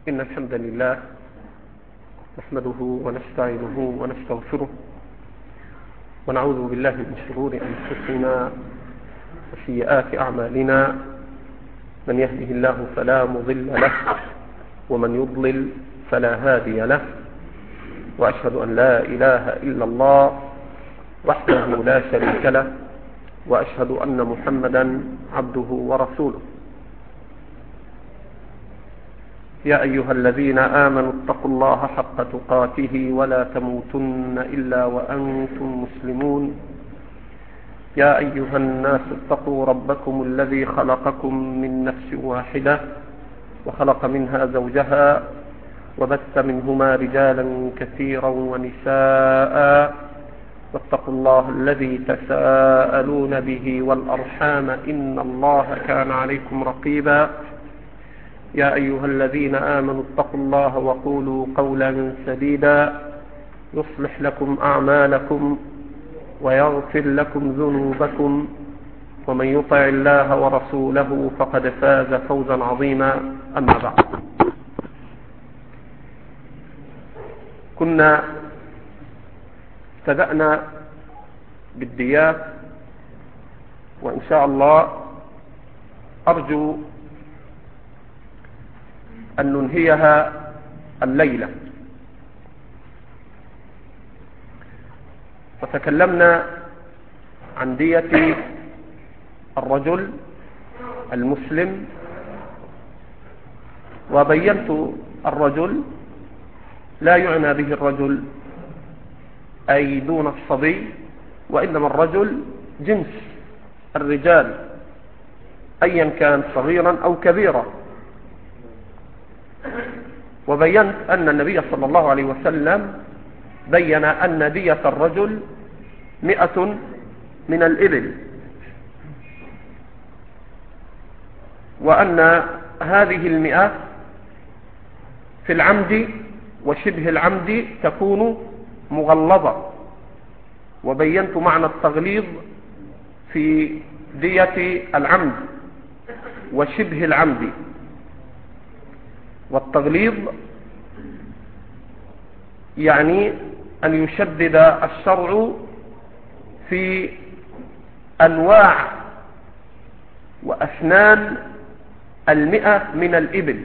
إن الحمد لله نحمده ونستعينه ونستغفره ونعوذ بالله من شرور أنفسنا وسيئات أعمالنا. من يهده الله فلا مضل له ومن يضلل فلا هادي له، وأشهد أن لا إله إلا الله وحده لا شريك له، وأشهد أن محمدا عبده ورسوله. يا أيها الذين آمنوا اتقوا الله حق تقاته ولا تموتن إلا وأنتم مسلمون. يا أيها الناس اتقوا ربكم الذي خلقكم من نفس واحدة وخلق منها زوجها وبث منهما رجالا كثيرا ونساء، واتقوا الله الذي تساءلون به والأرحام إن الله كان عليكم رقيبا. يا أيها الذين آمنوا اتقوا الله وقولوا قولا سديدا يصلح لكم أعمالكم ويغفر لكم ذنوبكم، ومن يطع الله ورسوله فقد فاز فوزا عظيما. أما بعد، كنا ابتدأنا بالديات، وإن شاء الله أرجو أن ننهيها الليلة. وتكلمنا عن دية الرجل المسلم، وبينت الرجل لا يعنى به الرجل أي دون الصبي، وإنما الرجل جنس الرجال أيا كان صغيرا أو كبيرا. وبينت أن النبي صلى الله عليه وسلم بين أن دية الرجل 100 من الإبل، وأن هذه 100 في العمد وشبه العمد تكون مغلظة. وبينت معنى التغليظ في دية العمد وشبه العمد. والتغليظ يعني أن يشدد الشرع في أنواع وأسنان 100 من الإبل،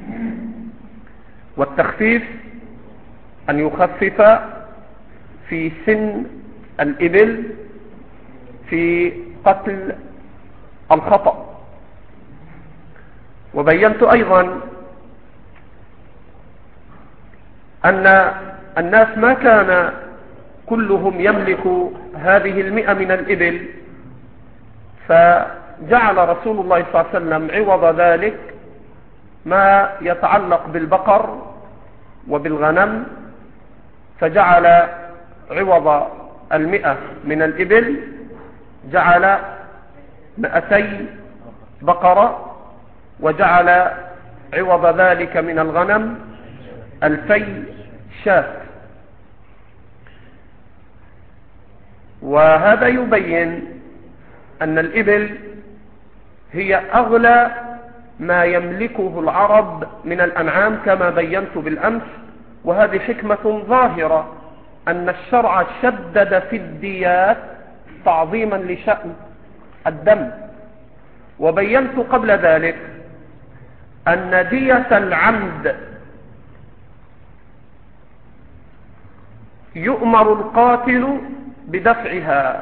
والتخفيف أن يخفف في سن الإبل في قتل الخطأ. وبينت أيضا أن الناس ما كان كلهم يملك هذه 100 من الإبل، فجعل رسول الله صلى الله عليه وسلم عوض ذلك ما يتعلق بالبقر وبالغنم، فجعل عوض 100 من الإبل جعل 200 بقرة، وجعل عوض ذلك من الغنم 2000 شاة. وهذا يبين أن الإبل هي أغلى ما يملكه العرب من الأنعام كما بينت بالأمس. وهذه حكمة ظاهرة أن الشرع شدد في الديات تعظيما لشأن الدم. وبينت قبل ذلك أن دية العمد يؤمر القاتل بدفعها،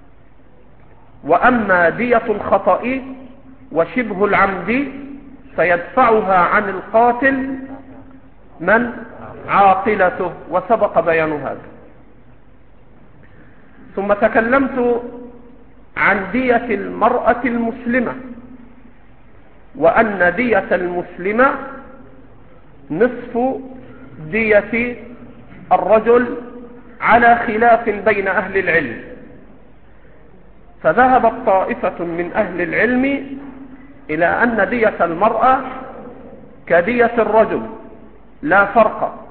وأما دية الخطأ وشبه العمد فيدفعها عن القاتل من عاقلته، وسبق بيان هذا. ثم تكلمت عن دية المرأة المسلمة، وأن دية المسلمة نصف دية الرجل على خلاف بين أهل العلم. فذهبت طائفة من أهل العلم إلى أن دية المرأة كدية الرجل لا فرق،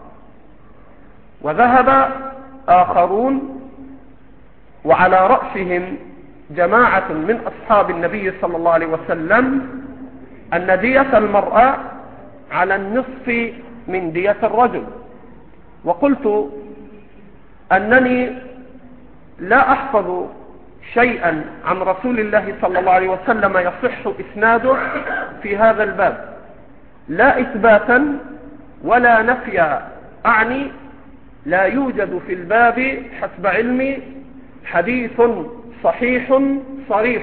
وذهب آخرون وعلى رأسهم جماعة من أصحاب النبي صلى الله عليه وسلم أن دية المرأة على النصف من دية الرجل. وقلت أنني لا أحفظ شيئا عن رسول الله صلى الله عليه وسلم يصح إسناده في هذا الباب، لا إثباتا ولا نفيا، أعني لا يوجد في الباب حسب علمي حديث صحيح صريح.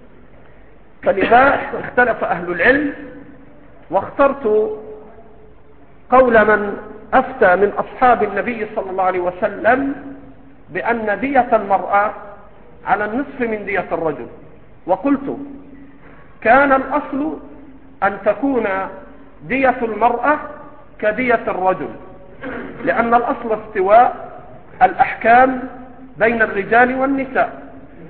فلذا اختلف أهل العلم، واخترت قول من أفتى من أصحاب النبي صلى الله عليه وسلم بأن دية المرأة على النصف من دية الرجل. وقلت كان الأصل أن تكون دية المرأة كدية الرجل، لأن الأصل استواء الأحكام بين الرجال والنساء،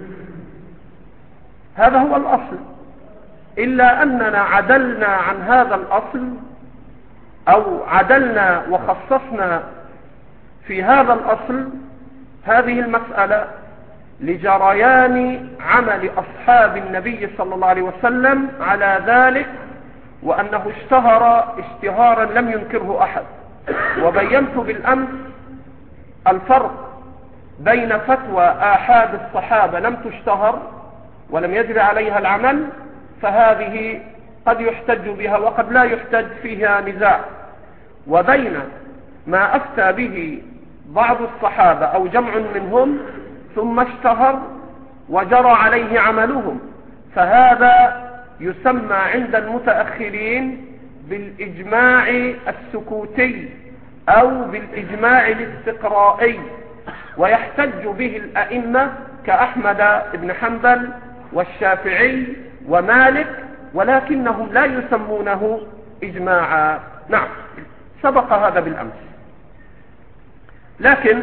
هذا هو الأصل. إلا أننا عدلنا عن هذا الأصل، أو عدلنا وخصصنا في هذا الأصل هذه المسألة لجريان عمل أصحاب النبي صلى الله عليه وسلم على ذلك، وأنه اشتهر اشتهارا لم ينكره أحد. وبينت بالأمس الفرق بين فتوى آحاد الصحابة لم تشتهر ولم يجري عليها العمل، فهذه قد يحتج بها وقد لا يحتج فيها نزاع، وبين ما أفتى به بعض الصحابة أو جمع منهم ثم اشتهر وجرى عليه عملهم، فهذا يسمى عند المتأخرين بالإجماع السكوتي أو بالإجماع الاستقرائي، ويحتج به الأئمة كأحمد بن حنبل والشافعي ومالك، ولكنهم لا يسمونه إجماعا. نعم، سبق هذا بالأمس، لكن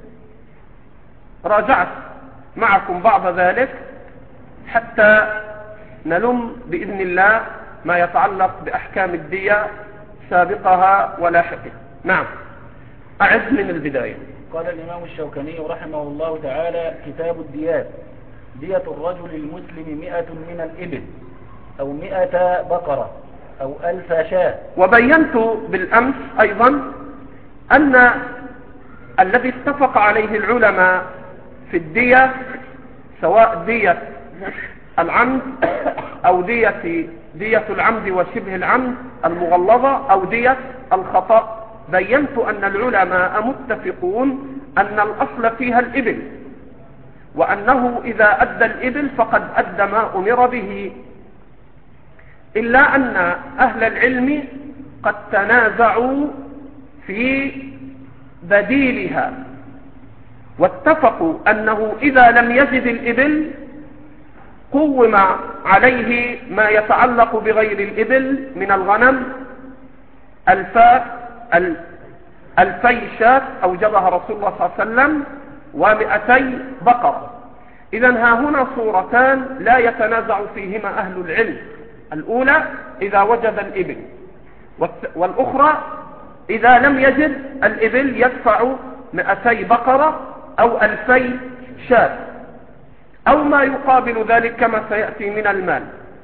راجعت معكم بعض ذلك حتى نلم بإذن الله ما يتعلق بأحكام الدية سابقها ولاحقها. نعم، أعد من البداية. قال الإمام الشوكاني رحمه الله تعالى: كتاب الديات. دية الرجل المسلم 100 من الإبل، أو 100 بقرة، أو 1000 شاة. وبينت بالأمس أيضا أن الذي اتفق عليه العلماء في الدية، سواء دية العمد أو دية العمد وشبه العمد المغلظة أو دية الخطأ، بينت أن العلماء متفقون أن الأصل فيها الإبل، وأنه إذا أدى الإبل فقد أدى ما أمر به، إلا أن أهل العلم قد تنازعوا في بديلها، واتفقوا أنه إذا لم يزد الإبل قوم عليه ما يتعلق بغير الإبل من الغنم 2000 شاة أوجبها رسول الله صلى الله عليه وسلم، و200 بقرة. إذن ها هنا صورتان لا يتنازع فيهما أهل العلم: الأولى إذا وجد الإبل، والأخرى إذا لم يجد الإبل يدفع 200 بقرة أو 2000 شاة أو ما يقابل ذلك كما سيأتي من المال.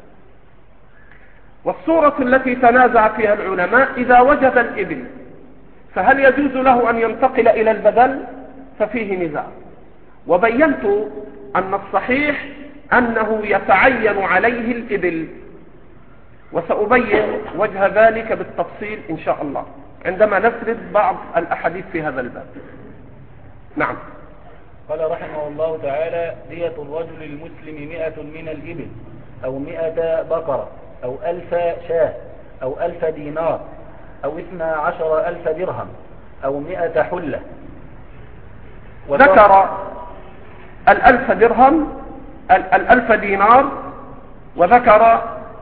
والصورة التي تنازع فيها العلماء إذا وجد الإبل، فهل يجوز له أن ينتقل إلى البدل؟ ففيه نزاع. وبينت أن الصحيح أنه يتعين عليه الإبل، وسأبين وجه ذلك بالتفصيل إن شاء الله عندما نسرد بعض الأحاديث في هذا الباب. نعم. قال رحمه الله تعالى: دية الرجل المسلم 100 من الإبل، أو 100 بقرة، أو 1000 شاة، أو 1000 دينار، أو 12,000 درهم، أو 100 حلة. ذكر 1000 درهم، 1000 دينار، وذكر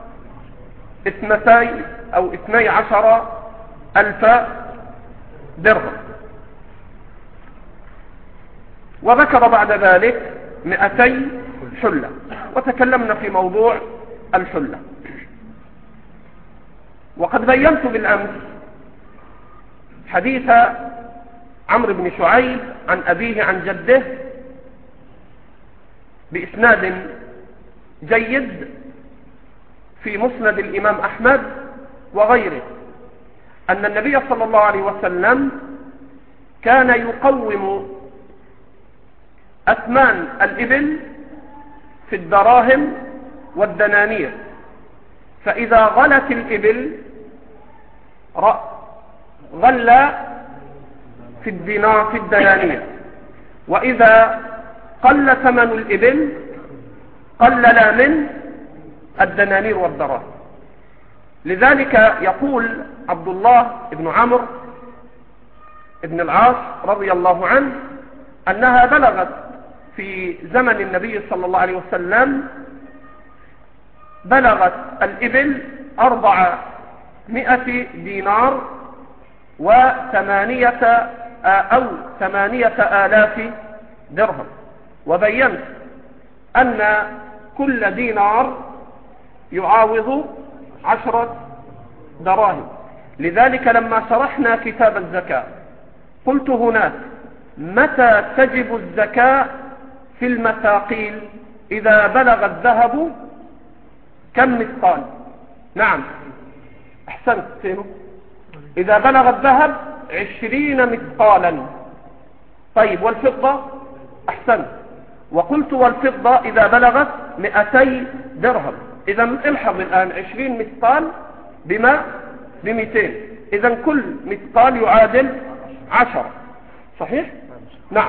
12,000 درهم، وذكر بعد ذلك 200 حلة. وتكلمنا في موضوع الحلة، وقد بينت بالأمس حديث عمرو بن شعيب عن أبيه عن جده بإسناد جيد في مسند الإمام أحمد وغيره، أن النبي صلى الله عليه وسلم كان يقوم أثمان الإبل في الدراهم والدنانير، فإذا غلت الإبل غل في الدينار في الدنانير، وإذا قل ثمن الإبل قلل من الدنانير والدراهم. لذلك يقول عبد الله بن عمرو بن العاص رضي الله عنه أنها بلغت في زمن النبي صلى الله عليه وسلم، بلغت الإبل 400 دينار و8,000 درهم. وبينت أن كل دينار يعاوض 10 دراهم. لذلك لما شرحنا كتاب الزكاة قلت هناك: متى تجب الزكاة في المثاقيل؟ إذا بلغ الذهب كم مثقال؟ نعم أحسنت سينو، إذا بلغ الذهب 20 مثقالا. طيب والفضة؟ أحسنت، وقلت والفضة إذا بلغت 200 درهم. إذا الحظ الآن 20 مثقال بما ب200، إذا كل مثقال يعادل 10. صحيح؟ نعم.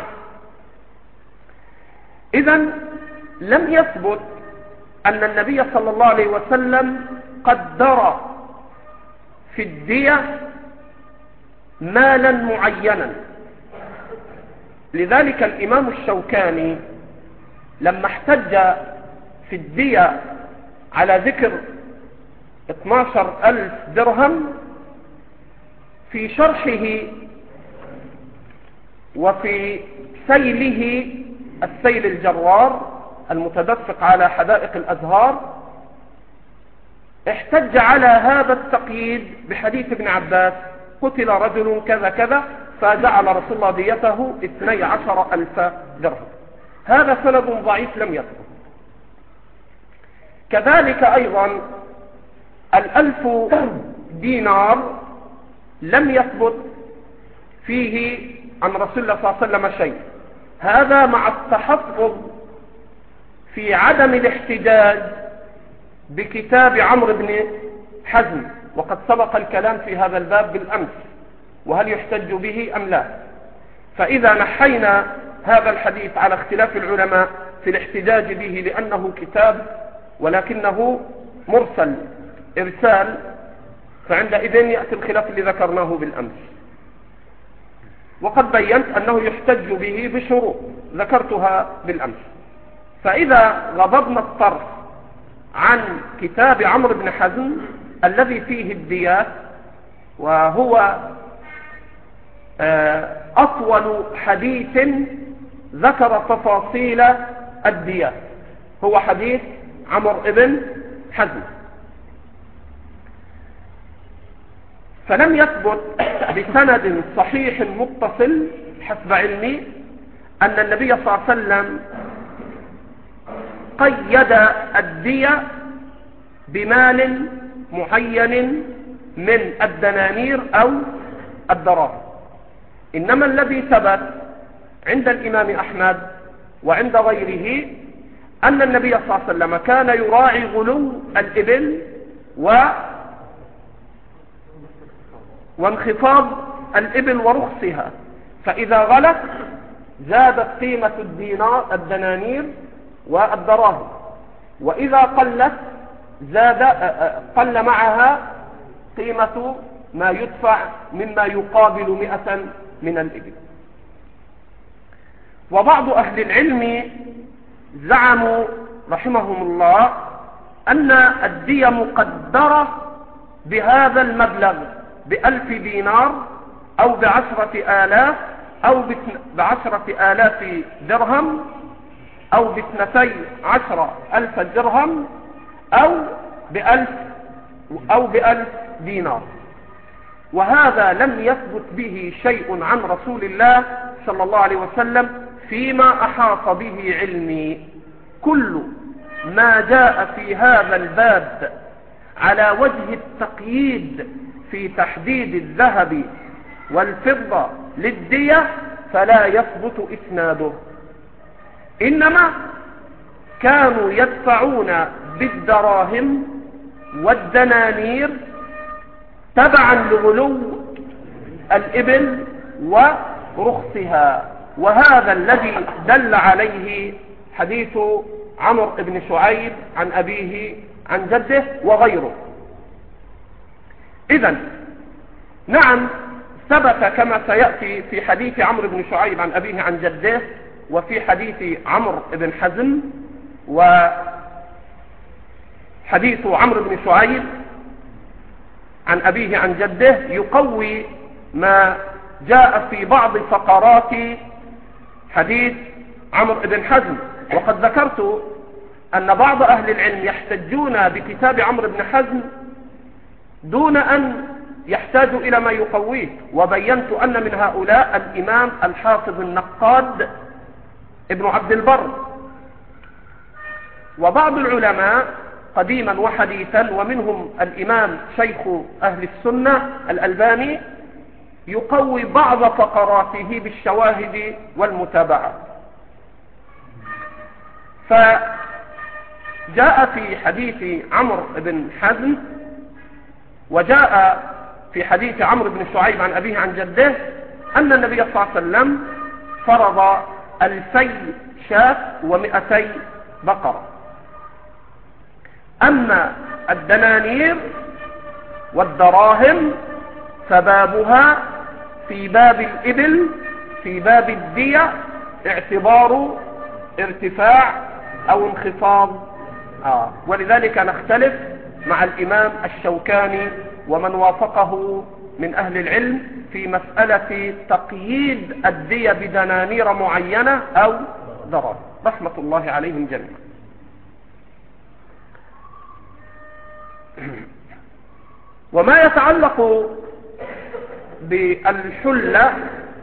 إذا لم يثبت أن النبي صلى الله عليه وسلم قدر في الدية مالا معينا. لذلك الإمام الشوكاني لما احتج في الدية على ذكر 12,000 درهم في شرحه وفي سيله السيل الجرار المتدفق على حدائق الأزهار، احتج على هذا التقييد بحديث ابن عباس: قتل رجل كذا كذا فجعل رسول الله ديته 12,000 درهم. هذا سند ضعيف لم يثبت. كذلك أيضا 1,000 دينار لم يثبت فيه عن رسول الله صلى الله عليه وسلم شيء. هذا مع التحفظ في عدم الاحتجاج بكتاب عمرو بن حزم، وقد سبق الكلام في هذا الباب بالأمس، وهل يحتج به أم لا. فإذا نحينا هذا الحديث على اختلاف العلماء في الاحتجاج به لأنه كتاب ولكنه مرسل إرسال، فعندئذ يأتي الخلاف اللي ذكرناه بالأمس. وقد بينت أنه يحتج به بشروط ذكرتها بالأمس. فإذا غضبنا الطرف عن كتاب عمرو بن حزم الذي فيه الديات، وهو أطول حديث ذكر تفاصيل الديات، هو حديث عمرو بن حزم، فلم يثبت بسند صحيح متصل حسب علمي أن النبي صلى الله عليه وسلم قيد الدية بمال معين من الدنانير أو الدراهم. إنما الذي ثبت عند الإمام أحمد وعند غيره أن النبي صلى الله عليه وسلم كان يراعي غلو الإبل وانخفاض الإبل ورخصها، فإذا غلت زادت قيمة الدنانير والدراهم، وإذا قلت قل معها قيمة ما يدفع مما يقابل 100 من الإبل. وبعض أهل العلم زعموا رحمهم الله أن الدية مقدرة بهذا المبلغ ب1,000 دينار أو ب10,000 أو ب10,000 درهم أو ب12,000 درهم أو ب1,000 دينار. وهذا لم يثبت به شيء عن رسول الله صلى الله عليه وسلم فيما أحاط به علمي. كل ما جاء في هذا الباب على وجه التقييد في تحديد الذهب والفضة للدية فلا يثبت إسناده، إنما كانوا يدفعون بالدراهم والدنانير تبعا لغلو الإبل ورخصها، وهذا الذي دل عليه حديث عمرو بن شعيب عن أبيه عن جده وغيره. إذن نعم ثبت كما سيأتي في حديث عمرو بن شعيب عن أبيه عن جده، وفي حديث عمرو بن حزم، وحديث عمرو بن شعيب عن أبيه عن جده يقوي ما جاء في بعض فقرات حديث عمرو بن حزم. وقد ذكرت أن بعض أهل العلم يحتجون بكتاب عمرو بن حزم دون أن يحتاجوا إلى ما يقويه، وبينت أن من هؤلاء الإمام الحافظ النقاد ابن عبد البر، وبعض العلماء قديما وحديثا ومنهم الإمام شيخ أهل السنة الألباني يقوي بعض فقراته بالشواهد والمتابعة. فجاء في حديث عمرو بن حزم وجاء في حديث عمرو بن شعيب عن أبيه عن جده أن النبي صلى الله عليه وسلم فرض 2000 شاة و200 بقرة. أما الدنانير والدراهم فبابها في باب الإبل في باب الدية اعتبار ارتفاع أو انخفاض، ولذلك نختلف مع الإمام الشوكاني ومن وافقه من أهل العلم في مسألة تقييد الدية بدنانير معينة أو دراهم رحمة الله عليهم جميعا. وما يتعلق بالحلة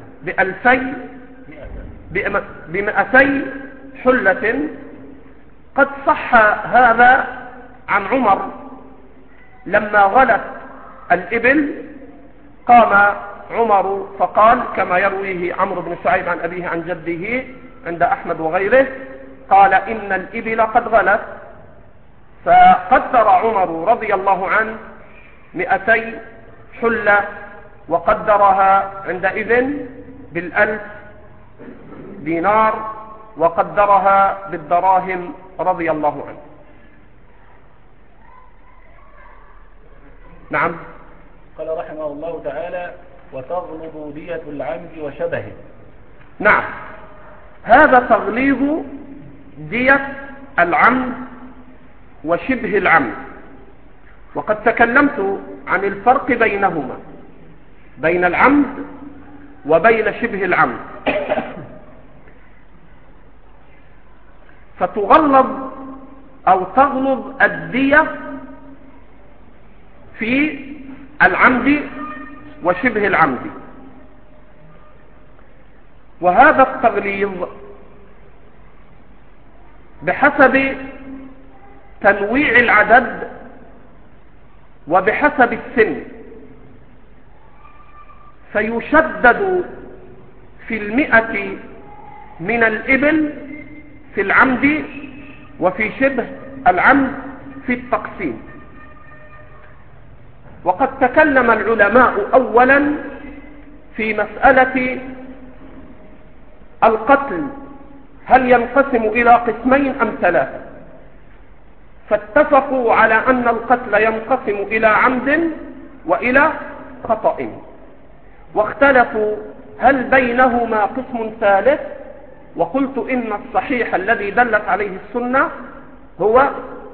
ب200 حلة قد صح هذا عن عمر لما غلت الإبل قام عمر فقال كما يرويه عمرو بن شعيب عن أبيه عن جده عند أحمد وغيره، قال إن الإبل قد غلت، فقدر عمر رضي الله عنه 200 حلة وقدرها عندئذ ب1000 دينار وقدرها بالدراهم رضي الله عنه. نعم. قال رحمه الله تعالى: وتغلظ دية العمد وشبهه. نعم، هذا تغليظ دية العمد وشبه العمد، وقد تكلمت عن الفرق بينهما، بين العمد وبين شبه العمد. فتغلظ أو تغلظ الدية في العمد وشبه العمد، وهذا التغليظ بحسب تنويع العدد وبحسب السن، فيشدد في 100 من الإبل في العمد وفي شبه العمد في التقسيم. وقد تكلم العلماء أولا في مسألة القتل هل ينقسم إلى قسمين أم 3، فاتفقوا على أن القتل ينقسم إلى عمد وإلى خطأ، واختلفوا هل بينهما قسم ثالث، وقلت إن الصحيح الذي دلت عليه السنة هو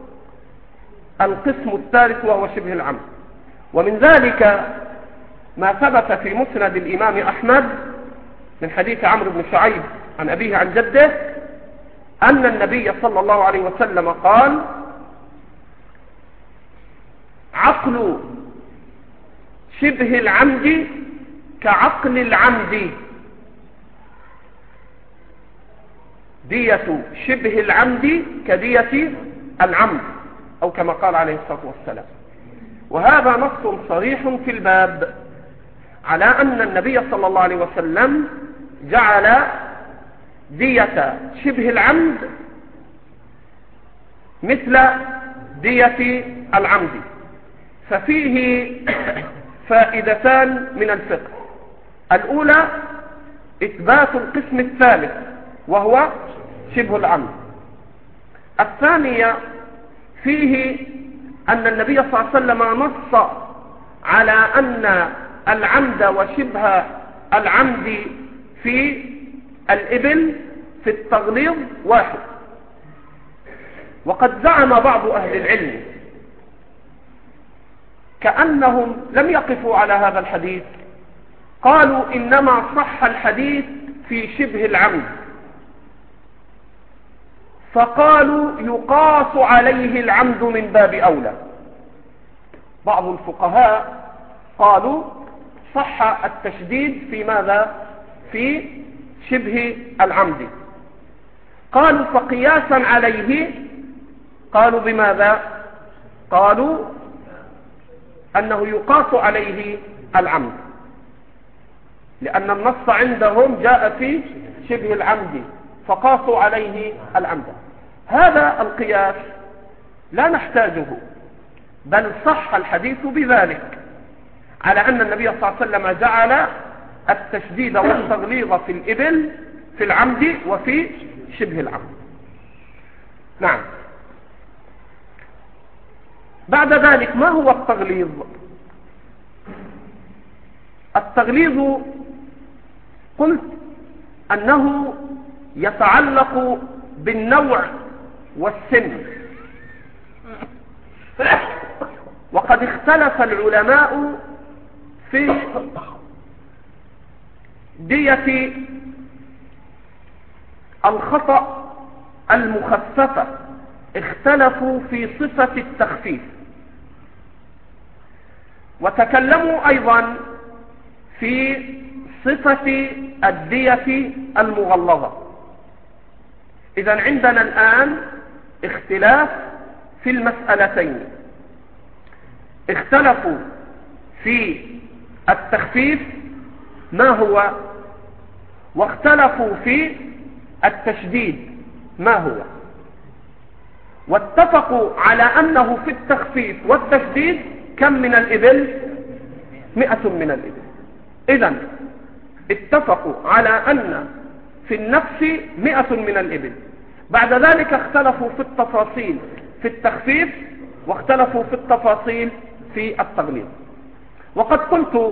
القسم الثالث وهو شبه العمد. ومن ذلك ما ثبت في مسند الإمام أحمد من حديث عمرو بن شعيب عن أبيه عن جده أن النبي صلى الله عليه وسلم قال: عقل شبه العمد كعقل العمد، دية شبه العمد كدية العمد، أو كما قال عليه الصلاة والسلام. وهذا نص صريح في الباب على أن النبي صلى الله عليه وسلم جعل دية شبه العمد مثل دية العمد. ففيه فائدتان من الفقه: الأولى إثبات القسم الثالث وهو شبه العمد. الثانية فيه أن النبي صلى الله عليه وسلم نص على أن العمد وشبه العمد في الإبل في التغليظ واحد. وقد زعم بعض أهل العلم كأنهم لم يقفوا على هذا الحديث، قالوا إنما صح الحديث في شبه العمد، فقالوا يقاس عليه العمد من باب أولى. بعض الفقهاء قالوا صح التشديد في ماذا؟ في شبه العمد. قالوا فقياسا عليه قالوا بماذا؟ قالوا أنه يقاس عليه العمد، لأن النص عندهم جاء في شبه العمد فقاسوا عليه العمد. هذا القياس لا نحتاجه، بل صح الحديث بذلك، على أن النبي صلى الله عليه وسلم جعل التشديد والتغليظ في الإبل في العمد وفي شبه العمد. نعم. بعد ذلك ما هو التغليظ؟ التغليظ قلت أنه يتعلق بالنوع والسن، وقد اختلف العلماء في دية الخطأ المخففة، اختلفوا في صفة التخفيف، وتكلموا أيضا في صفة الدية المغلظة. إذن عندنا الآن اختلاف في المسألتين، اختلفوا في التخفيف ما هو، واختلفوا في التشديد ما هو، واتفقوا على أنه في التخفيف والتشديد كم من الإبل؟ 100 من الإبل. إذن اتفقوا على أن في النفس 100 من الإبل. بعد ذلك اختلفوا في التفاصيل في التخفيف، واختلفوا في التفاصيل في التغليظ. وقد قلت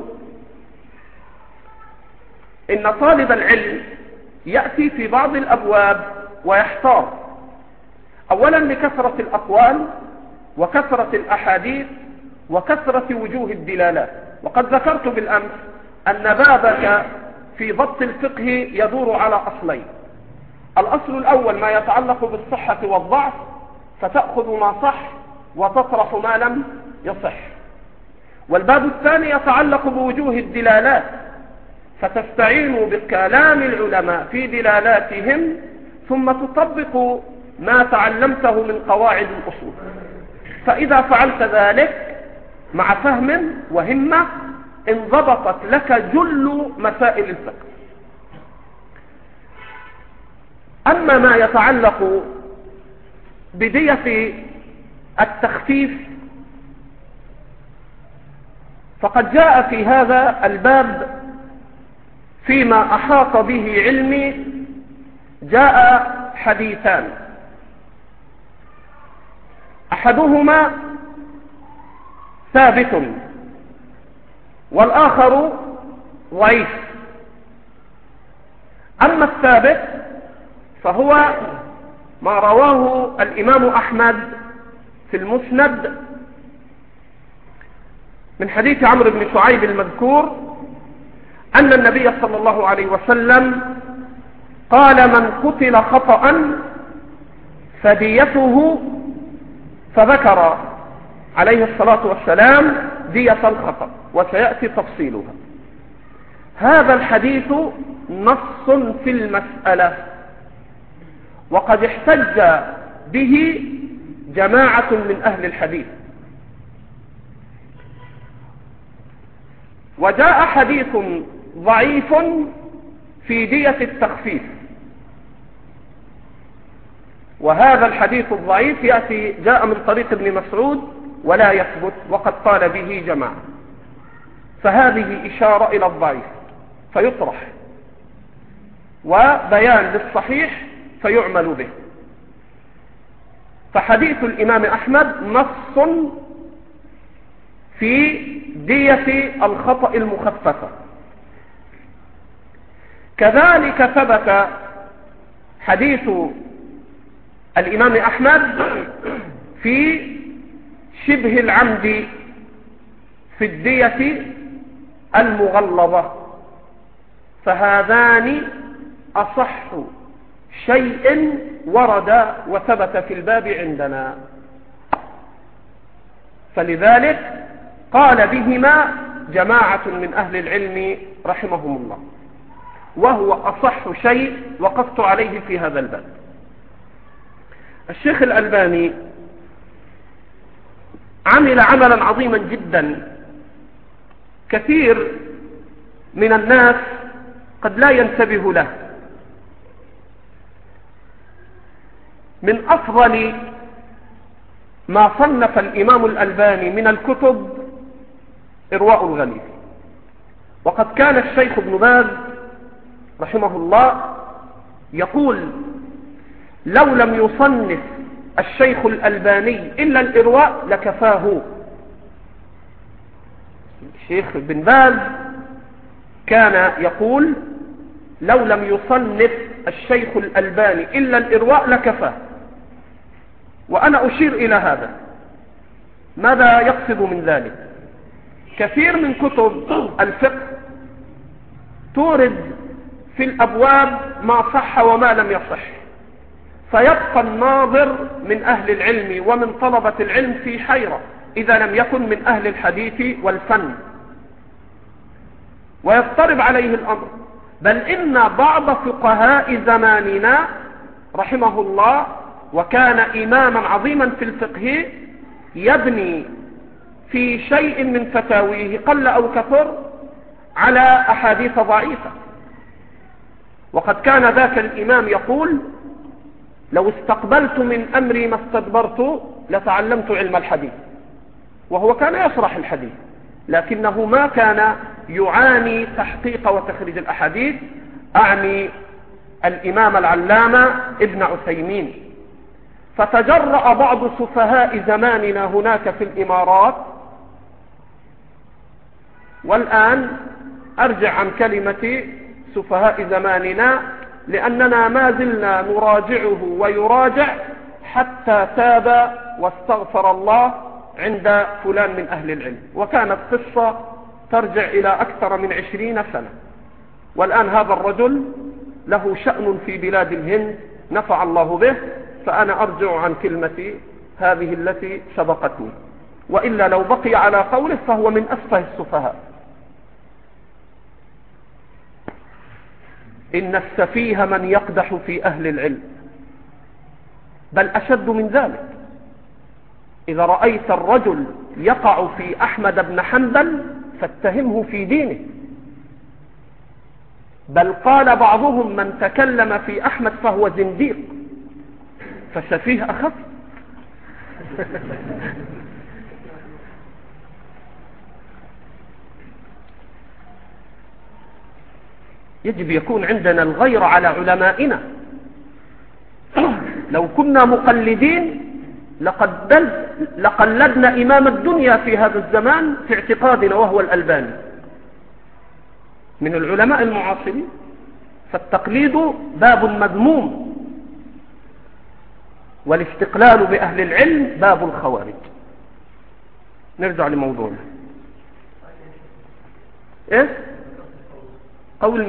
إن طالب العلم يأتي في بعض الأبواب ويحتار، أولا لكثرة الأقوال وكثرة الأحاديث وكثرة وجوه الدلالات. وقد ذكرت بالأمس أن بابك في ضبط الفقه يدور على أصلين: الأصل الأول ما يتعلق بالصحة والضعف، فتأخذ ما صح وتطرح ما لم يصح. والباب الثاني يتعلق بوجوه الدلالات، فتستعين بكلام العلماء في دلالاتهم ثم تطبق ما تعلمته من قواعد الأصول. فإذا فعلت ذلك مع فهم وهمة انضبطت لك جل مسائل الفقه. أما ما يتعلق بدية التخفيف فقد جاء في هذا الباب فيما أحاط به علمي جاء حديثان، أحدهما ثابت والآخر ضعيف. أما الثابت فهو ما رواه الإمام أحمد في المسند من حديث عمرو بن شعيب المذكور أن النبي صلى الله عليه وسلم قال: من قتل خطأ فديته، فذكر عليه الصلاة والسلام دية الخطأ، وسيأتي تفصيلها. هذا الحديث نص في المسألة، وقد احتج به جماعة من أهل الحديث، وجاء حديث ضعيف في دية التخفيف، وهذا الحديث الضعيف جاء من طريق ابن مسعود ولا يثبت، وقد قال به جماعة، فهذه إشارة إلى الضعيف فيطرح، وبيان للصحيح فيعمل به. فحديث الإمام أحمد نص في دية الخطأ المخففة. كذلك ثبت حديث الإمام أحمد في شبه العمد في الدية المغلظة، فهذان أصح شيء ورد وثبت في الباب عندنا، فلذلك قال بهما جماعة من أهل العلم رحمهم الله، وهو أصح شيء وقفت عليه في هذا الباب. الشيخ الألباني عمل عملا عظيما جدا، كثير من الناس قد لا ينتبه له. من أفضل ما صنف الإمام الألباني من الكتب إرواء الغليل، وقد كان الشيخ ابن باز رحمه الله يقول: لو لم يصنف الشيخ الألباني إلا الإرواء لكفاه. الشيخ ابن باز كان يقول: لو لم يصنف الشيخ الألباني إلا الإرواء لكفاه. وأنا أشير إلى هذا. ماذا يقصد من ذلك؟ كثير من كتب الفقه تورد في الأبواب ما صح وما لم يصح، فيبقى الناظر من أهل العلم ومن طلبة العلم في حيرة إذا لم يكن من أهل الحديث والفن، ويضطرب عليه الأمر. بل إن بعض فقهاء زماننا رحمه الله، وكان إماما عظيما في الفقه، يبني في شيء من فتاويه قل أو كثر على أحاديث ضعيفة. وقد كان ذاك الإمام يقول: لو استقبلت من أمري ما استدبرت لتعلمت علم الحديث. وهو كان يشرح الحديث، لكنه ما كان يعاني تحقيق وتخريج الأحاديث. أعني الإمام العلامة ابن عثيمين. فتجرأ بعض سفهاء زماننا هناك في الإمارات، والآن أرجع عن كلمة سفهاء زماننا لأننا ما زلنا نراجعه ويراجع حتى تاب واستغفر الله عند فلان من أهل العلم، وكانت قصة ترجع إلى أكثر من 20 سنة. والآن هذا الرجل له شأن في بلاد الهند نفع الله به، فأنا أرجع عن كلمتي هذه التي سبقتني، وإلا لو بقي على قوله فهو من أسفه السفهاء. إن السفيه من يقدح في أهل العلم، بل أشد من ذلك. إذا رأيت الرجل يقع في أحمد بن حنبل فاتهمه في دينه، بل قال بعضهم: من تكلم في أحمد فهو زنديق، فسفيه أخف. يجب يكون عندنا الغير على علمائنا. لو كنا مقلدين لقلدنا إمام الدنيا في هذا الزمان في اعتقادنا، وهو الألباني من العلماء المعاصرين. فالتقليد باب مذموم، والاستقلال بأهل العلم باب الخوارج. نرجع لموضوعنا. إيه؟ قول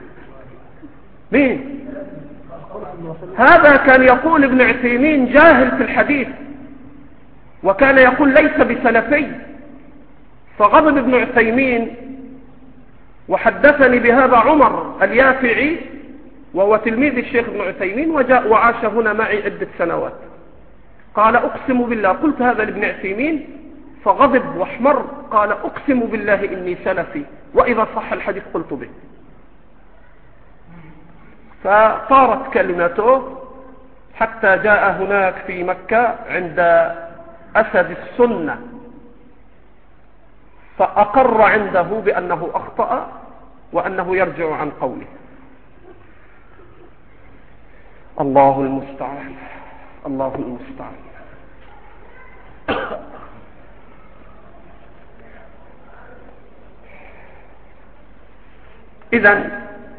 مين؟ هذا كان يقول ابن عثيمين جاهل في الحديث، وكان يقول ليس بسلفي. فغضب ابن عثيمين، وحدثني بهذا عمر اليافعي وهو تلميذ الشيخ ابن عثيمين، وجاء وعاش هنا معي عدة سنوات. قال: أقسم بالله، قلت هذا لابن عثيمين فغضب واحمر، قال أقسم بالله إني سلفي، وإذا صح الحديث قلت به. فطارت كلمته حتى جاء هناك في مكة عند أسد السنة، فأقر عنده بأنه أخطأ وأنه يرجع عن قوله. الله المستعان، الله المستعان. إذن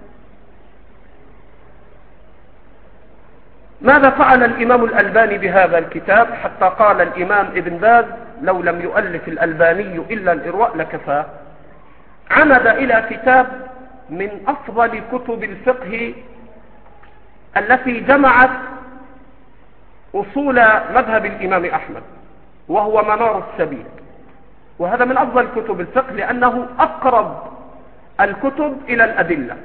ماذا فعل الإمام الألباني بهذا الكتاب حتى قال الإمام ابن باز لو لم يؤلف الألباني إلا الإرواء لكفى؟ عمد إلى كتاب من أفضل كتب الفقه التي جمعت أصول مذهب الإمام أحمد، وهو منار السبيل. وهذا من أفضل كتب الفقه لأنه أقرب الكتب إلى الأدلة.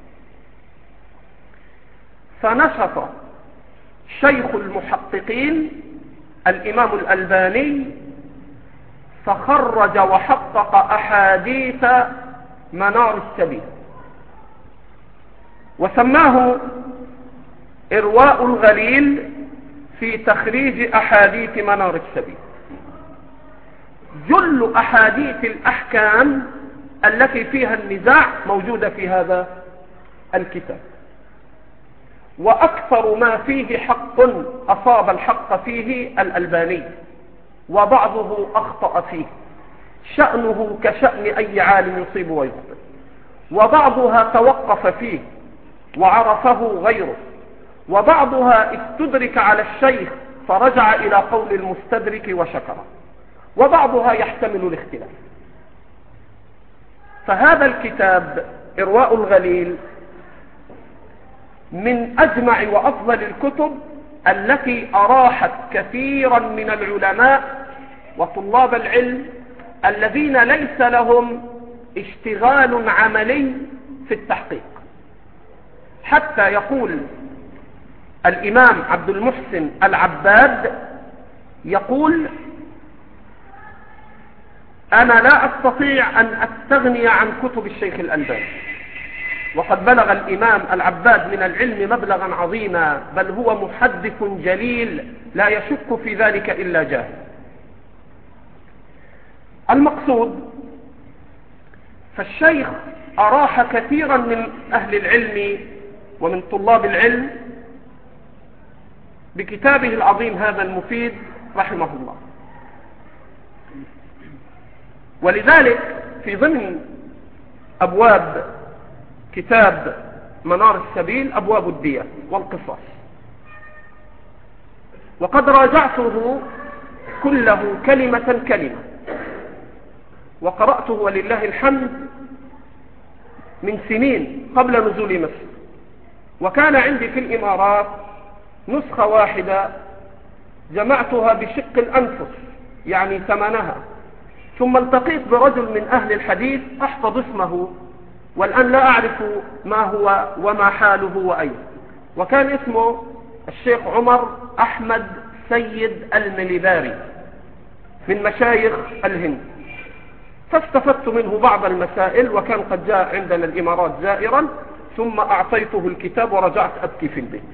فنشط شيخ المحققين الإمام الألباني فخرج وحقق أحاديث منار السبيل، وسماه إرواء الغليل في تخريج أحاديث منار السبيل. جل أحاديث الأحكام التي فيها النزاع موجودة في هذا الكتاب، وأكثر ما فيه حق أصاب الحق فيه الألباني، وبعضه أخطأ فيه، شأنه كشأن أي عالم يصيب ويخطئ، وبعضها توقف فيه وعرفه غيره، وبعضها استدرك على الشيخ فرجع إلى قول المستدرك وشكره، وبعضها يحتمل الاختلاف. فهذا الكتاب إرواء الغليل من أجمع وأفضل الكتب التي أراحت كثيرا من العلماء وطلاب العلم الذين ليس لهم اشتغال عملي في التحقيق. حتى يقول الإمام عبد المحسن العباد، يقول: أنا لا أستطيع أن أستغني عن كتب الشيخ الألباني. وقد بلغ الإمام العباد من العلم مبلغا عظيما، بل هو محدث جليل لا يشك في ذلك إلا جاهل. المقصود، فالشيخ أراح كثيرا من أهل العلم ومن طلاب العلم بكتابه العظيم هذا المفيد رحمه الله. ولذلك في ضمن أبواب كتاب منار السبيل أبواب الدية والقصاص، وقد راجعته كله كلمة كلمة، وقرأته ولله الحمد من سنين قبل نزول مصر، وكان عندي في الإمارات نسخة واحدة جمعتها بشق الأنفس يعني ثمنها، ثم التقيت برجل من أهل الحديث أحفظ اسمه والآن لا أعرف ما هو وما حاله وأين، وكان اسمه الشيخ عمر أحمد سيد المليباري من مشايخ الهند. فاستفدت منه بعض المسائل، وكان قد جاء عندنا الإمارات زائرا، ثم أعطيته الكتاب ورجعت أبكي في البيت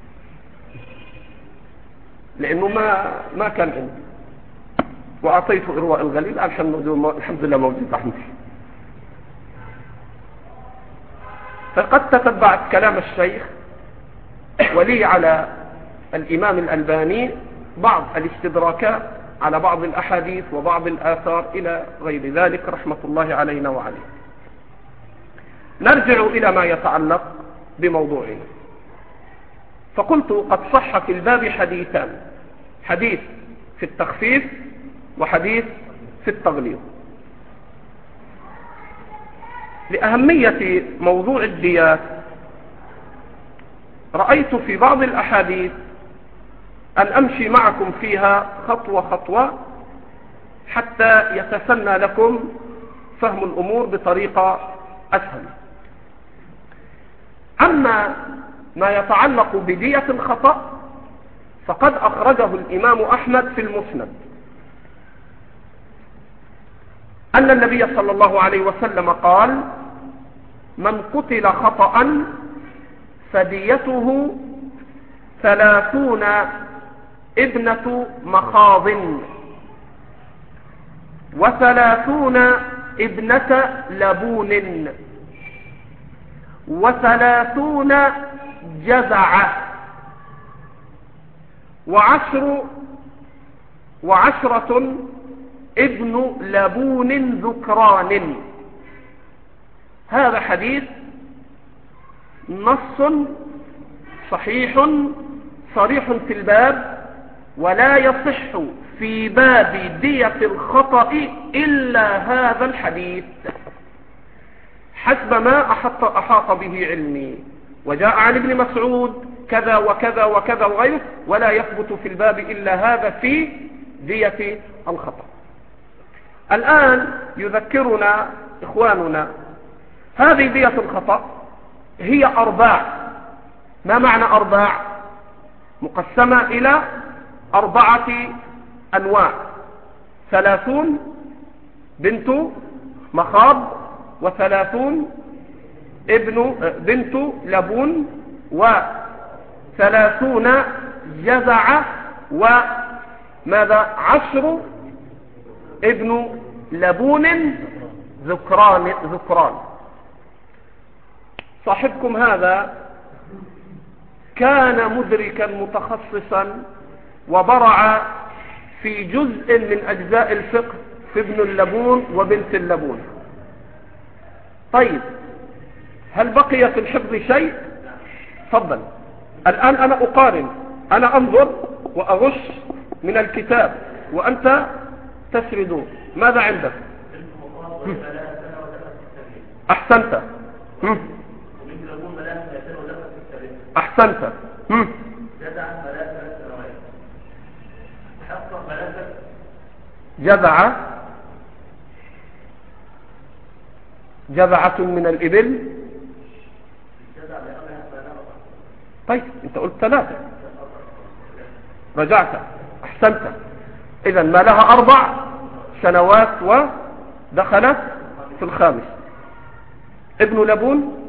لأنه ما كان عندي، وأعطيته إرواء الغليل الحمد لله موجود عندي. فقد تتبعت كلام الشيخ، ولي على الإمام الألباني بعض الاستدراكات على بعض الأحاديث وبعض الآثار إلى غير ذلك رحمة الله علينا وعليه. نرجع إلى ما يتعلق بموضوعنا. فقلت قد صح في الباب حديثان، حديث في التخفيف وحديث في التغليظ. لأهمية موضوع الديات رأيت في بعض الأحاديث أن أمشي معكم فيها خطوة خطوة حتى يتسنى لكم فهم الأمور بطريقة أسهل. أما ما يتعلق بدية الخطأ فقد أخرجه الإمام أحمد في المسند أن النبي صلى الله عليه وسلم قال: من قتل خطأ فديته 30 ابنة مخاض 30 ابنة لبون 30 جزعة 10 ابن لبون ذكران. هذا حديث نص صحيح صريح في الباب، ولا يصح في باب دية الخطأ إلا هذا الحديث حسب ما أحاط به علمي. وجاء عن ابن مسعود كذا وكذا وكذا وغيره، ولا يثبت في الباب إلا هذا في دية الخطأ. الآن يذكرنا إخواننا هذه دية الخطأ هي أرباع. ما معنى أرباع؟ مقسمة إلى 4 أنواع: 30 بنت مخاض، و30 بنت لبون، و30 جزعة، وماذا 10 ابن لبون ذكران. صاحبكم هذا كان مدركا متخصصا وبرع في جزء من أجزاء الفقه في ابن اللبون وبنت اللبون. طيب، هل بقي في الحفظ شيء؟ تفضل. الآن أنا أقارن، أنا أنظر وأغش من الكتاب وأنت تسرد. ماذا عندك؟ أحسنت. أحسنت. جذعة من الإبل. طيب، أنت قلت 3، رجعت. أحسنت. إذن ما لها 4 سنوات ودخلت في الخامس. ابن لبون.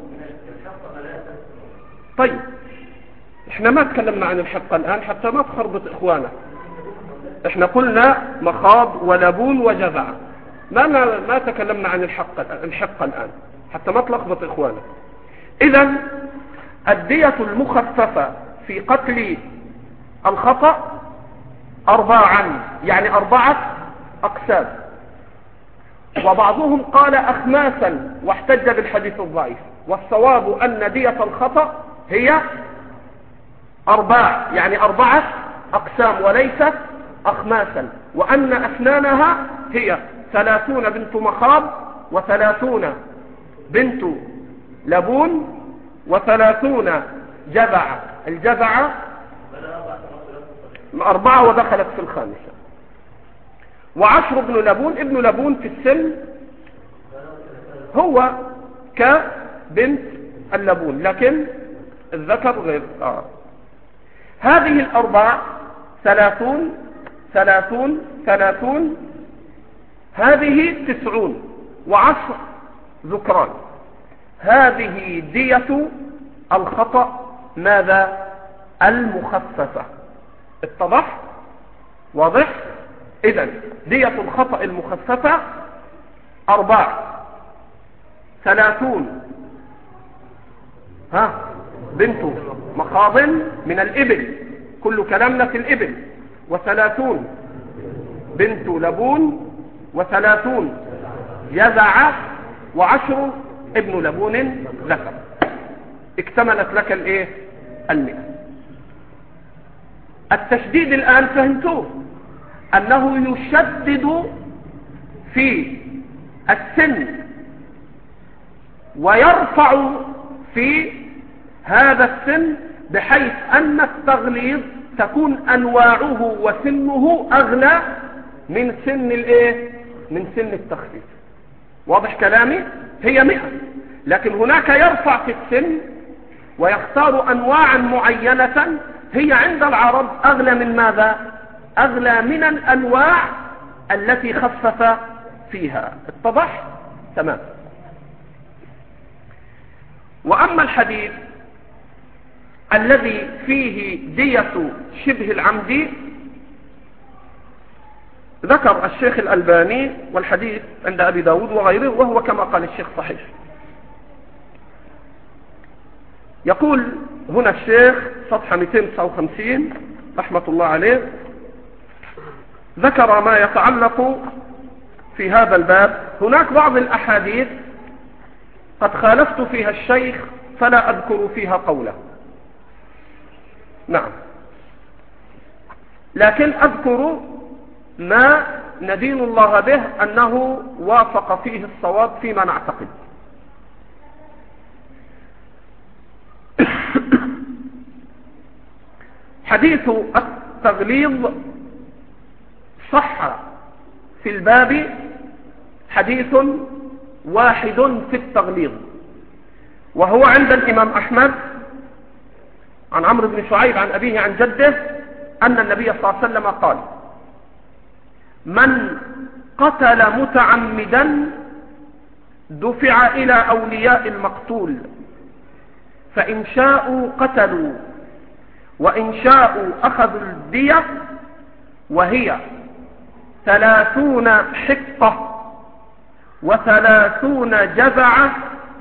طيب، احنا ما تكلمنا عن الحقة الآن حتى ما تخربط إخوانا. احنا قلنا مخاض ولبون وجذعة، ما تكلمنا عن الحقة الآن حتى ما تلخبط إخوانا. إذن الدية المخففة في قتل الخطأ 4، يعني 4 أقسام. وبعضهم قال أخماسا واحتج بالحديث الضعيف، والصواب أن دية الخطأ هي 4، يعني 4 أقسام وليست أخماسا، وأن أسنانها هي 30 بنت مخاض، و30 بنت لبون، و30 جذعة. الجذعة 4 ودخلت في الخامسة، و10 ابن لبون. ابن لبون في السن هو كبنت اللبون، لكن الذكر غير. هذه 4 30 30 30، هذه 90 و10 ذكران. هذه دية الخطأ ماذا؟ المخففة. اتضح؟ واضح؟ إذن دية الخطأ المخففة 4: 30 بنت مخاض من الإبل، كل كلامنا في الإبل، و30 بنت لبون، و30 جذعة، و10 ابن لبون ذكر. اكتملت لك الايه؟ 100. التشديد الآن فهمتوه، أنه يشدد في السن ويرفع في هذا السن، بحيث أن التغليظ تكون أنواعه وسنه أغلى من سن الايه؟ من سن التخفيف. واضح كلامي؟ هي 100، لكن هناك يرفع في السن ويختار أنواعا معينة هي عند العرب أغلى من ماذا؟ أغلى من الأنواع التي خفف فيها. اتضح؟ تمام. وأما الحديث الذي فيه دية شبه العمد ذكر الشيخ الألباني والحديث عند أبي داود وغيره، وهو كما قال الشيخ صحيح. يقول هنا الشيخ صفحة 259 رحمة الله عليه، ذكر ما يتعلق في هذا الباب. هناك بعض الأحاديث قد خالفت فيها الشيخ فلا أذكر فيها قوله، نعم، لكن أذكر ما ندين الله به أنه وافق فيه الصواب فيما نعتقد. حديث التغليظ صح في الباب حديث واحد في التغليظ، وهو عند الإمام أحمد عن عمرو بن شعيب عن أبيه عن جده أن النبي صلى الله عليه وسلم قال: من قتل متعمدا دفع إلى أولياء المقتول، فإن شاءوا قتلوا وإن شاءوا أخذوا الدية، وهي 30 حقة و30 جذعة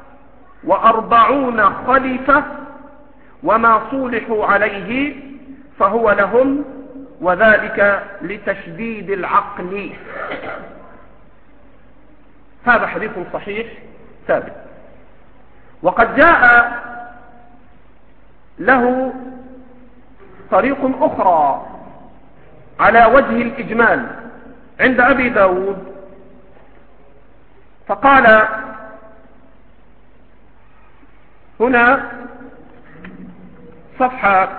و40 خليفة، وما صولحوا عليه فهو لهم، وذلك لتشديد العقل. هذا حديث صحيح ثابت. وقد جاء له طريق أخرى على وجه الإجمال عند أبي داود، فقال هنا صفحة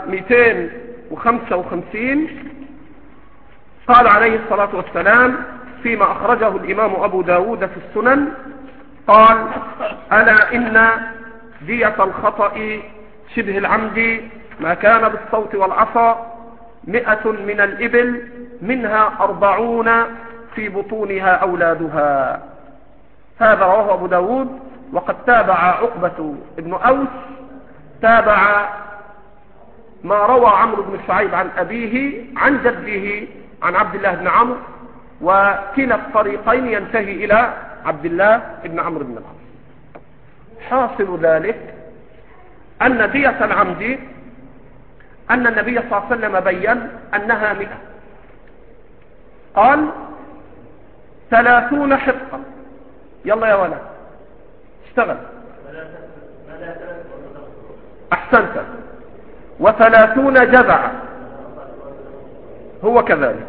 255 قال عليه الصلاة والسلام فيما أخرجه الإمام أبو داود في السنن، قال: ألا إن دية الخطأ شبه العمد ما كان بالصوت والعصا 100 من الإبل، منها 40 في بطونها أولادها. هذا رواه أبو داود. وقد تابع عقبة بن أوس، تابع ما روى عمرو بن شعيب عن أبيه عن جده عن عبد الله بن عمرو، وكلا الطريقين ينتهي إلى عبد الله بن عمرو بن العاص. حاصل ذلك أن دية العمد أن النبي صلى الله عليه وسلم بيّن أنها 100. قال: 30 حقة. يلا يا ولد اشتغل، أحسنت. و30 جذعة، هو كذلك.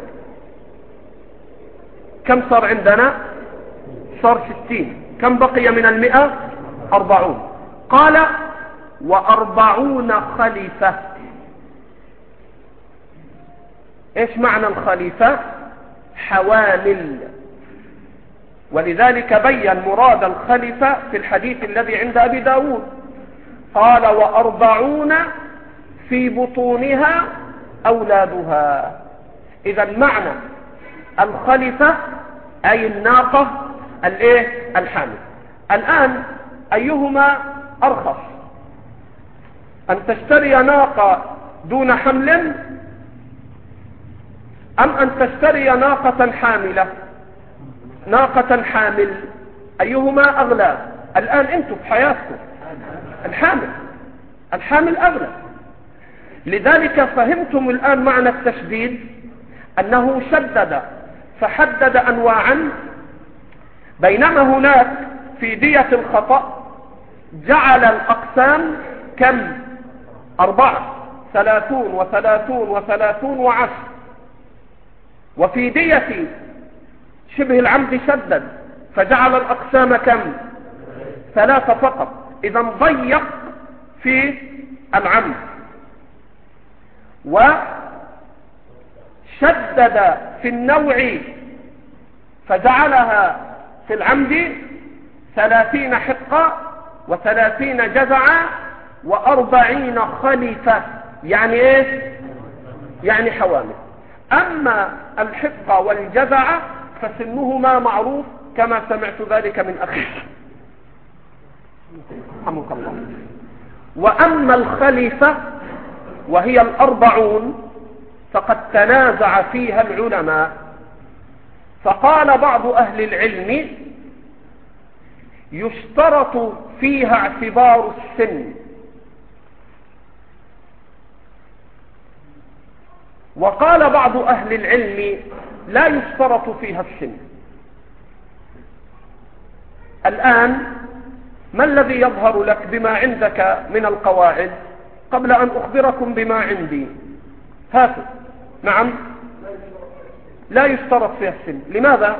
كم صار عندنا؟ صار 60. كم بقي من 100؟ 40. قال: و40 خليفة. ايش معنى الخليفة؟ حوامل. ولذلك بين مراد الخليفة في الحديث الذي عند أبي داود، قال: و40 في بطونها أولادها. إذا معنى الخليفة أي الناقة الحامل. الآن أيهما أرخص، أن تشتري ناقة دون حمل أم أن تشتري ناقة حاملة؟ ناقة حامل. أيهما أغلى الآن أنتم في حياتكم؟ الحامل أغلى. لذلك فهمتم الآن معنى التشديد، أنه شدد فحدد أنواعا، بينما هناك في دية الخطأ جعل الأقسام كم؟ 4، 30 و30 و30 و10. وفي دية شبه العمد شدد فجعل الأقسام كم؟ 3 فقط. إذا ضيق في العمد، وشدد في النوع فجعلها في العمد 30 حقة و30 جذعة و40 خليفة. يعني ايش؟ يعني حوامل. اما الحقة والجذعة فسنهما معروف كما سمعت ذلك من أخيك رحمك الله. وأما الخليفة وهي 40 فقد تنازع فيها العلماء، فقال بعض أهل العلم يشترط فيها اعتبار السن، وقال بعض أهل العلم لا يشترط فيها السن. الآن ما الذي يظهر لك بما عندك من القواعد قبل أن أخبركم بما عندي؟ هاتوا. نعم، لا يشترط فيها السن. لماذا؟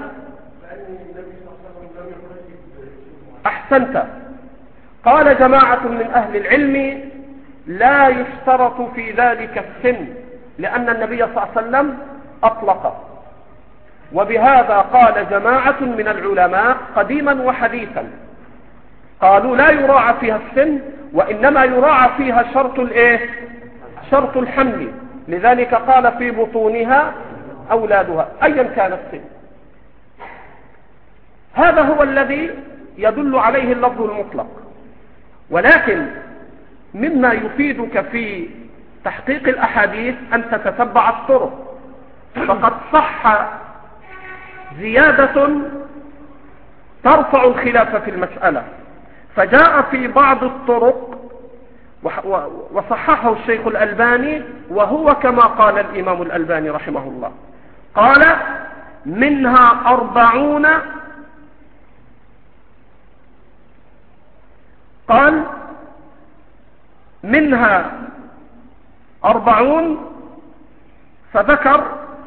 أحسنت. قال جماعة من أهل العلم لا يشترط في ذلك السن، لأن النبي صلى الله عليه وسلم أطلق. وبهذا قال جماعة من العلماء قديما وحديثا، قالوا لا يراعى فيها السن، وإنما يراعى فيها شرط الحمل. لذلك قال في بطونها أولادها أيا كان السن. هذا هو الذي يدل عليه اللفظ المطلق. ولكن مما يفيدك في تحقيق الأحاديث أن تتتبع الطرق، فقد صح زيادة ترفع الخلاف في المسألة، فجاء في بعض الطرق وصححه الشيخ الألباني، وهو كما قال الإمام الألباني رحمه الله، قال منها 40، قال منها 40، فذكر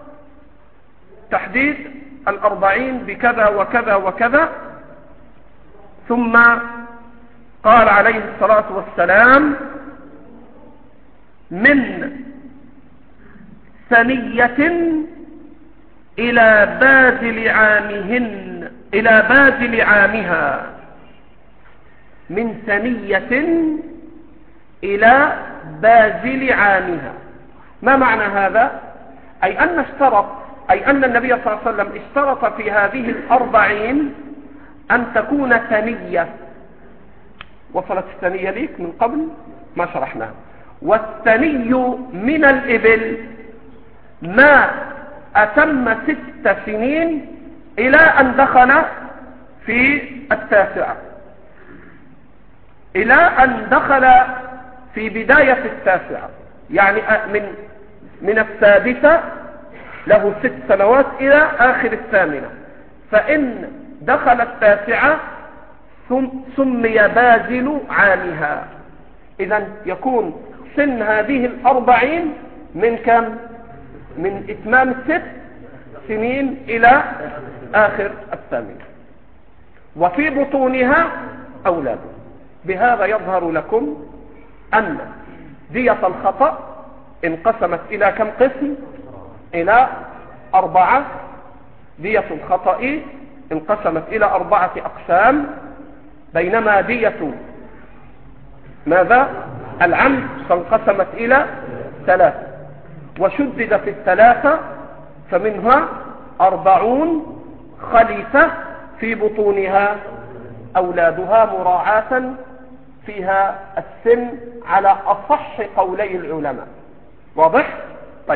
تحديد 40 بكذا وكذا وكذا، ثم قال عليه الصلاة والسلام من ثنية إلى بازل عامها، من ثنية إلى بازل عامها. ما معنى هذا؟ أي أن النبي صلى الله عليه وسلم اشترط في هذه 40 أن تكون ثنية. وصلت الثنية ليك من قبل ما شرحناها. والثني من الإبل ما أتم 6 سنين إلى أن دخل في 9، إلى أن دخل في بداية 9، يعني من 6 له 6 سنوات إلى آخر 8. فإن دخل 9 سمي بازل عامها. إذن يكون سن هذه 40 من كم؟ من إتمام 6 سنين إلى آخر 8. وفي بطونها أولاد. بهذا يظهر لكم أن دية الخطأ انقسمت إلى كم قسم؟ إلى 4. دية الخطأ انقسمت إلى 4 أقسام، بينما دية ماذا؟ العمد فانقسمت إلى 3، وشدد في 3، فمنها 40 خليفة في بطونها أولادها، مراعاة فيها السن على أصح قولي العلماء. واضح؟ طيب،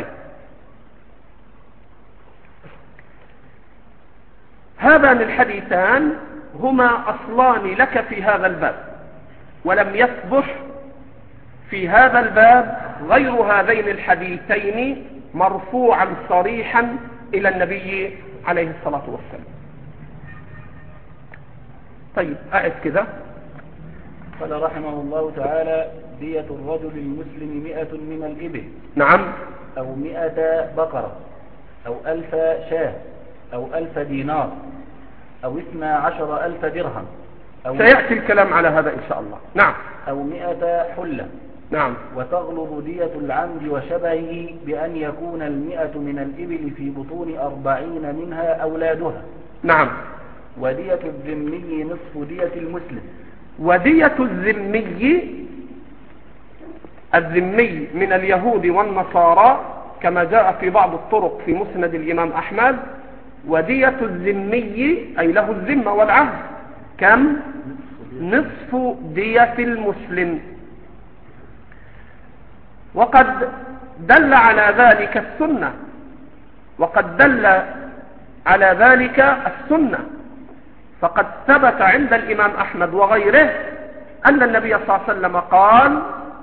هذان الحديثان هما أصلان لك في هذا الباب، ولم يثبت في هذا الباب غير هذين الحديثين مرفوعا صريحا إلى النبي عليه الصلاة والسلام. طيب، أعد كذا. قال رحمه الله تعالى: دية الرجل المسلم 100 من الإبل. نعم. أو 100 بقرة، أو 1000 شاة، أو 1000 دينار، أو 12,000 درهم، أو سيأتي الكلام على هذا إن شاء الله. نعم. أو 100 حلة. نعم. وتغلظ دية العمد وشبهه بأن يكون 100 من الإبل في بطون 40 منها أولادها. نعم. ودية الذمي نصف دية المسلم. ودية الذمي من اليهود والنصارى كما جاء في بعض الطرق في مسند الإمام أحمد ودية الذمي أي له الذمة والعهد كم؟ نصف دية المسلم. وقد دل على ذلك السنة، فقد ثبت عند الإمام أحمد وغيره أن النبي صلى الله عليه وسلم قال: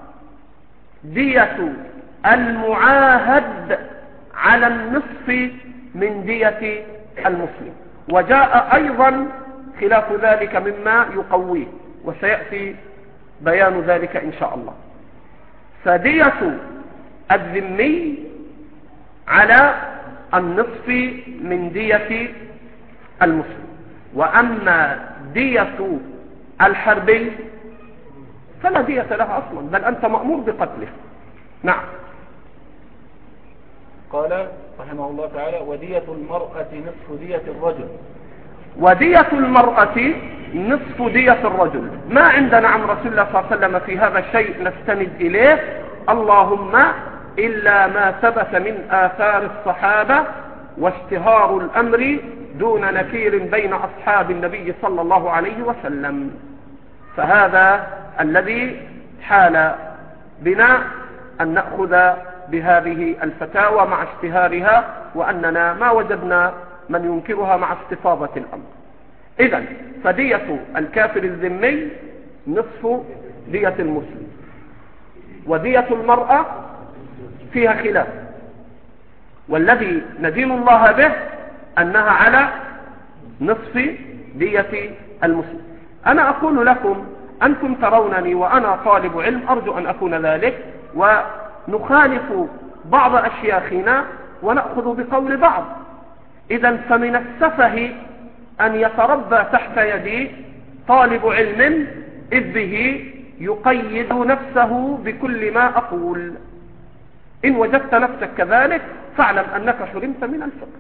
دية المعاهد على النصف من دية المسلم. وجاء أيضا خلاف ذلك مما يقويه، وسيأتي بيان ذلك إن شاء الله. فدية الذمي على النصف من دية المسلم، وأما دية الحربي فلا دية لها أصلا، بل أنت مأمور بقتله. نعم. قال رحمه الله تعالى: ودية المرأة نصف دية الرجل. ودية المرأة نصف دية الرجل. ما عندنا عن رسول الله صلى الله عليه وسلم في هذا الشيء نستند إليه، اللهم إلا ما ثبت من آثار الصحابة واشتهار الأمر دون نكير بين أصحاب النبي صلى الله عليه وسلم. فهذا الذي حال بنا أن نأخذ بهذه الفتاوى مع اشتهارها، وأننا ما وجدنا من ينكرها مع استفاضة الأمر. إذن فدية الكافر الذمي نصف دية المسلم، ودية المرأة فيها خلاف، والذي ندين الله به أنها على نصف دية المسلم. أنا أقول لكم، أنتم ترونني وأنا طالب علم، أرجو أن أكون ذلك، ونخالف بعض أشياخنا ونأخذ بقول بعض. إذن فمن السفه أن يتربى تحت يدي طالب علم إذ به يقيد نفسه بكل ما أقول. إن وجدت نفسك كذلك فاعلم أنك حرمت من الفقه،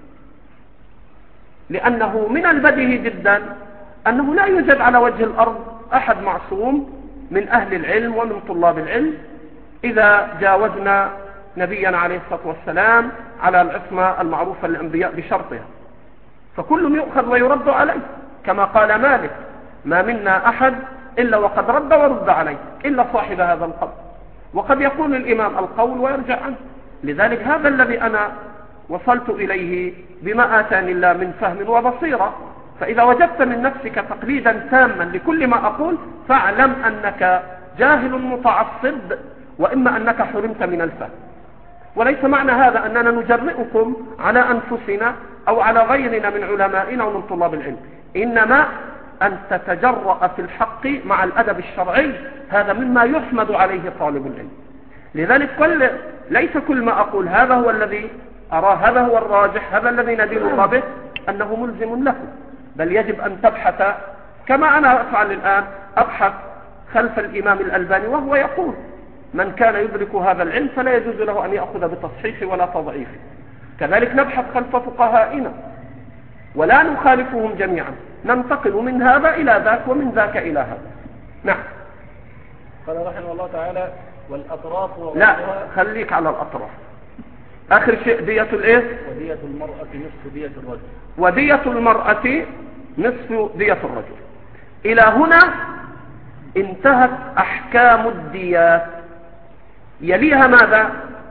لأنه من البديهي جدا أنه لا يوجد على وجه الأرض أحد معصوم من أهل العلم ومن طلاب العلم إذا جاوزنا نبينا عليه الصلاة والسلام على العصمة المعروفة للأنبياء بشرطها، فكل يؤخذ ويرد عليه، كما قال مالك: ما منا أحد إلا وقد رد ورد عليه إلا صاحب هذا القبر. وقد يقول الإمام القول ويرجع عنه. لذلك هذا الذي أنا وصلت إليه بما آتاني الله من فهم وبصيرة. فإذا وجدت من نفسك تقليدا تاما لكل ما أقول فاعلم أنك جاهل متعصب، وإما أنك حرمت من الفهم. وليس معنى هذا أننا نجرئكم على أنفسنا أو على غيرنا من علمائنا ومن طلاب العلم، إنما أن تتجرأ في الحق مع الأدب الشرعي، هذا مما يحمد عليه طالب العلم. لذلك ليس كل ما أقول هذا هو الذي أراه، هذا هو الراجح، هذا الذي ندين الله به أنه ملزم له، بل يجب أن تبحث كما أنا أفعل الآن، أبحث خلف الإمام الألباني وهو يقول: من كان يدرك هذا العلم فلا يجوز له أن يأخذ بتصحيح ولا تضعيف. كذلك نبحث خلف فقهائنا ولا نخالفهم جميعا، ننتقل من هذا إلى ذاك ومن ذاك إلى هذا. نعم. قال رحمه الله تعالى: والأطراف لا، خليك على الأطراف. آخر شيء دية الإيه؟ ودية المرأة نصف دية الرجل. ودية المرأة نصف دية الرجل. إلى هنا انتهت أحكام الديات. يليها ماذا؟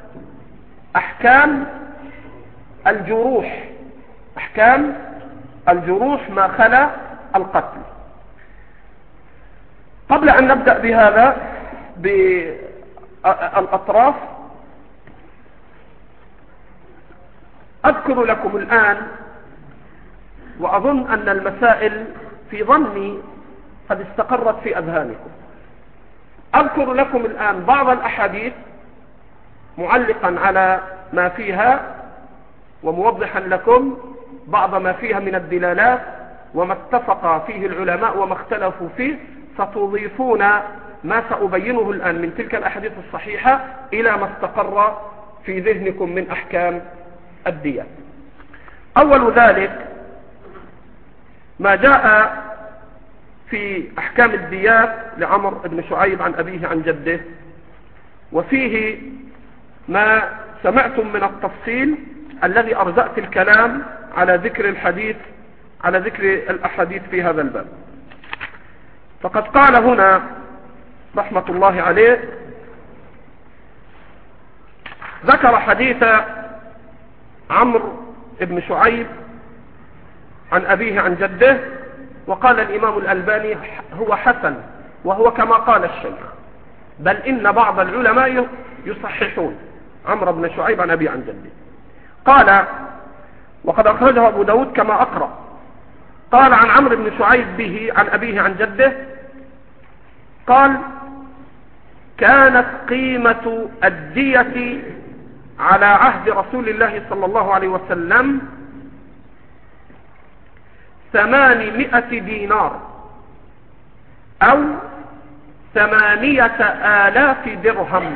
أحكام الجروح. أحكام الجروح ما خلا القتل. قبل أن نبدأ بهذا بالأطراف، أذكر لكم الآن، وأظن أن المسائل في ظني قد استقرت في أذهانكم، أذكر لكم الآن بعض الأحاديث معلقا على ما فيها وموضحا لكم بعض ما فيها من الدلالات وما اتفق فيه العلماء وما اختلفوا فيه، ستضيفون ما سأبينه الآن من تلك الأحاديث الصحيحة إلى ما استقر في ذهنكم من أحكام الدية. أول ذلك ما جاء في أحكام الديات لعمر بن شعيب عن أبيه عن جده، وفيه ما سمعتم من التفصيل الذي أرجأت الكلام على ذكر الأحاديث في هذا الباب. فقد قال هنا رحمة الله عليه، ذكر حديث عمرو بن شعيب عن أبيه عن جده، وقال الإمام الألباني هو حسن، وهو كما قال الشيخ، بل إن بعض العلماء يصححون عمرو بن شعيب عن أبيه عن جده. قال وقد أخرجه أبو داود كما أقرأ. قال عن عمرو بن شعيب به عن أبيه عن جده قال: كانت قيمة الدية على عهد رسول الله صلى الله عليه وسلم 800 دينار أو 8000 درهم.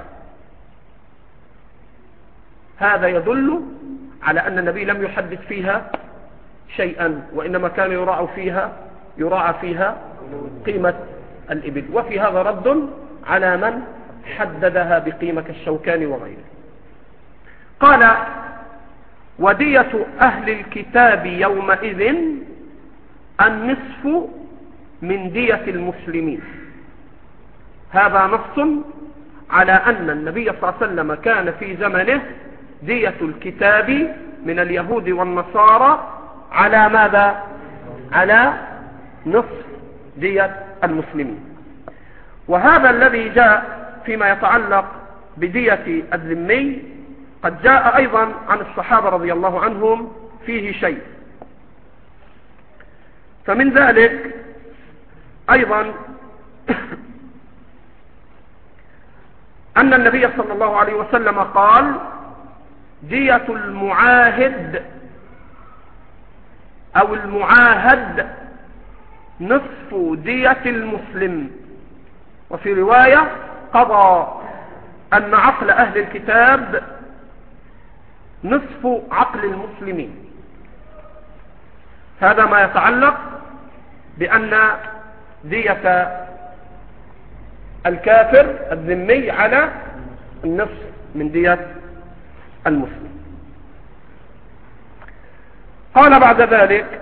هذا يدل على أن النبي لم يحدث فيها شيئا، وإنما كان يراعى فيها قيمة الإبل. وفي هذا رد على من حددها بقيمة كالشوكاني وغيره. قال: ودية أهل الكتاب يومئذ النصف من دية المسلمين. هذا نص على أن النبي صلى الله عليه وسلم كان في زمنه دية الكتاب من اليهود والنصارى على ماذا؟ على نصف دية المسلمين. وهذا الذي جاء فيما يتعلق بدية الذمي قد جاء أيضا عن الصحابة رضي الله عنهم فيه شيء. فمن ذلك أيضا أن النبي صلى الله عليه وسلم قال: دية المعاهد أو المعاهد نصف دية المسلم. وفي رواية: قضى أن عقل أهل الكتاب نصف عقل المسلمين. هذا ما يتعلق بأن دية الكافر الذمي على النصف من دية المسلم. قال بعد ذلك: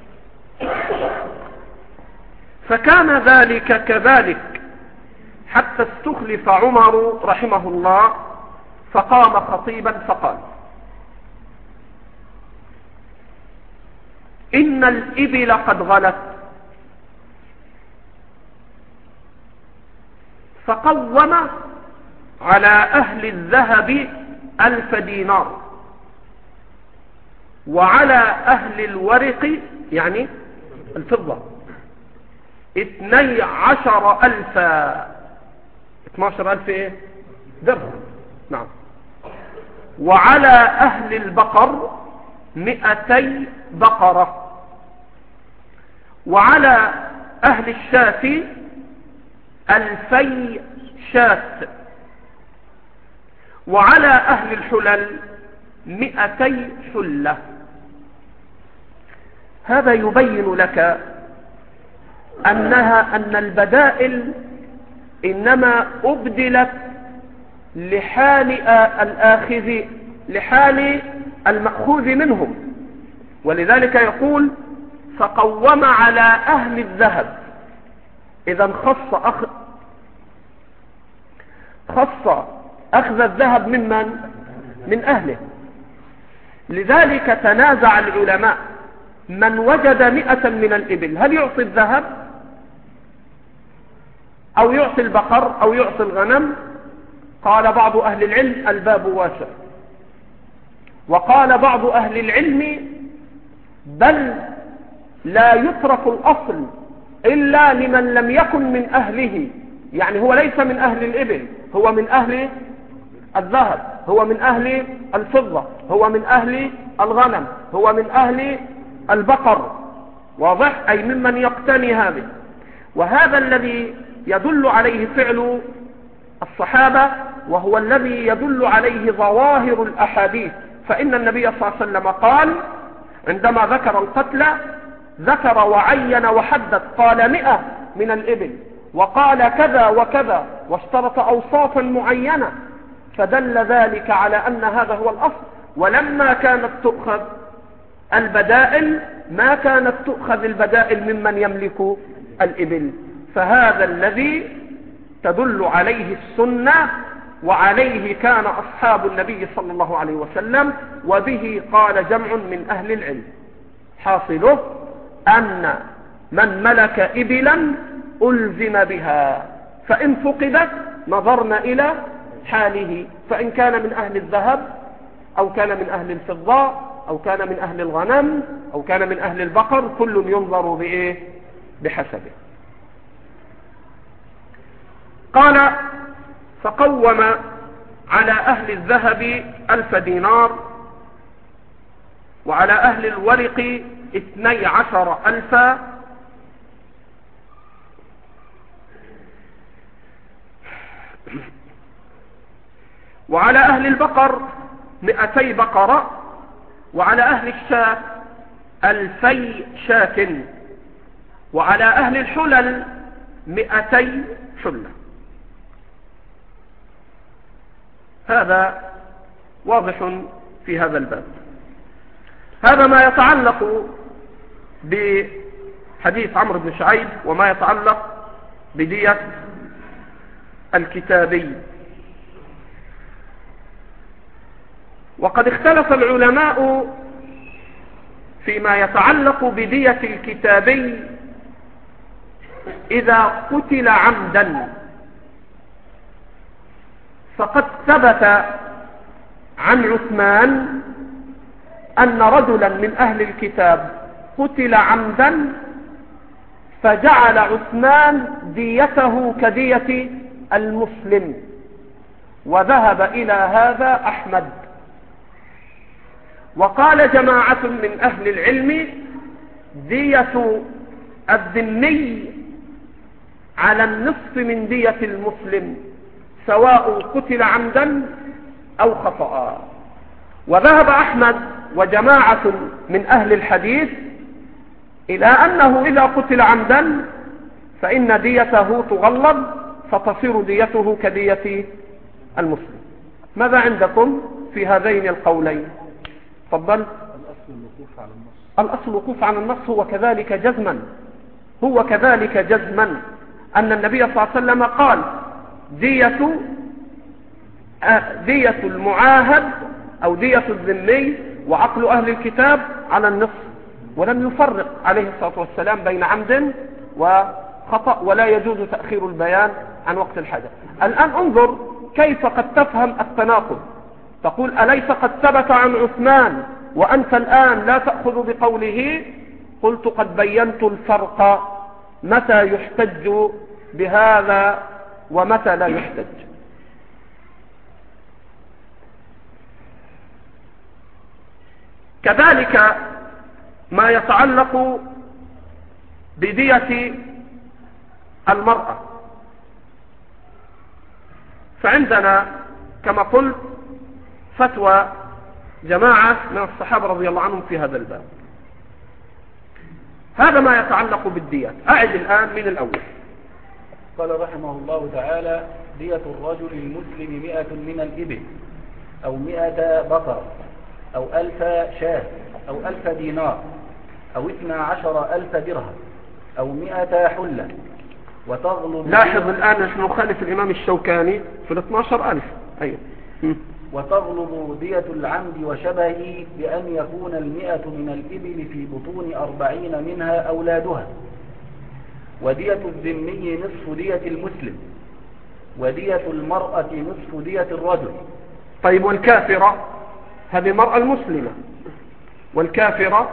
فكان ذلك كذلك حتى استخلف عمر رحمه الله فقام خطيبا فقال: إن الإبل قد غلت. فقوم على أهل الذهب 1000 دينار، وعلى أهل الورق يعني الفضة 12,000 12,000 درهم. نعم. وعلى أهل البقر 200 بقرة، وعلى أهل الشاة 2000 شاة، وعلى أهل الحلل 200 حلة. هذا يبين لك أن البدائل إنما أبدلت لحال المأخوذ منهم. ولذلك يقول: فقوم على أهل الذهب. إذا خص أخذ الذهب من أهله. لذلك تنازع العلماء: من وجد 100 من الإبل هل يعطي الذهب أو يعطي البقر أو يعطي الغنم؟ قال بعض أهل العلم: الباب واسع. وقال بعض أهل العلم: بل لا يترك الأصل إلا لمن لم يكن من أهله، يعني هو ليس من أهل الإبل، هو من أهل الذهب، هو من أهل الفضة، هو من أهل الغنم، هو من أهل البقر. واضح؟ أي ممن يقتني هذه. وهذا الذي يدل عليه فعل الصحابة، وهو الذي يدل عليه ظواهر الأحاديث. فإن النبي صلى الله عليه وسلم قال عندما ذكر القتل، ذكر وعين وحدد، قال 100 من الإبل، وقال كذا وكذا، واشترط أوصافا معينة، فدل ذلك على أن هذا هو الأصل. ولما كانت تؤخذ البدائل ما كانت تؤخذ البدائل ممن يملك الإبل. فهذا الذي تدل عليه السنة، وعليه كان أصحاب النبي صلى الله عليه وسلم، وبه قال جمع من أهل العلم. حاصله أن من ملك إبلا ألزم بها، فإن فقدت نظرنا إلى حاله، فإن كان من أهل الذهب أو كان من أهل الفضة أو كان من أهل الغنم أو كان من أهل البقر، كل ينظر بإيه؟ بحسبه. قال فقوم على أهل الذهب 1000 دينار، وعلى أهل الورق 12,000، وعلى أهل البقر 200 بقرة، وعلى أهل الشاة 2000 شاة، وعلى أهل الحلل 200 حلة. هذا واضح في هذا الباب. هذا ما يتعلق بحديث عمرو بن شعيب وما يتعلق بدية الكتابي. وقد اختلف العلماء فيما يتعلق بدية الكتابي إذا قتل عمدا. فقد ثبت عن عثمان أن رجلا من أهل الكتاب قتل عمدا، فجعل عثمان ديته كدية المسلم، وذهب إلى هذا أحمد. وقال جماعة من أهل العلم دية الذمي على النصف من دية المسلم، سواء قتل عمدا أو خطأ. وذهب أحمد وجماعة من أهل الحديث إلى أنه إذا قتل عمدا فإن ديته تغلظ، فتصير ديته كدية المسلم. ماذا عندكم في هذين القولين؟ تفضل. الأصل الوقوف على النص هو كذلك جزما أن النبي صلى الله عليه وسلم قال دية المعاهد أو دية الذمي وعقل أهل الكتاب على النصف، ولم يفرق عليه الصلاة والسلام بين عمد وخطأ، ولا يجوز تأخير البيان عن وقت الحاجة. الآن انظر كيف قد تفهم التناقض. تقول أليس قد ثبت عن عثمان وأنت الآن لا تأخذ بقوله؟ قلت قد بينت الفرق، متى يحتج بهذا ومتى لا يحتج. كذلك ما يتعلق بدية المرأة، فعندنا كما قلت فتوى جماعة من الصحابة رضي الله عنهم في هذا الباب. هذا ما يتعلق بالديات. أعد الآن من الأول. قال رحمه الله تعالى: دية الرجل المسلم 100 من الإبل، أو 100 بقرة، أو 1000 شاة، أو 1000 دينار، أو 12,000 درهم، أو 100 حلة. وتغلب. لاحظ الآن نحن نخالف الإمام الشوكاني في 12,000. أيوه. وتغلب دية العمد وشبهه بأن يكون 100 من الإبل في بطون 40 منها أولادها. ودية الذمي نصف دية المسلم، ودية المرأة نصف دية الرجل. طيب والكافرة؟ هذه المرأة المسلمة، والكافرة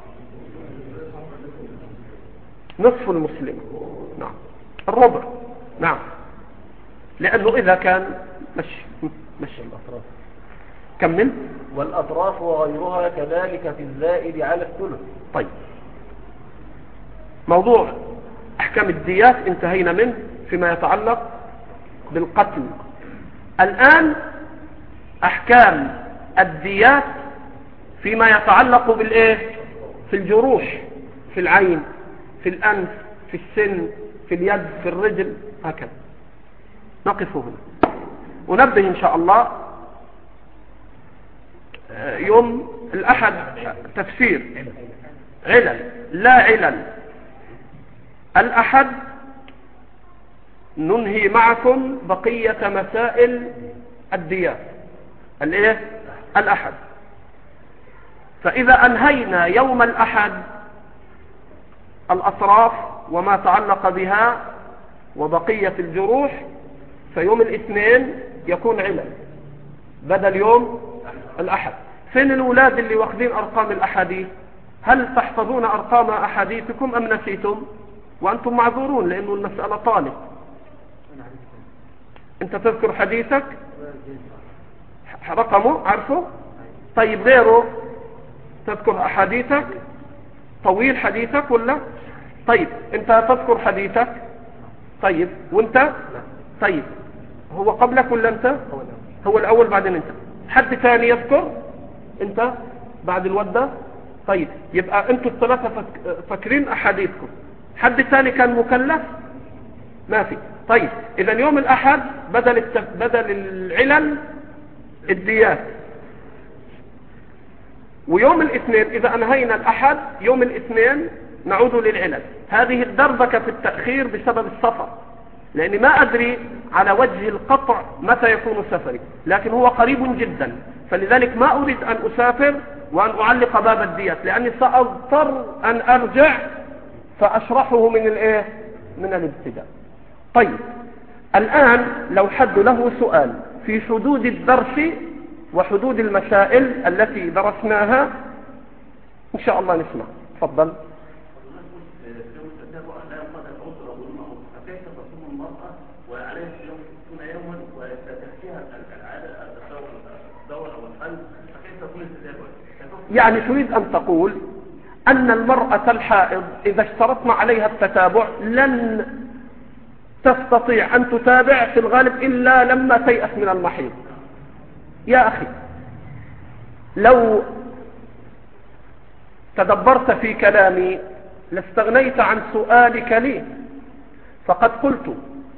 نصف المسلمة. نعم، الربع. نعم، لأنه إذا كان مشي الأطراف. كمل. والأطراف وغيرها كذلك في الزائد على الثلث. طيب، موضوع أحكام الديات انتهينا منه فيما يتعلق بالقتل. الآن أحكام الديات فيما يتعلق بالإيه؟ في الجروح، في العين، في الأنف، في السن، في اليد، في الرجل، هكذا. نقف هنا ونبدأ إن شاء الله يوم الأحد تفسير علل، لا علل. الأحد ننهي معكم بقية مسائل الديات الايه الأحد. فإذا أنهينا يوم الأحد الأطراف وما تعلق بها وبقية الجروح، فيوم الاثنين يكون علل بدل يوم الأحد. فين الأولاد اللي واخدين أرقام الأحاديث؟ هل تحفظون أرقام أحاديثكم أم نسيتم؟ وأنتم معذورون لأنه المسألة طالب. أنت تذكر حديثك رقمه عارفه؟ طيب غيره تذكر أحاديثك؟ طويل حديثك ولا؟ طيب أنت تذكر حديثك؟ طيب وأنت؟ طيب هو قبلك ولا أنت؟ هو الأول بعدين أنت. حد ثاني يذكر؟ أنت بعد الودة؟ طيب يبقى أنتوا الثلاثة فاكرين أحاديثكم. حد ثاني كان مكلف؟ ما في. طيب إذا يوم الأحد بدل العلل الديات، ويوم الاثنين إذا أنهينا الأحد يوم الاثنين نعود للعلل. هذه الدربكة في التأخير بسبب السفر، لأني ما أدري على وجه القطع متى يكون سفري، لكن هو قريب جدا، فلذلك ما أريد أن أسافر وأن أعلق باب الديات، لأني سأضطر أن أرجع فأشرحه من الابتداء. طيب الآن لو حد له سؤال في حدود الدرس وحدود المسائل التي درسناها إن شاء الله نسمع. تفضل. يعني تريد أن تقول أن المرأة الحائض إذا اشترطنا عليها التتابع لن تستطيع أن تتابع في الغالب إلا لما تيأس من المحيض. يا أخي لو تدبرت في كلامي لاستغنيت عن سؤالك لي، فقد قلت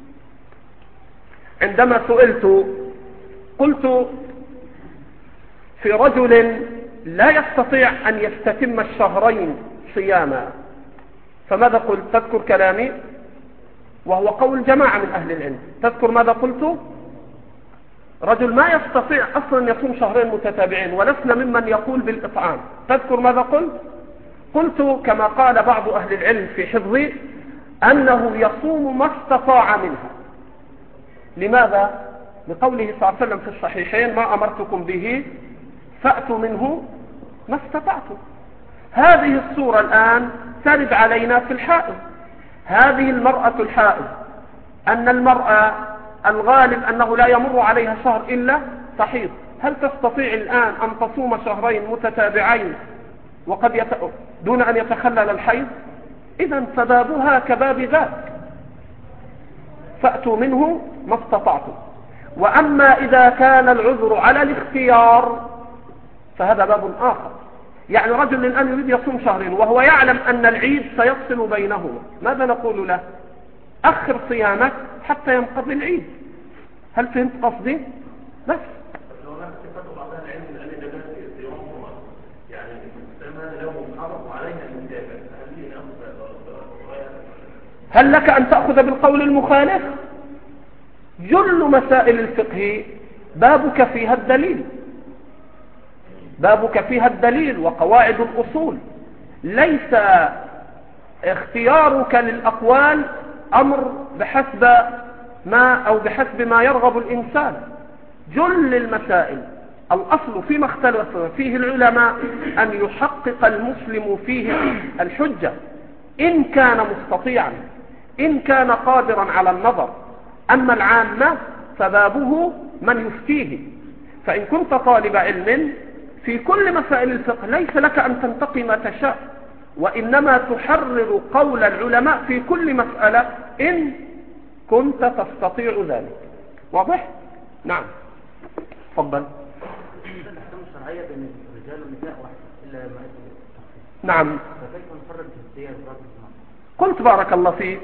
عندما سئلت قلت في رجل لا يستطيع أن يستتم الشهرين صياما، فماذا قلت؟ تذكر كلامي وهو قول جماعة من أهل العلم. تذكر ماذا قلت؟ رجل ما يستطيع أصلا يصوم شهرين متتابعين، ولسنا ممن يقول بالإطعام. تذكر ماذا قلت؟ قلت كما قال بعض أهل العلم في حفظي أنه يصوم ما استطاع منها. لماذا؟ لقوله صلى الله عليه وسلم في الصحيحين ما أمرتكم به فأتوا منه ما استطعتم. هذه الصورة الآن ترد علينا في الحائض. هذه المرأة الحائض أن المرأة الغالب أنه لا يمر عليها شهر إلا تحيض، هل تستطيع الآن أن تصوم شهرين متتابعين وقد دون أن يتخلل الحيض؟ إذن فبابها كباب ذاك، فأتوا منه ما استطعتم. وأما إذا كان العذر على الاختيار فهذا باب آخر. يعني رجل الآن يريد يصوم شهرين وهو يعلم أن العيد سيفصل بينهما، ماذا نقول له؟ أخر صيامك حتى ينقضي العيد. هل فهمت قصدي؟ بس هل لك أن تأخذ بالقول المخالف؟ جل مسائل الفقه بابك فيها الدليل، بابك فيها الدليل وقواعد الأصول. ليس اختيارك للأقوال أمر بحسب ما يرغب الإنسان. جل المسائل الأصل فيما اختلف فيه العلماء أن يحقق المسلم فيه الحجة إن كان مستطيعا، إن كان قادرا على النظر. أما العامة فبابه من يفتيه. فإن كنت طالب علم في كل مسائل الفقه ليس لك أن تنتقي ما تشاء، وإنما تحرر قول العلماء في كل مسألة إن كنت تستطيع ذلك. واضح؟ نعم. تفضل. الأحكام الشرعية بين الرجال والنساء واحد إلا ما نعم. فكيف نفرق في الدية؟ قلت بارك الله فيك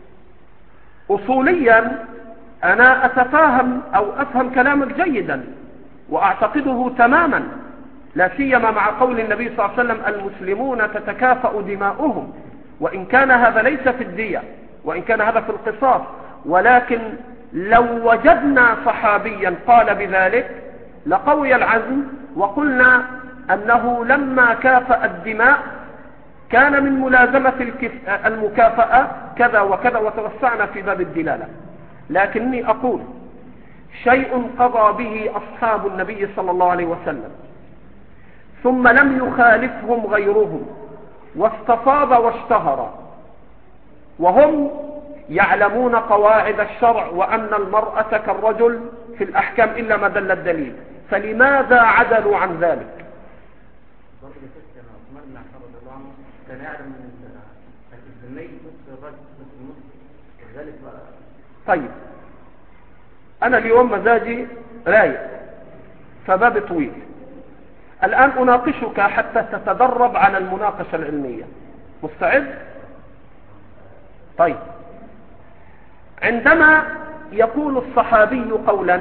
أصوليا أنا أتفاهم أو أفهم كلامك جيدا وأعتقده تماما، لا سيما مع قول النبي صلى الله عليه وسلم المسلمون تتكافأ دماؤهم، وإن كان هذا ليس في الدية، وإن كان هذا في القصاص، ولكن لو وجدنا صحابيا قال بذلك لقوي العزم وقلنا أنه لما كافأ الدماء كان من ملازمة المكافأة كذا وكذا، وتوسعنا في باب الدلالة. لكني أقول شيء قضى به أصحاب النبي صلى الله عليه وسلم ثم لم يخالفهم غيرهم واستفاض واشتهر، وهم يعلمون قواعد الشرع وأن المرأة كالرجل في الأحكام إلا ما دل الدليل، فلماذا عدلوا عن ذلك؟ كان يعلم الذني نصف الرجل نصف النصف وذلك. طيب أنا اليوم مزاجي رايق فباب طويل، الآن أناقشك حتى تتدرب على المناقشة العلمية. مستعد؟ طيب، عندما يقول الصحابي قولا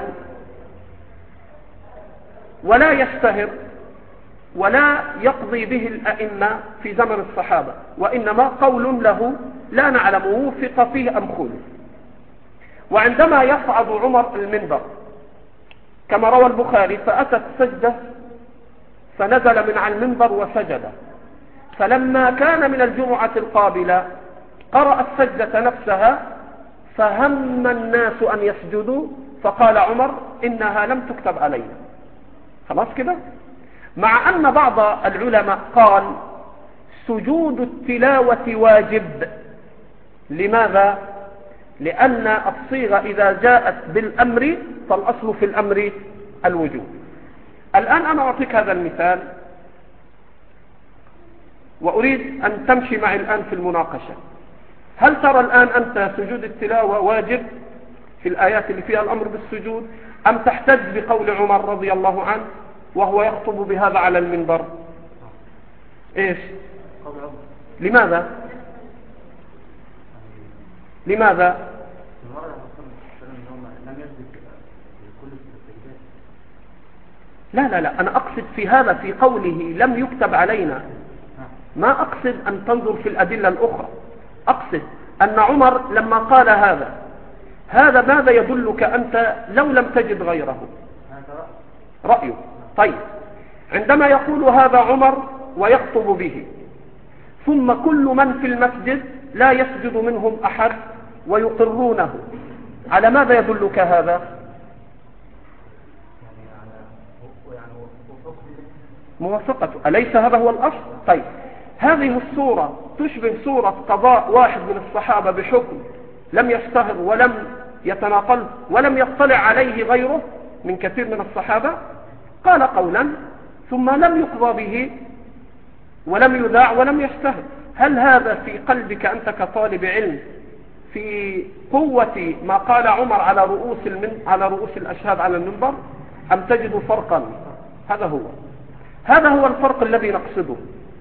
ولا يشتهر ولا يقضي به الأئمة في زمن الصحابة، وإنما قول له لا نعلم وفق فيه أم خلف، وعندما يصعد عمر المنبر كما روى البخاري فأتت سجدة فنزل من على المنبر وسجد، فلما كان من الجمعة القابلة قرأ السجدة نفسها فهم الناس أن يسجدوا، فقال عمر إنها لم تكتب علينا. خلاص كده؟ مع أن بعض العلماء قال سجود التلاوة واجب. لماذا؟ لأن الصيغة إذا جاءت بالأمر فالأصل في الأمر الوجوب. الآن أنا أعطيك هذا المثال وأريد أن تمشي معي الآن في المناقشة. هل ترى الآن أنت سجود التلاوة واجب في الآيات اللي فيها الأمر بالسجود، أم تحتج بقول عمر رضي الله عنه وهو يخطب بهذا على المنبر؟ إيش؟ لماذا؟ لماذا؟ لا أنا أقصد في هذا في قوله لم يكتب علينا، ما أقصد أن تنظر في الأدلة الأخرى، أقصد أن عمر لما قال هذا ماذا يدلك أنت لو لم تجد غيره؟ رأيه. طيب، عندما يقول هذا عمر ويخطب به ثم كل من في المسجد لا يسجد منهم أحد ويقرونه، على ماذا يدلك هذا؟ موافقته، أليس هذا هو الأصل؟ طيب، هذه الصورة تشبه صورة قضاء واحد من الصحابة بحكم لم يشتهر ولم يتناقل ولم يطلع عليه غيره من كثير من الصحابة، قال قولا ثم لم يقضى به ولم يذاع ولم يشتهر. هل هذا في قلبك أنت كطالب علم في قوة ما قال عمر على رؤوس الأشهاد على المنبر، أم تجد فرقا؟ هذا هو الفرق الذي نقصده.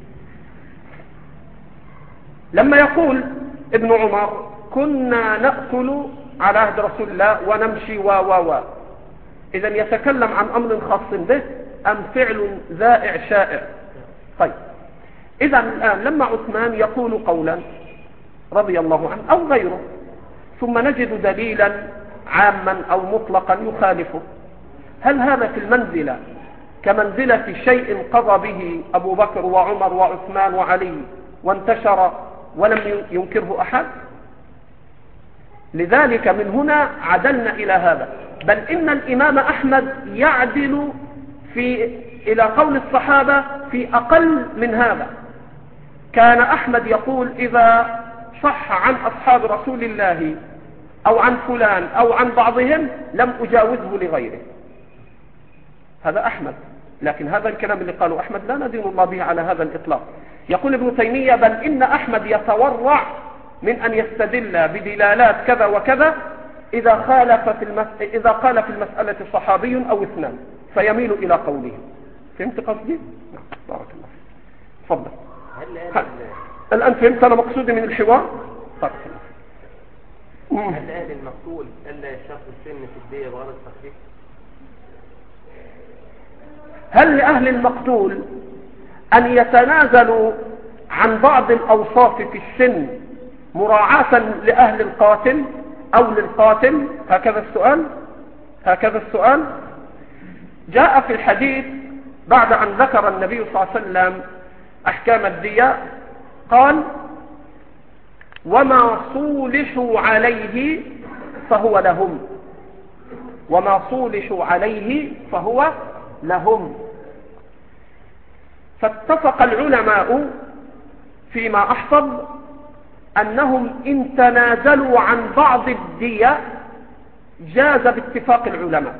لما يقول ابن عمر كنا نأكل على عهد رسول الله ونمشي إذا يتكلم عن أمر خاص به أم فعل ذائع شائع؟ طيب، إذا الآن لما عثمان يقول قولا رضي الله عنه أو غيره ثم نجد دليلا عاما أو مطلقا يخالفه، هل هذا في المنزلة كمنزلة شيء قضى به أبو بكر وعمر وعثمان وعلي وانتشر ولم ينكره أحد؟ لذلك من هنا عدلنا إلى هذا، بل إن الإمام أحمد يعدل إلى قول الصحابة في أقل من هذا. كان أحمد يقول إذا صح عن أصحاب رسول الله أو عن فلان أو عن بعضهم لم أجاوزه لغيره. هذا أحمد، لكن هذا الكلام اللي قاله أحمد لا ندين الله به على هذا الإطلاق. يقول ابن تيمية بل إن أحمد يتورع من أن يستدل بدلالات كذا وكذا إذا قال في المسألة صحابي أو اثنان فيميل إلى قوله. فهمت قصدي؟ نعم، بارك الله فيك. تفضل. الآن فهمت أنا مقصودي من الحوار؟ بارك الله. هل أهل المقتول ألا يشترط السن في الدية بغرض التخفيف؟ هل لأهل المقتول أن يتنازلوا عن بعض الأوصاف في السن مراعاة لأهل القاتل أو للقاتل؟ هكذا السؤال. جاء في الحديث بعد أن ذكر النبي صلى الله عليه وسلم أحكام الدية قال: وما صولحوا عليه فهو لهم، وما صولحوا عليه فهو لهم. فاتفق العلماء فيما أحفظ أنهم إن تنازلوا عن بعض الدية جاز باتفاق العلماء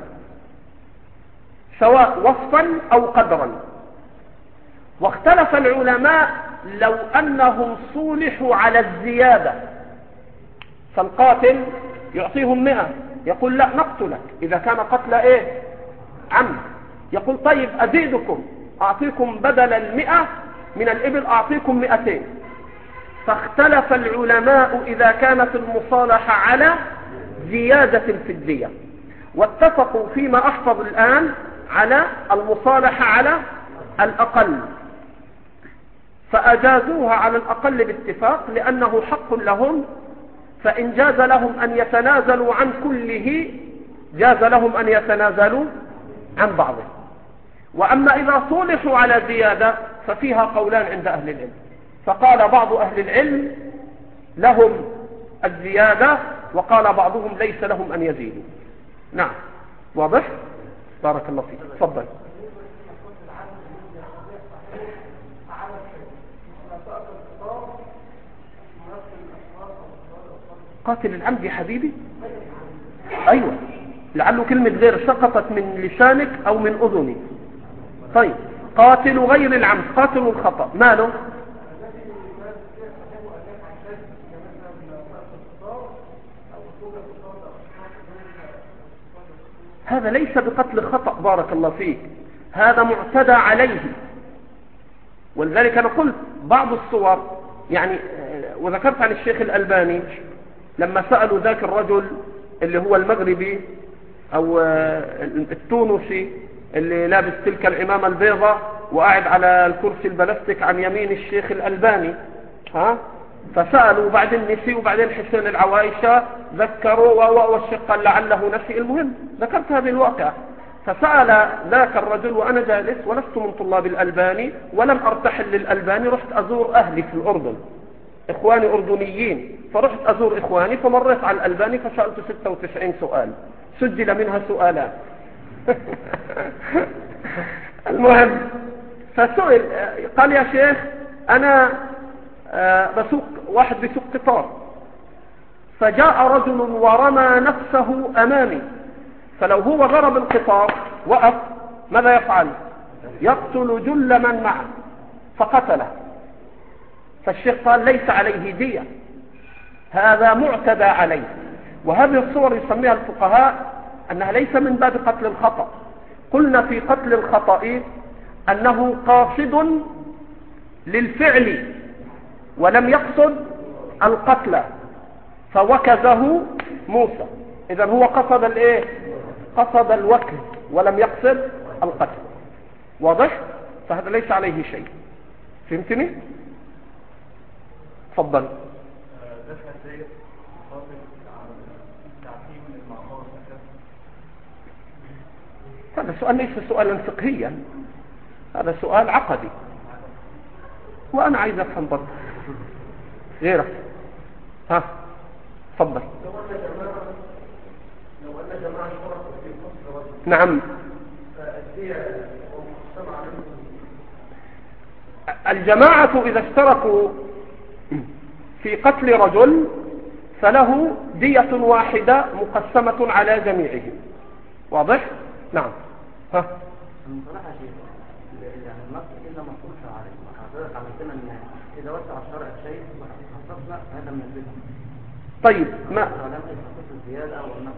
سواء وصفا أو قدرا. واختلف العلماء لو أنهم صولحوا على الزيادة، فالقاتل يعطيهم 100 يقول لا نقتلك إذا كان قتل عمد، يقول طيب أزيدكم أعطيكم بدل 100 من الإبل أعطيكم 200. فاختلف العلماء إذا كانت المصالحة على زيادة في الدية، واتفقوا فيما أحفظ الآن على المصالحة على الأقل، فأجازوها على الأقل باتفاق لأنه حق لهم. فإن جاز لهم أن يتنازلوا عن كله جاز لهم أن يتنازلوا عن بعضه. وأما إذا صولحوا على زيادة ففيها قولان عند أهل العلم، فقال بعض أهل العلم لهم الزيادة وقال بعضهم ليس لهم أن يزيدوا. نعم واضح؟ بارك الله فيك. تفضل. قاتل العمد يا حبيبي؟ أيوة، لعله كلمة غير سقطت من لسانك أو من أذني. طيب قاتل غير العمد، قاتل الخطأ ماله؟ هذا ليس بقتل خطأ بارك الله فيك، هذا معتدى عليه. ولذلك أنا قلت بعض الصور يعني، وذكرت عن الشيخ الألباني لما سألوا ذاك الرجل اللي هو المغربي أو التونسي اللي لابس تلك العمامة البيضاء وقاعد على الكرسي البلاستيك عن يمين الشيخ الألباني، فسألوا وبعدين نسي، وبعدين حسين العوايشة ذكروا والشيخ قال لعله نسي. المهم ذكرت هذه الواقع. فسأل ذاك الرجل وأنا جالس ولست من طلاب الألباني ولم أرتحل للألباني، رحت أزور أهلي في الأردن، إخواني أردنيين، فرحت أزور إخواني فمريت على الألباني فسألت 96 سؤال سجل منها سؤالان. المهم فسئل قال يا شيخ أنا بسوق، واحد بسوق قطار، فجاء رجل ورمى نفسه أمامي، فلو هو ضرب القطار وقف ماذا يفعل؟ يقتل جل من معه، فقتله. فالشيخ قال ليس عليه دية، هذا معتدى عليه. وهذه الصور يسميها الفقهاء أنها ليس من باب قتل الخطأ. قلنا في قتل الخطأ أنه قاصد للفعل ولم يقصد القتل، فوكزه موسى، إذن هو قصد قصد الوكز ولم يقصد القتل. واضح؟ فهذا ليس عليه شيء. فهمتني؟ تفضل. هذا سؤال ليس سؤالا فقهيا، هذا سؤال عقدي، وأنا عايز أفهم برضه غيره. تفضل. لو أن جماعة اشتركوا في قتل رجل، نعم، الجماعة إذا اشتركوا في قتل رجل فله دية واحدة مقسمة على جميعهم. واضح؟ نعم. المصالحة شيء يعني النص إلا ما صلح عليه، وحضرتك عملتنا أن إذا وسع الشرع شيء وحصصنا هذا من البدع. طيب ما لم يحصص الزيادة أو النص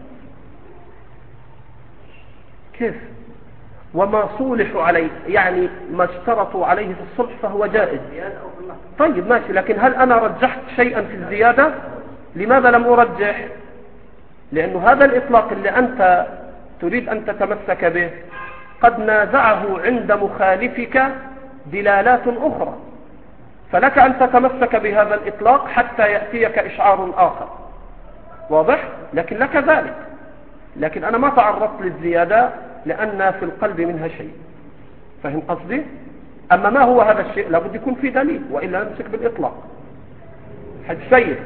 كيف؟ وما صولحوا عليه يعني ما اشترطوا عليه في الصلح فهو جائز. طيب ماشي، لكن هل أنا رجحت شيئا في الزيادة؟ لماذا لم أرجح؟ لأنه هذا الإطلاق اللي أنت تريد أن تتمسك به قد نازعه عند مخالفك دلالات أخرى، فلك أن تتمسك بهذا الإطلاق حتى يأتيك إشعار آخر. واضح؟ لكن لك ذلك، لكن أنا ما تعرضت للزيادة لأن في القلب منها شيء. فهم قصدي؟ أما ما هو هذا الشيء لابد يكون في دليل، وإلا نمسك بالإطلاق. حج سيد.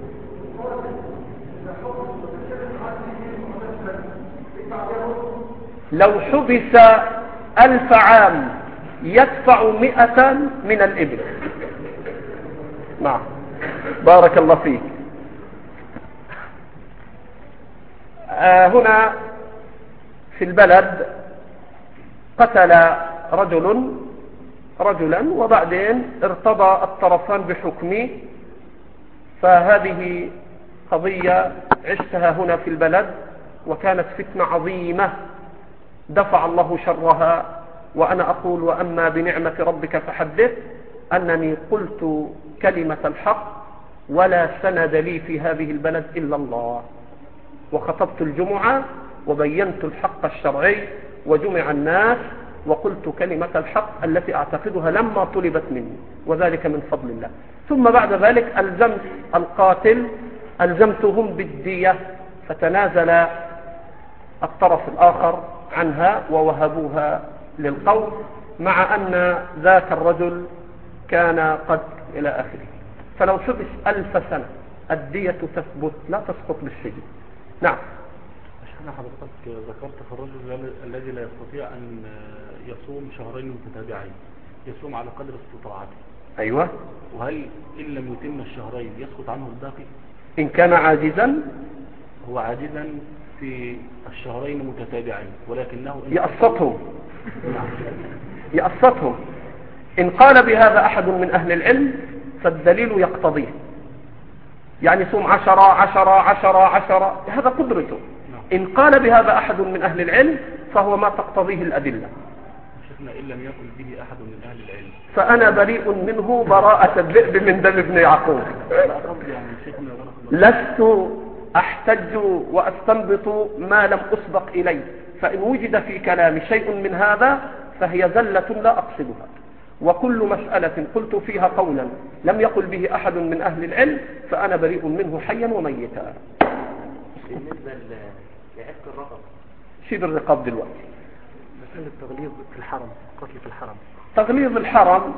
لو حبس 1000 عام يدفع 100 من الإبل. نعم، بارك الله فيك. هنا في البلد قتل رجلا وبعدين ارتضى الطرفان بحكمه، فهذه قضية عشتها هنا في البلد وكانت فتنة عظيمة دفع الله شرها. وأنا أقول وأما بنعمة ربك فحدث، أنني قلت كلمة الحق ولا سند لي في هذه البلد إلا الله، وخطبت الجمعة وبينت الحق الشرعي وجمع الناس وقلت كلمة الحق التي أعتقدها لما طلبت مني، وذلك من فضل الله. ثم بعد ذلك ألزمت القاتل، ألزمتهم بالدية، فتنازل الطرف الآخر عنها ووهبوها للقوم، مع أن ذاك الرجل كان قد إلى آخره. فلو حبس 1000 سنة الدية تثبت لا تسقط بالسجن. نعم. أنا حضرتك ذكرت في الرجل الذي لا يستطيع أن يصوم شهرين متتابعين، يصوم على قدر استطاعته. أيوة. وهل إن لم يتم الشهرين يسقط عنه الباقي؟ إن كان عاجزا، هو عاجزا في الشهرين متتابعين ولكنه يقسطهم. إن قال بهذا أحد من أهل العلم فالدليل يقتضيه، يعني صوم 10 10 10 10، هذا قدرته. إن قال بهذا أحد من أهل العلم فهو ما تقتضيه الأدلة. شيخنا إن لم يقل به أحد من أهل العلم فأنا بريء منه براءة الذئب من دم ابن يعقوب. لست أحتج وأستنبط ما لم أسبق إليه، فإن وجد في كلامي شيء من هذا فهي زلة لا أقصدها، وكل مسألة قلت فيها قولا لم يقل به أحد من أهل العلم فأنا بريء منه حيا وميتا. بالنسبة لعتق الرقب، شيب الرقاب دلوقتي. مسألة التغليظ في الحرم، قتل في الحرم. تغليظ الحرم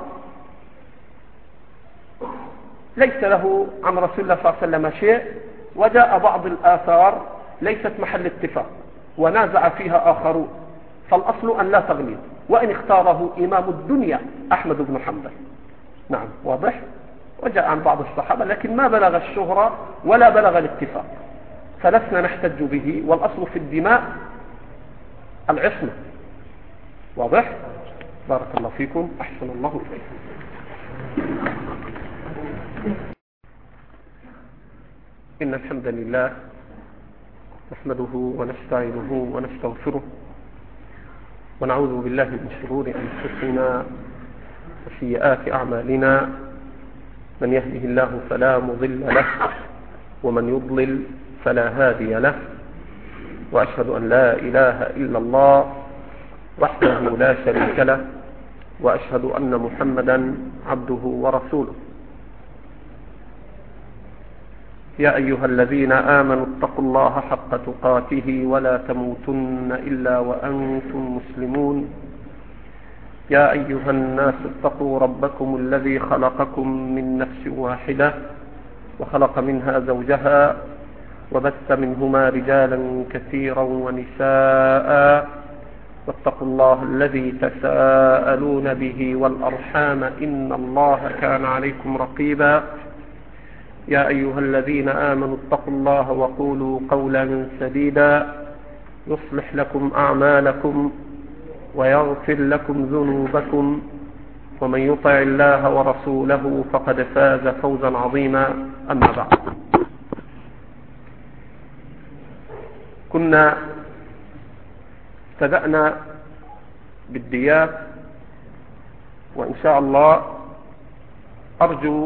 ليس له عن رسول الله صلى الله عليه وسلم شيء، وجاء بعض الآثار ليست محل اتفاق ونازع فيها آخرون، فالأصل أن لا تغليظ، وإن اختاره إمام الدنيا أحمد بن حنبل. نعم، واضح. وجاء عن بعض الصحابة لكن ما بلغ الشهرة ولا بلغ الاتفاق، فلسنا نحتج به، والأصل في الدماء العصمة. واضح. بارك الله فيكم، أحسن الله إليكم. إن الحمد لله نحمده ونستعينه ونستغفره ونعوذ بالله من شرور أنفسنا وسيئات أعمالنا، من يهده الله فلا مضل له ومن يضلل فلا هادي له، وأشهد أن لا إله إلا الله وحده لا شريك له، وأشهد أن محمدا عبده ورسوله. يا أيها الذين آمنوا اتقوا الله حق تقاته ولا تموتن إلا وأنتم مسلمون. يا أيها الناس اتقوا ربكم الذي خلقكم من نفس واحدة وخلق منها زوجها وبث منهما رجالا كثيرا ونساء، واتقوا الله الذي تساءلون به والأرحام إن الله كان عليكم رقيبا. يا أيها الذين آمنوا اتقوا الله وقولوا قولا سديدا يصلح لكم أعمالكم ويغفر لكم ذنوبكم، ومن يطع الله ورسوله فقد فاز فوزا عظيما. أما بعد، كنا ابتدأنا بالديات، وإن شاء الله أرجو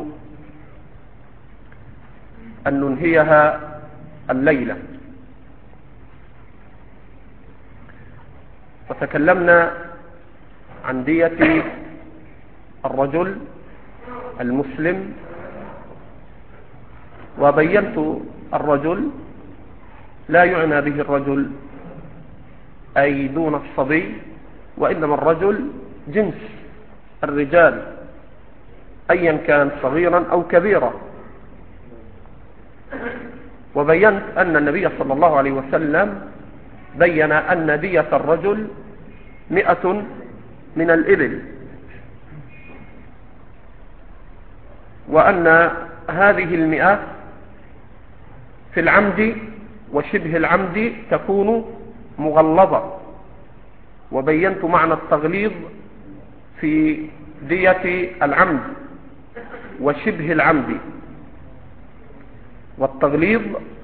أن ننهيها الليلة. وتكلمنا عن دية الرجل المسلم، وبينت الرجل لا يعنى به الرجل أي دون الصبي، وإنما الرجل جنس الرجال أيا كان صغيرا أو كبيرا. وبينت أن النبي صلى الله عليه وسلم بين أن دية الرجل 100 من الإبل، وأن هذه 100 في العمد وشبه العمد تكون مغلظة. وبينت معنى التغليظ في دية العمد وشبه العمد. والتغليظ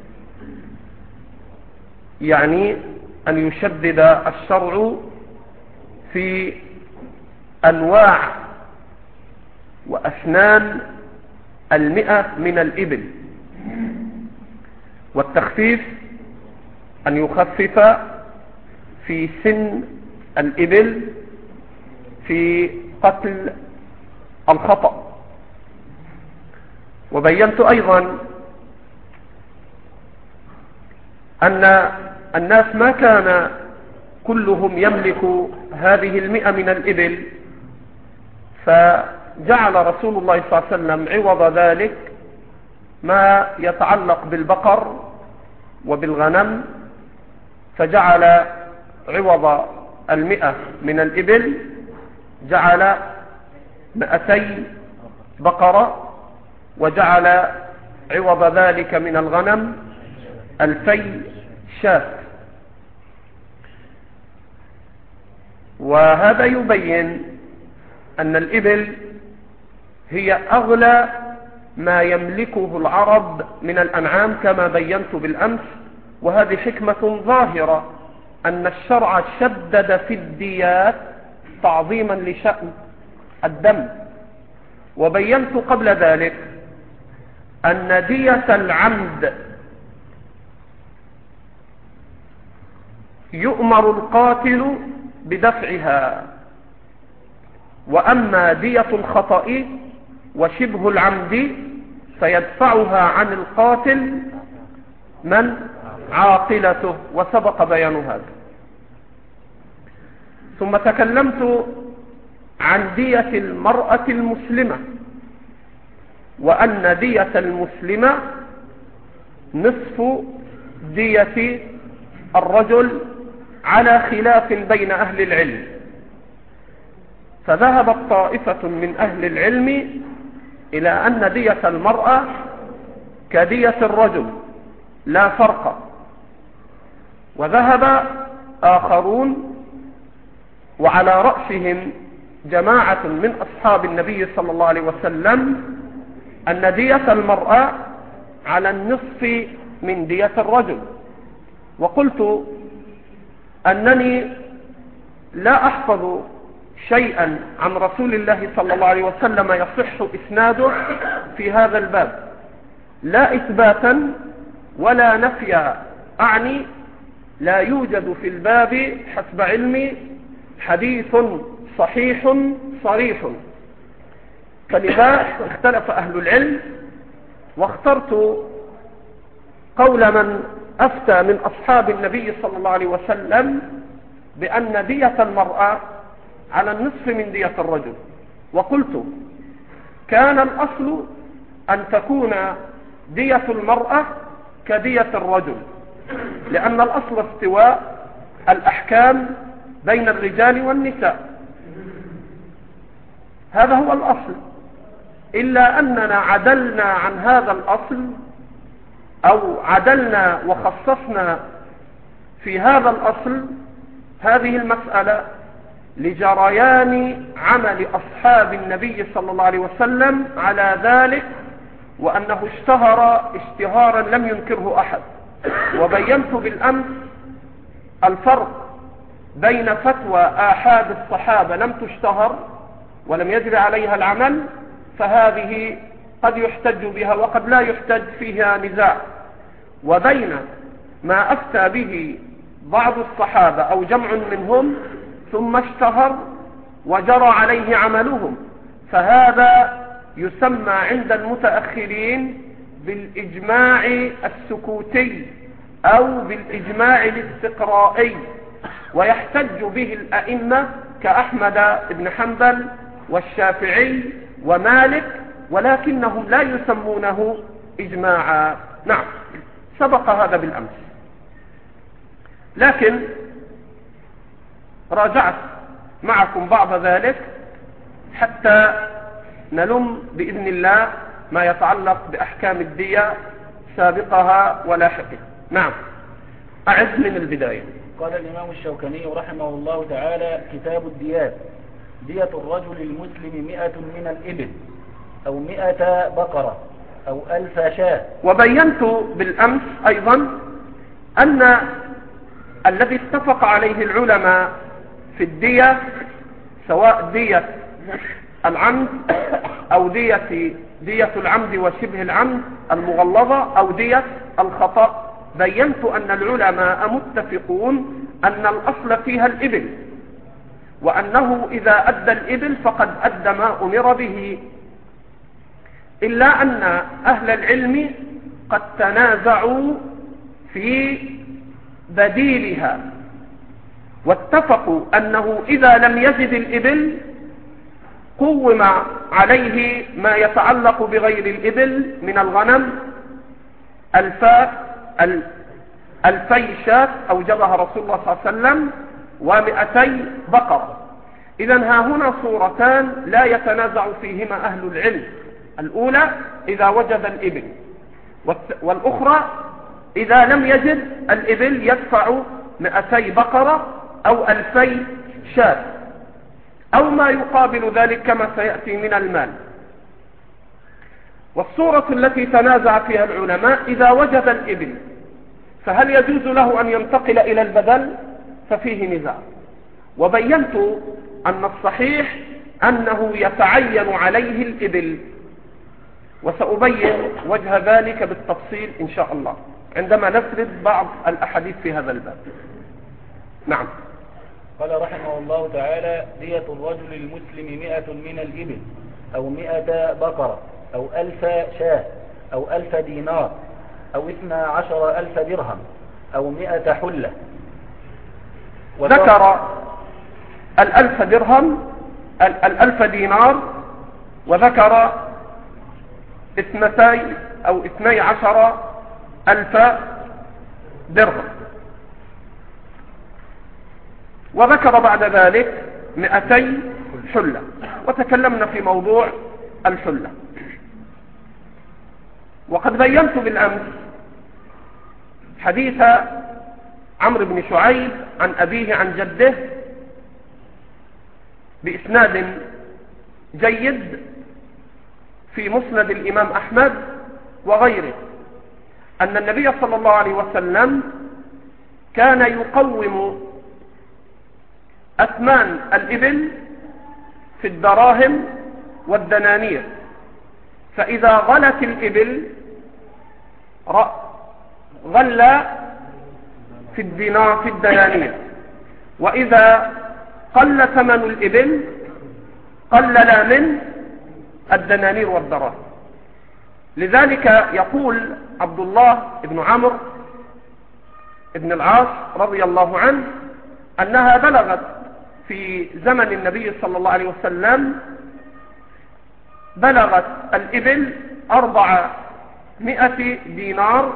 يعني أن يشدد الشرع في أنواع وأسنان 100 من الإبل، والتخفيف أن يخفف في سن الإبل في قتل الخطأ. وبينت أيضا أن الناس ما كان كلهم يملك هذه 100 من الإبل، فجعل رسول الله صلى الله عليه وسلم عوض ذلك ما يتعلق بالبقر وبالغنم، فجعل عوض 100 من الإبل جعل 200 بقرة، وجعل عوض ذلك من الغنم 2000 شاة. وهذا يبين أن الإبل هي أغلى ما يملكه العرب من الأنعام كما بينت بالأمس. وهذه حكمة ظاهرة أن الشرع شدد في الديات تعظيما لشأن الدم. وبينت قبل ذلك أن دية العمد يؤمر القاتل بدفعها، وأما دية الخطأ وشبه العمد فيدفعها عن القاتل من عاقلته، وسبق بيان هذا. ثم تكلمت عن دية المرأة المسلمة، وأن دية المسلمة نصف دية الرجل على خلاف بين أهل العلم. فذهبت طائفة من أهل العلم إلى أن دية المرأة كدية الرجل لا فرق، وذهب آخرون وعلى رأسهم جماعة من أصحاب النبي صلى الله عليه وسلم أن دية المرأة على النصف من دية الرجل. وقلت أنني لا أحفظ شيئا عن رسول الله صلى الله عليه وسلم يصح إسناده في هذا الباب، لا إثباتا ولا نفيا، أعني لا يوجد في الباب حسب علمي حديث صحيح صريح. فلذا اختلف أهل العلم، واخترت قول من أفتى من أصحاب النبي صلى الله عليه وسلم بأن دية المرأة على النصف من دية الرجل. وقلت كان الأصل أن تكون دية المرأة كدية الرجل، لأن الأصل استواء الأحكام بين الرجال والنساء، هذا هو الأصل. إلا أننا عدلنا عن هذا الأصل، أو عدلنا وخصصنا في هذا الأصل هذه المسألة لجريان عمل أصحاب النبي صلى الله عليه وسلم على ذلك، وأنه اشتهر اشتهارا لم ينكره أحد. وبينت بالأمس الفرق بين فتوى آحاد الصحابة لم تشتهر ولم يجري عليها العمل، فهذه قد يحتج بها وقد لا يحتج فيها نزاع، وبين ما أفتى به بعض الصحابة أو جمع منهم ثم اشتهر وجرى عليه عملهم، فهذا يسمى عند المتأخرين بالإجماع السكوتي أو بالإجماع الاستقرائي، ويحتج به الأئمة كأحمد بن حنبل والشافعي ومالك، ولكنهم لا يسمونه إجماعا. نعم، سبق هذا بالأمس، لكن راجعت معكم بعض ذلك حتى نلم بإذن الله ما يتعلق بأحكام الدية سابقها ولاحقها. نعم، أعد من البداية. قال الإمام الشوكاني رحمه الله تعالى: كتاب الديات: دية الرجل المسلم 100 من الإبل أو 100 بقرة أو 1000 شاة. وبينت بالأمس أيضا أن الذي اتفق عليه العلماء في الدية، سواء دية العمد أو دية العمد وشبه العمد المغلظة أو دية الخطأ، بينت أن العلماء متفقون أن الأصل فيها الإبل، وأنه إذا أدى الإبل فقد أدى ما أمر به، إلا أن أهل العلم قد تنازعوا في بديلها، واتفقوا أنه إذا لم يزد الإبل قوم عليه ما يتعلق بغير الإبل من الغنم 2000 شاة أوجبها رسول الله صلى الله عليه وسلم و200 بقرة. إذن ها هنا صورتان لا يتنازع فيهما أهل العلم: الأولى إذا وجد الإبل، والأخرى إذا لم يجد الإبل يدفع 200 بقرة أو 2000 شاة أو ما يقابل ذلك كما سيأتي من المال. والصورة التي تنازع فيها العلماء: إذا وجد الإبل فهل يجوز له أن ينتقل إلى البدل؟ ففيه نزاع، وبينت أن الصحيح أنه يتعين عليه الإبل، وسأبين وجه ذلك بالتفصيل إن شاء الله عندما نسرد بعض الأحاديث في هذا الباب. نعم. قال رحمه الله تعالى: دية الرجل المسلم 100 من الإبل أو 100 بقرة أو 1000 شاة أو 1000 دينار أو 12,000 درهم أو 100 حلة. ذكر 1000 درهم 1000 دينار، وذكر 12 أو 12,000 درهم، وذكر بعد ذلك 200 حلة، وتكلمنا في موضوع الحلة. وقد بينت بالأمس حديث عمرو بن شعيب عن أبيه عن جده بإسناد جيد في مسند الإمام أحمد وغيره، أن النبي صلى الله عليه وسلم كان يقوم أثمان الإبل في الدراهم والدنانير، فإذا غلت الإبل غل في الدنانير، وإذا قل ثمن الإبل قلل من الدنانير والدراهم. لذلك يقول عبد الله بن عمرو بن العاص رضي الله عنه أنها بلغت في زمن النبي صلى الله عليه وسلم، بلغت الإبل 400 دينار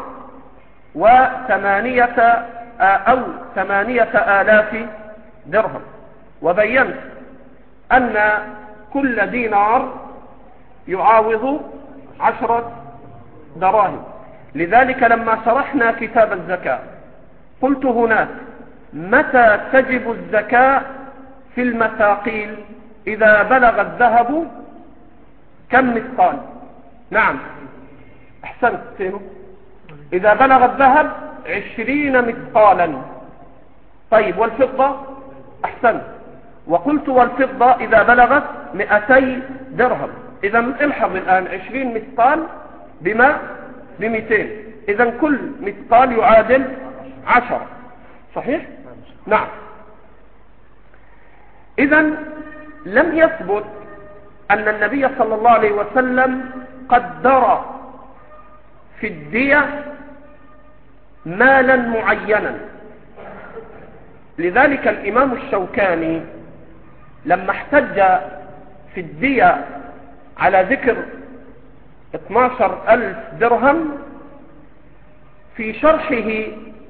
و8,000 درهم. وبينت أن كل دينار يعاوض 10 دراهم. لذلك لما شرحنا كتاب الزكاة قلت هناك: متى تجب الزكاة في المثاقيل؟ إذا بلغ الذهب كم مثقال؟ نعم، أحسنت. إذا بلغ الذهب 20 مثقالا. طيب، والفضة؟ أحسنت. وقلت والفضة إذا بلغت 200 درهم. إذا الحظ الآن 20 مثقال بما؟ ب200. إذا كل مثقال يعادل 10. صحيح؟ نعم. إذن لم يثبت أن النبي صلى الله عليه وسلم قدر في الدية مالا معينا. لذلك الإمام الشوكاني لما احتج في الدية على ذكر 12,000 درهم في شرحه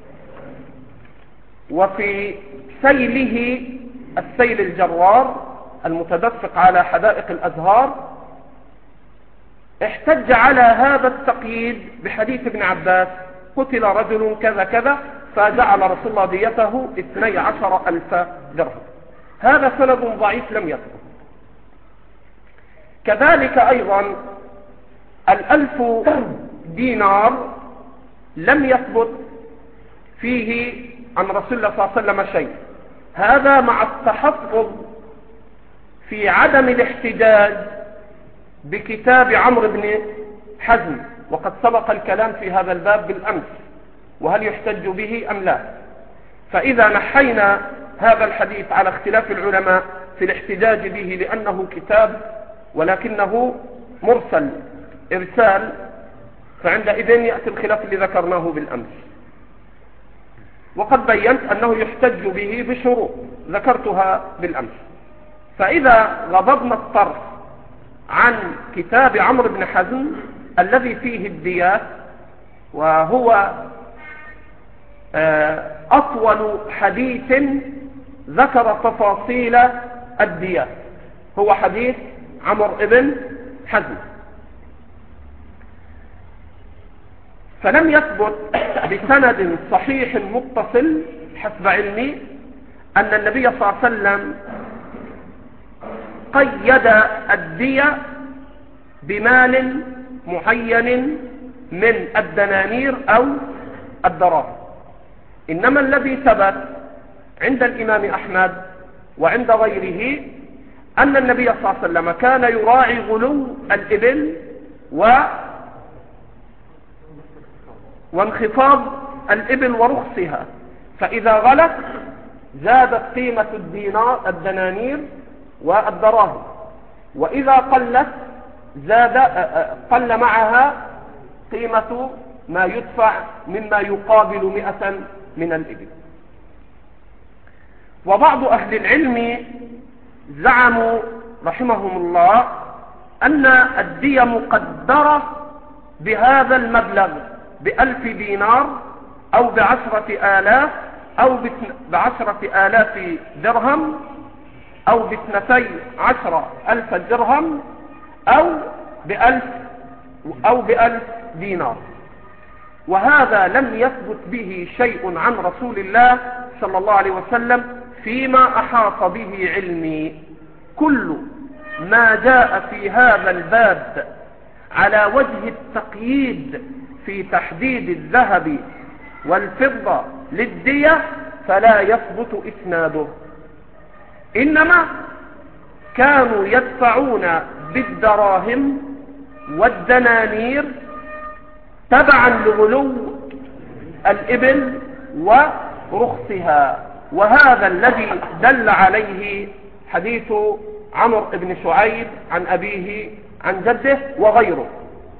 وفي سيله السيل الجرار المتدفق على حدائق الأزهار، احتج على هذا التقييد بحديث ابن عباس: قتل رجل كذا كذا فجعل رسول الله ديته 12,000 درهم. هذا سند ضعيف لم يثبت. كذلك أيضا 1,000 دينار لم يثبت فيه عن رسول الله صلى الله عليه وسلم شيء. هذا مع التحفظ في عدم الاحتجاج بكتاب عمرو بن حزم، وقد سبق الكلام في هذا الباب بالأمس، وهل يحتج به أم لا. فإذا نحينا هذا الحديث على اختلاف العلماء في الاحتجاج به لأنه كتاب ولكنه مرسل إرسال، فعندئذ يأتي الخلاف اللي ذكرناه بالأمس. وقد بينت أنه يحتج به بشروط ذكرتها بالأمس. فإذا غضبنا الطرف عن كتاب عمرو بن حزم الذي فيه الديات، وهو أطول حديث ذكر تفاصيل الديات، هو حديث عمرو بن حزم، فلم يثبت بسند صحيح متصل حسب علمي أن النبي صلى الله عليه وسلم قيد الدية بمال معين من الدنانير أو الدراهم. إنما الذي ثبت عند الإمام أحمد وعند غيره أن النبي صلى الله عليه وسلم كان يراعي غلو الإبل وانخفاض الإبل ورخصها، فإذا غلت زادت قيمة الدنانير والدراهم، وإذا قلت قل معها قيمة ما يدفع مما يقابل 100 من الإبل. وبعض أهل العلم زعموا رحمهم الله أن الدية مقدرة بهذا المبلغ ب1,000 دينار أو ب10,000 أو ب10,000 درهم أو ب12,000 درهم أو ب1,000 دينار. وهذا لم يثبت به شيء عن رسول الله صلى الله عليه وسلم فيما أحاط به علمي. كل ما جاء في هذا الباب على وجه التقييد في تحديد الذهب والفضة للدية فلا يثبت إسناده، إنما كانوا يدفعون بالدراهم والدنانير تبعا لغلو الإبل ورخصها. وهذا الذي دل عليه حديث عمرو بن شعيب عن أبيه عن جده وغيره.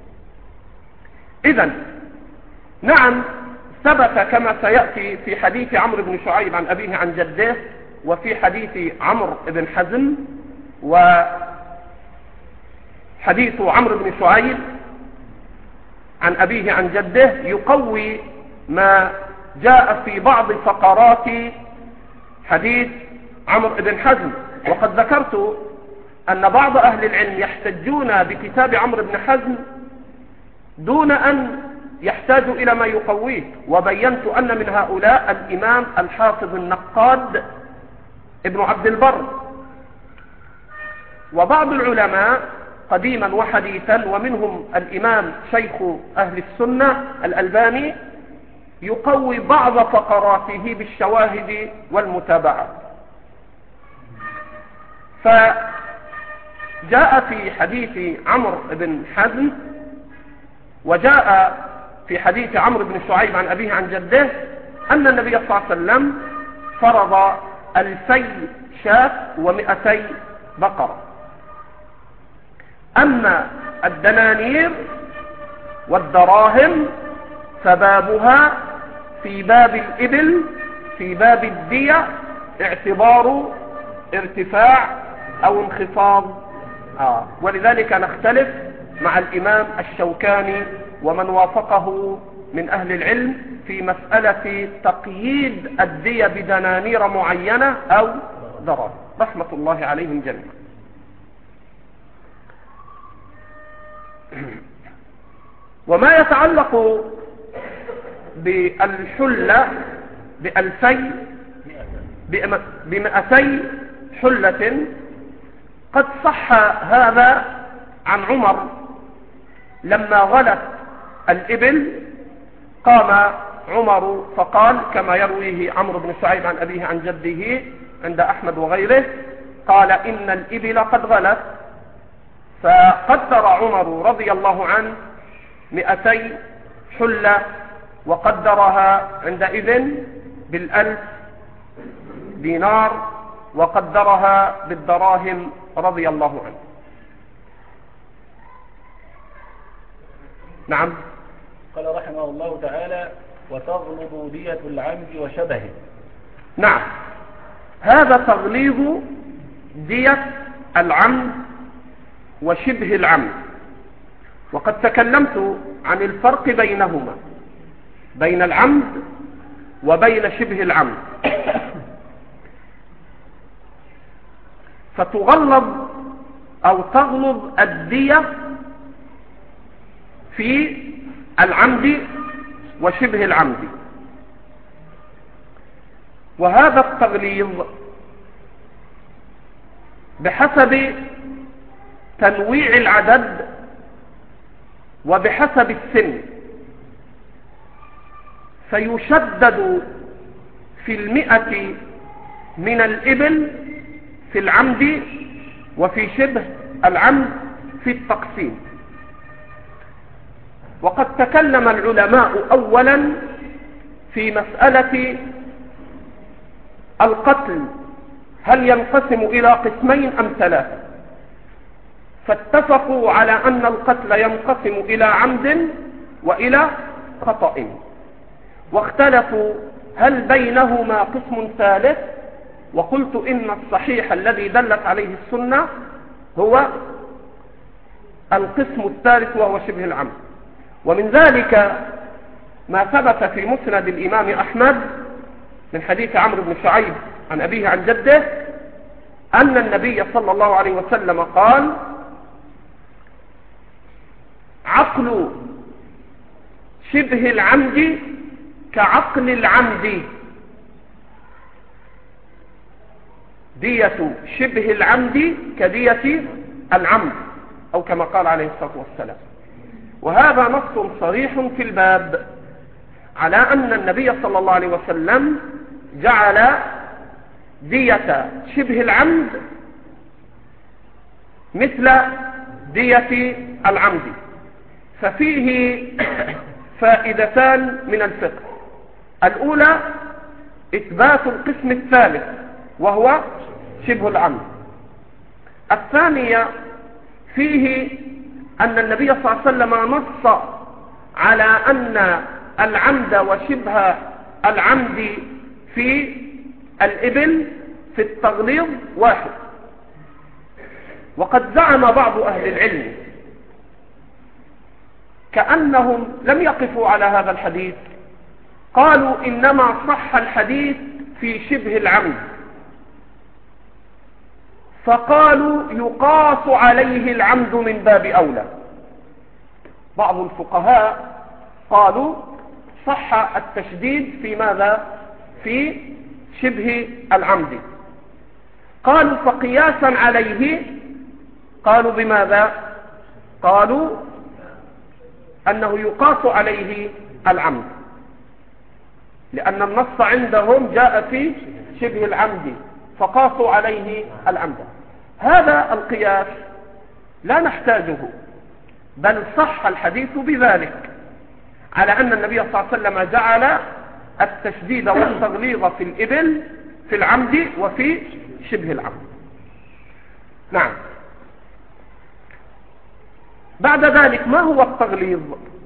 إذن نعم ثبت كما سيأتي في حديث عمرو بن شعيب عن أبيه عن جده، وفي حديث عمرو بن حزم، وحديث عمرو بن شعيب عن أبيه عن جده يقوي ما جاء في بعض فقرات حديث عمرو بن حزم. وقد ذكرت أن بعض أهل العلم يحتجون بكتاب عمرو بن حزم دون أن يحتاجوا إلى ما يقويه، وبينت أن من هؤلاء الإمام الحافظ النقاد ابن عبد البر، وبعض العلماء قديما وحديثا ومنهم الإمام شيخ أهل السنة الألباني يقوي بعض فقراته بالشواهد والمتابعة. فجاء في حديث عمرو بن حزم وجاء في حديث عمرو بن شعيب عن أبيه عن جده أن النبي صلى الله عليه وسلم فرض 2000 شاة و200 بقرة. أما الدنانير والدراهم فبابها في باب الإبل في باب الدية اعتبار ارتفاع أو انخفاض. ولذلك نختلف مع الإمام الشوكاني ومن وافقه من أهل العلم في مسألة تقييد الدية بدنانير معينة أو دراهم، رحمة الله عليهم جميعا. وما يتعلق بالحلة ب200 حلة قد صح هذا عن عمر لما غلت الإبل قام عمر فقال كما يرويه عمرو بن شعيب عن أبيه عن جده عند أحمد وغيره، قال إن الإبل قد غلت، فقدر عمر رضي الله عنه 200 حلة وقدرها عندئذ ب1000 دينار وقدرها بالدراهم رضي الله عنه. نعم. قال رحمه الله تعالى: وتغلظ دية العمد وشبهه. نعم، هذا تغليظ دية العمد وشبه العمد. وقد تكلمت عن الفرق بينهما، بين العمد وبين شبه العمد. فتغلظ أو تغلظ الدية في العمد وشبه العمد. وهذا التغليظ بحسب تنويع العدد وبحسب السن، فيشدد في 100 من الإبل في العمد وفي شبه العمد في التقسيم. وقد تكلم العلماء أولا في مسألة القتل، هل ينقسم إلى قسمين أم 3؟ فاتفقوا على أن القتل ينقسم إلى عمد وإلى خطأ، واختلفوا هل بينهما قسم ثالث، وقلت إن الصحيح الذي دلت عليه السنة هو القسم الثالث وهو شبه العمد. ومن ذلك ما ثبت في مسند الإمام أحمد من حديث عمرو بن شعيب عن أبيه عن جده أن النبي صلى الله عليه وسلم قال: عقل شبه العمد كعقل العمد، دية شبه العمد كدية العمد، أو كما قال عليه الصلاة والسلام. وهذا نص صريح في الباب على أن النبي صلى الله عليه وسلم جعل دية شبه العمد مثل دية العمد. ففيه فائدتان من الفقه: الأولى إثبات القسم الثالث وهو شبه العمد. الثانية فيه أن النبي صلى الله عليه وسلم نص على أن العمد وشبه العمد في الإبل في التغليظ واحد. وقد زعم بعض أهل العلم كأنهم لم يقفوا على هذا الحديث، قالوا إنما صح الحديث في شبه العمد، فقالوا يقاس عليه العمد من باب أولى. بعض الفقهاء قالوا صح التشديد في ماذا؟ في شبه العمد. قالوا فقياسا عليه قالوا بماذا؟ قالوا أنه يقاس عليه العمد، لأن النص عندهم جاء في شبه العمد فقاسوا عليه العمد. هذا القياس لا نحتاجه، بل صح الحديث بذلك، على أن النبي صلى الله عليه وسلم جعل التشديد والتغليظ في الإبل في العمد وفي شبه العمد. نعم. بعد ذلك ما هو التغليظ؟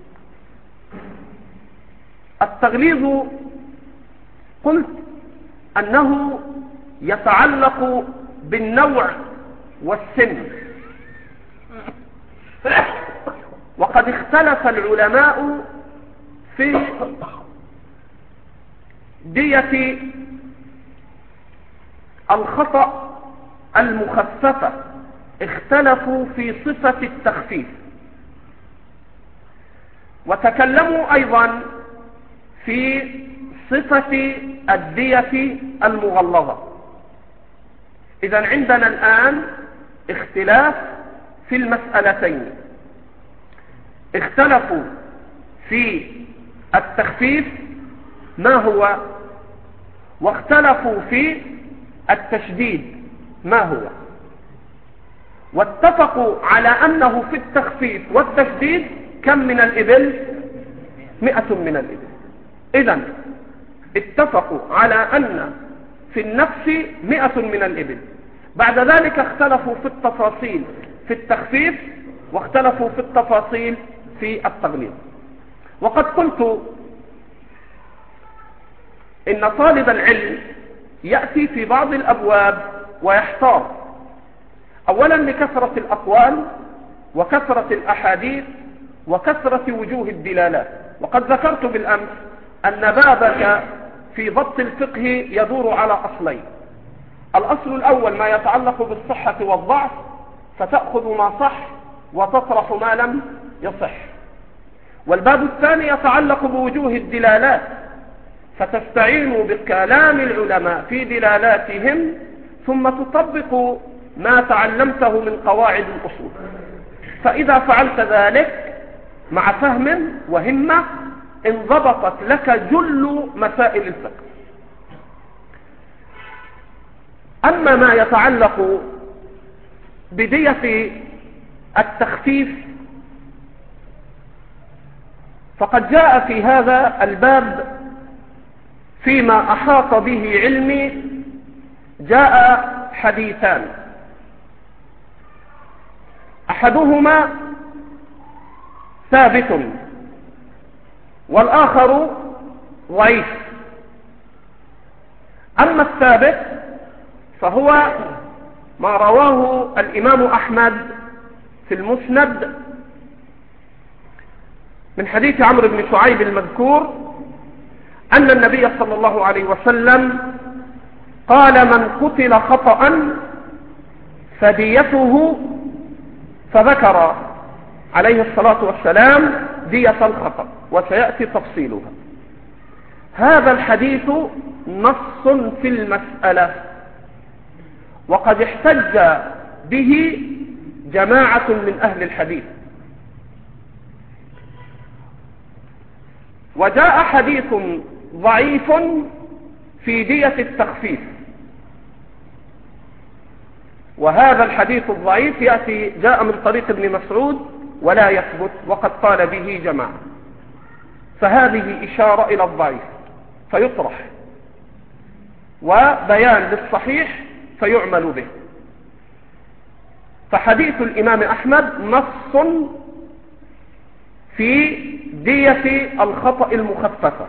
التغليظ قلت أنه يتعلق بالنوع والسن، وقد اختلف العلماء في دية الخطأ المخففة، اختلفوا في صفة التخفيف، وتكلموا أيضا في صفة الدية المغلظة. إذن عندنا الآن اختلاف في المسألتين، اختلفوا في التخفيف ما هو، واختلفوا في التشديد ما هو، واتفقوا على أنه في التخفيف والتشديد كم من الإبل؟ 100 من الإبل. إذن اتفقوا على أن في النفس 100 من الإبل. بعد ذلك اختلفوا في التفاصيل في التخفيف، واختلفوا في التفاصيل في التغليظ. وقد قلت إن طالب العلم يأتي في بعض الأبواب ويحتار، أولا لكثرة الأقوال وكثرة الأحاديث وكثرة وجوه الدلالات. وقد ذكرت بالأمس أن بابك في ضبط الفقه يدور على أصلين: الأصل الأول ما يتعلق بالصحة والضعف، فتأخذ ما صح وتطرح ما لم يصح. والباب الثاني يتعلق بوجوه الدلالات، فتستعين بكلام العلماء في دلالاتهم ثم تطبق ما تعلمته من قواعد الأصول. فإذا فعلت ذلك مع فهم وهمة انضبطت لك جل مسائل الفقه. أما ما يتعلق بدية التخفيف فقد جاء في هذا الباب فيما أحاط به علمي جاء حديثان، أحدهما ثابت والآخر ضعيف. أما الثابت فهو ما رواه الإمام أحمد في المسند من حديث عمرو بن شعيب المذكور أن النبي صلى الله عليه وسلم قال: من قتل خطأ فديته، فذكر عليه الصلاة والسلام دية الخطأ، وسيأتي تفصيلها. هذا الحديث نص في المسألة، وقد احتج به جماعة من أهل الحديث. وجاء حديث ضعيف في دية التخفيف، وهذا الحديث الضعيف جاء من طريق ابن مسعود ولا يثبت، وقد قال به جماعة، فهذه إشارة إلى الضعيف فيطرح، وبيان للصحيح فيعمل به. فحديث الإمام أحمد نص في دية الخطأ المخففة.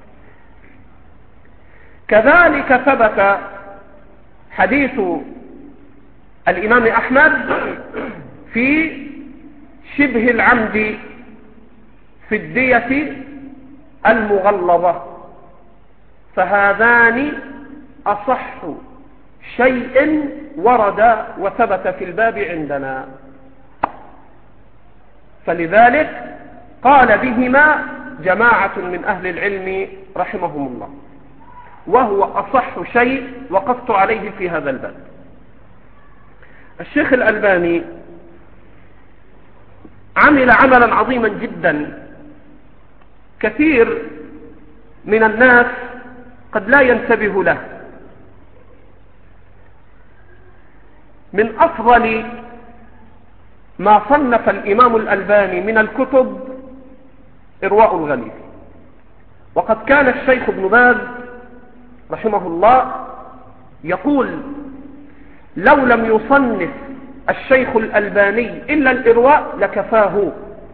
كذلك ثبت حديث الإمام أحمد في شبه العمد في الدية المغلظة، فهذان أصح شيء ورد وثبت في الباب عندنا، فلذلك قال بهما جماعة من أهل العلم رحمهم الله، وهو أصح شيء وقفت عليه في هذا الباب. الشيخ الألباني عمل عملا عظيما جدا، كثير من الناس قد لا ينتبه له. من أفضل ما صنف الإمام الألباني من الكتب إرواء الغليل، وقد كان الشيخ ابن باز رحمه الله يقول لو لم يصنف الشيخ الألباني إلا الإرواء لكفاه.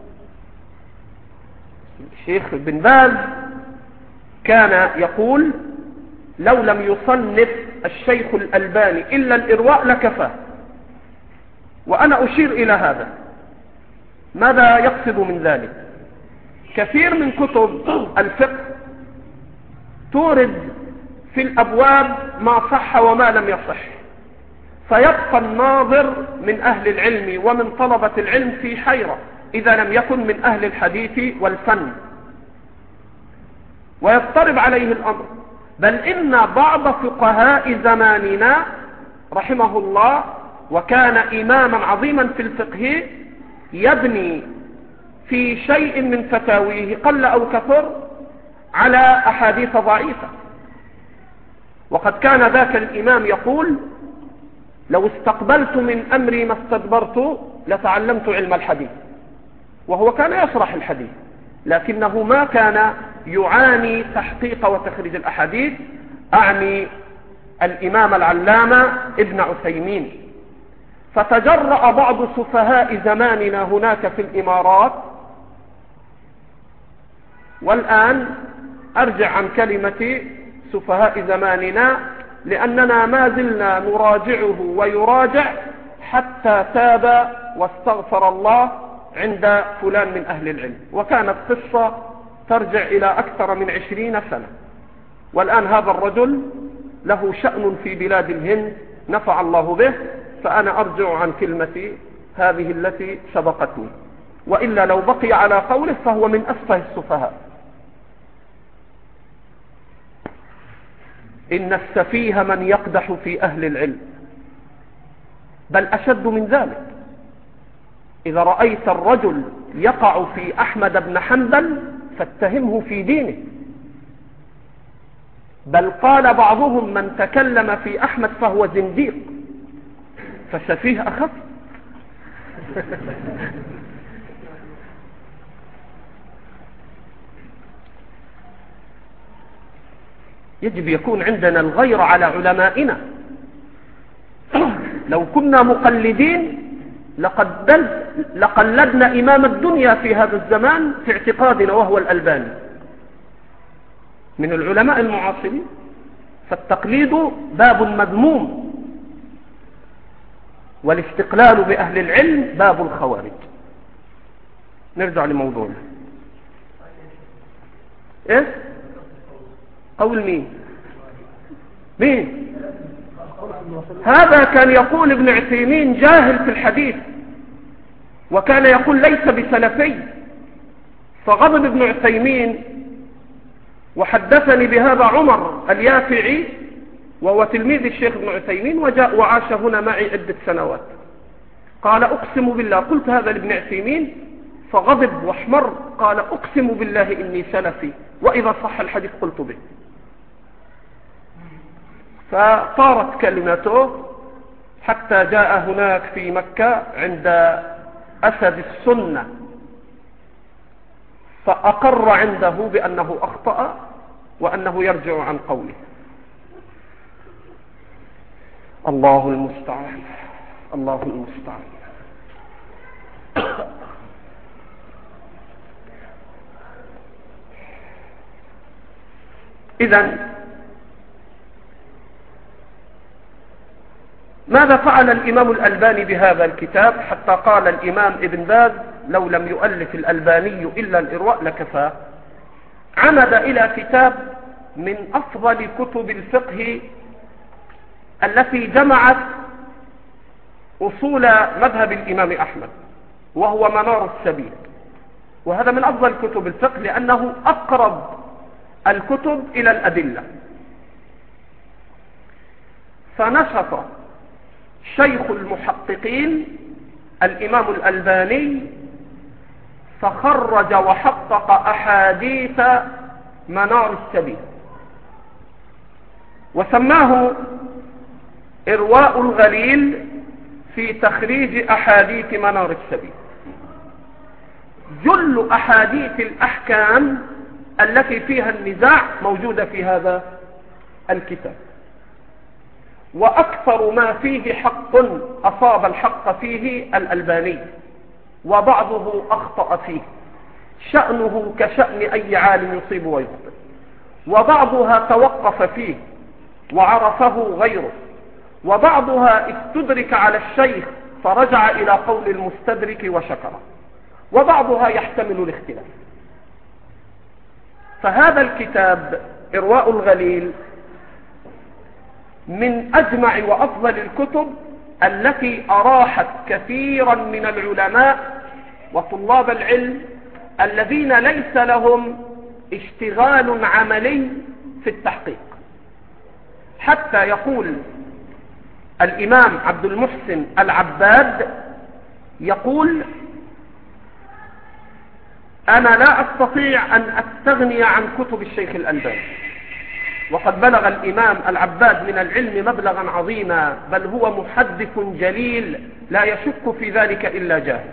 الشيخ بن باز كان يقول لو لم يصنف الشيخ الألباني إلا الإرواء لكفاه. وأنا أشير إلى هذا. ماذا يقصد من ذلك؟ كثير من كتب الفقه تورد في الأبواب ما صح وما لم يصح، فيبقى الناظر من أهل العلم ومن طلبة العلم في حيرة إذا لم يكن من أهل الحديث والفن، ويضطرب عليه الأمر. بل إن بعض فقهاء زماننا رحمه الله وكان إماما عظيما في الفقه يبني في شيء من فتاويه قل أو كثر على أحاديث ضعيفة. وقد كان ذاك الإمام يقول لو استقبلت من أمري ما استدبرت لتعلمت علم الحديث، وهو كان يشرح الحديث لكنه ما كان يعاني تحقيق وتخريج الأحاديث. أعني الإمام العلامة ابن عثيمين. فتجرأ بعض سفهاء زماننا هناك في الإمارات، والآن أرجع عن كلمة سفهاء زماننا لأننا ما زلنا نراجعه ويراجع حتى تاب واستغفر الله عند فلان من أهل العلم، وكانت قصة ترجع إلى أكثر من 20 سنة. والآن هذا الرجل له شأن في بلاد الهند نفع الله به، فأنا أرجع عن كلمتي هذه التي سبقتني، وإلا لو بقي على قوله فهو من أسفه السفهاء. إن السفيه من يقدح في أهل العلم، بل أشد من ذلك. إذا رأيت الرجل يقع في أحمد بن حنبل فاتهمه في دينه، بل قال بعضهم من تكلم في أحمد فهو زنديق، فالسفيه أخف. يجب يكون عندنا الغير على علمائنا. لو كنا مقلدين لقلدنا إمام الدنيا في هذا الزمان في اعتقادنا وهو الألباني من العلماء المعاصرين. فالتقليد باب مذموم، والاستقلال بأهل العلم باب الخوارج. نرجع لموضوعنا. ايه قول مين هذا؟ كان يقول ابن عثيمين جاهل في الحديث، وكان يقول ليس بسلفي. فغضب ابن عثيمين، وحدثني بهذا عمر اليافعي وهو تلميذ الشيخ ابن عثيمين وجاء وعاش هنا معي عدة سنوات. قال أقسم بالله، قلت هذا لابن عثيمين فغضب واحمر، قال أقسم بالله إني سلفي، وإذا صح الحديث قلت به. فطارت كلمته حتى جاء هناك في مكة عند أسد السنة، فأقر عنده بأنه أخطأ وأنه يرجع عن قوله. الله المستعان، الله المستعان. إذن ماذا فعل الإمام الألباني بهذا الكتاب حتى قال الإمام ابن باز لو لم يؤلف الألباني إلا الإرواء لكفاه؟ عمد إلى كتاب من أفضل كتب الفقه التي جمعت أصول مذهب الإمام أحمد، وهو منار السبيل. وهذا من أفضل كتب الفقه لأنه أقرب الكتب إلى الأدلة. فنشط شيخ المحققين الإمام الألباني فخرج وحقق أحاديث منار السبيل، وسماه إرواء الغليل في تخريج أحاديث منار السبيل. جل أحاديث الأحكام التي فيها النزاع موجودة في هذا الكتاب. وأكثر ما فيه حق أصاب الحق فيه الألباني، وبعضه أخطأ فيه، شأنه كشأن أي عالم يصيب ويخطئ، وبعضها توقف فيه وعرفه غيره، وبعضها استدرك على الشيخ فرجع إلى قول المستدرك وشكره، وبعضها يحتمل الاختلاف. فهذا الكتاب إرواء الغليل من أجمع وأفضل الكتب التي أراحت كثيرا من العلماء وطلاب العلم الذين ليس لهم اشتغال عملي في التحقيق. حتى يقول الإمام عبد المحسن العباد يقول: أنا لا أستطيع أن أستغني عن كتب الشيخ الألباني، وقد بلغ الإمام العباد من العلم مبلغا عظيما، بل هو محدث جليل لا يشك في ذلك إلا جاهل.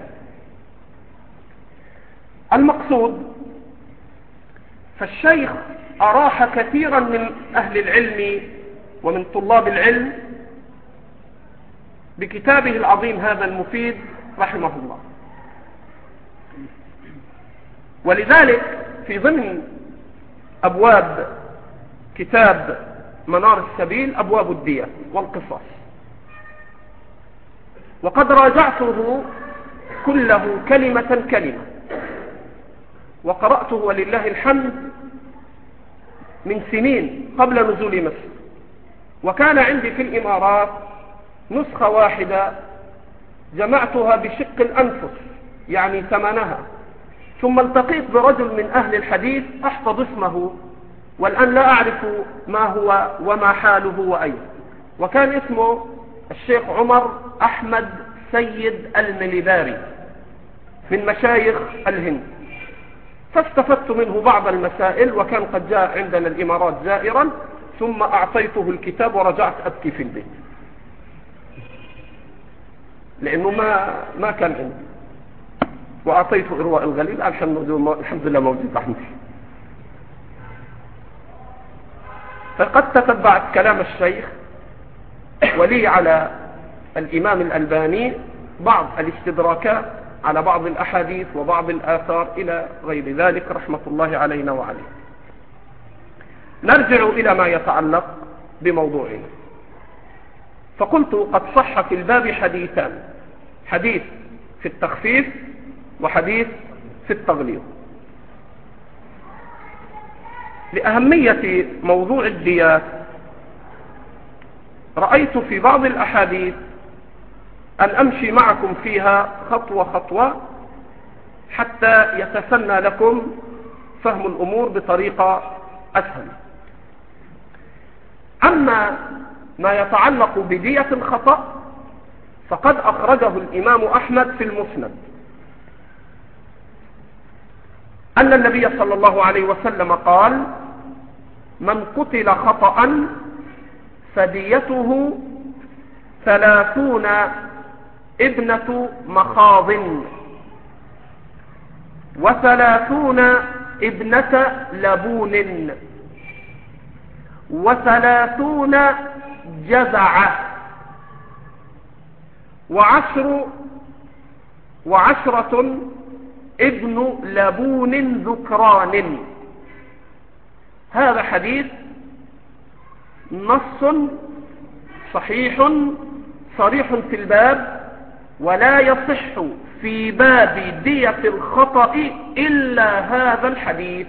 المقصود، فالشيخ أراح كثيرا من أهل العلم ومن طلاب العلم بكتابه العظيم هذا المفيد رحمه الله. ولذلك في ضمن أبواب كتاب منار السبيل أبواب الدية والقصاص، وقد راجعته كله كلمة كلمة، وقرأته ولله الحمد من سنين قبل نزول مصر، وكان عندي في الإمارات نسخة واحدة جمعتها بشق الأنفس يعني ثمنها، ثم التقيت برجل من أهل الحديث أحفظ اسمه والآن لا أعرف ما هو وما حاله وأين، وكان اسمه الشيخ عمر أحمد سيد المليباري من مشايخ الهند، فاستفدت منه بعض المسائل، وكان قد جاء عندنا الإمارات زائرا، ثم أعطيته الكتاب ورجعت أبكي في البيت لأنه ما كان عندي، وأعطيته إرواء الغليل الحمد لله موجود عندي. فقد تتبعت كلام الشيخ ولي على الإمام الألباني بعض الاستدراكات على بعض الأحاديث وبعض الآثار إلى غير ذلك رحمة الله علينا وعليه. نرجع إلى ما يتعلق بموضوعنا. فقلت قد صح في الباب حديثان، حديث في التخفيف وحديث في التغليظ. لأهمية موضوع الديات رأيت في بعض الأحاديث أن أمشي معكم فيها خطوة خطوة حتى يتسنى لكم فهم الأمور بطريقة أسهل. أما ما يتعلق بدية الخطأ فقد أخرجه الإمام أحمد في المسند أن النبي صلى الله عليه وسلم قال: من قتل خطأ فديته 30 ابنة مخاض 30 ابنة لبون 30 جزعة 10 ابن لبون ذكران. هذا حديث نص صحيح صريح في الباب، ولا يصح في باب دية الخطأ إلا هذا الحديث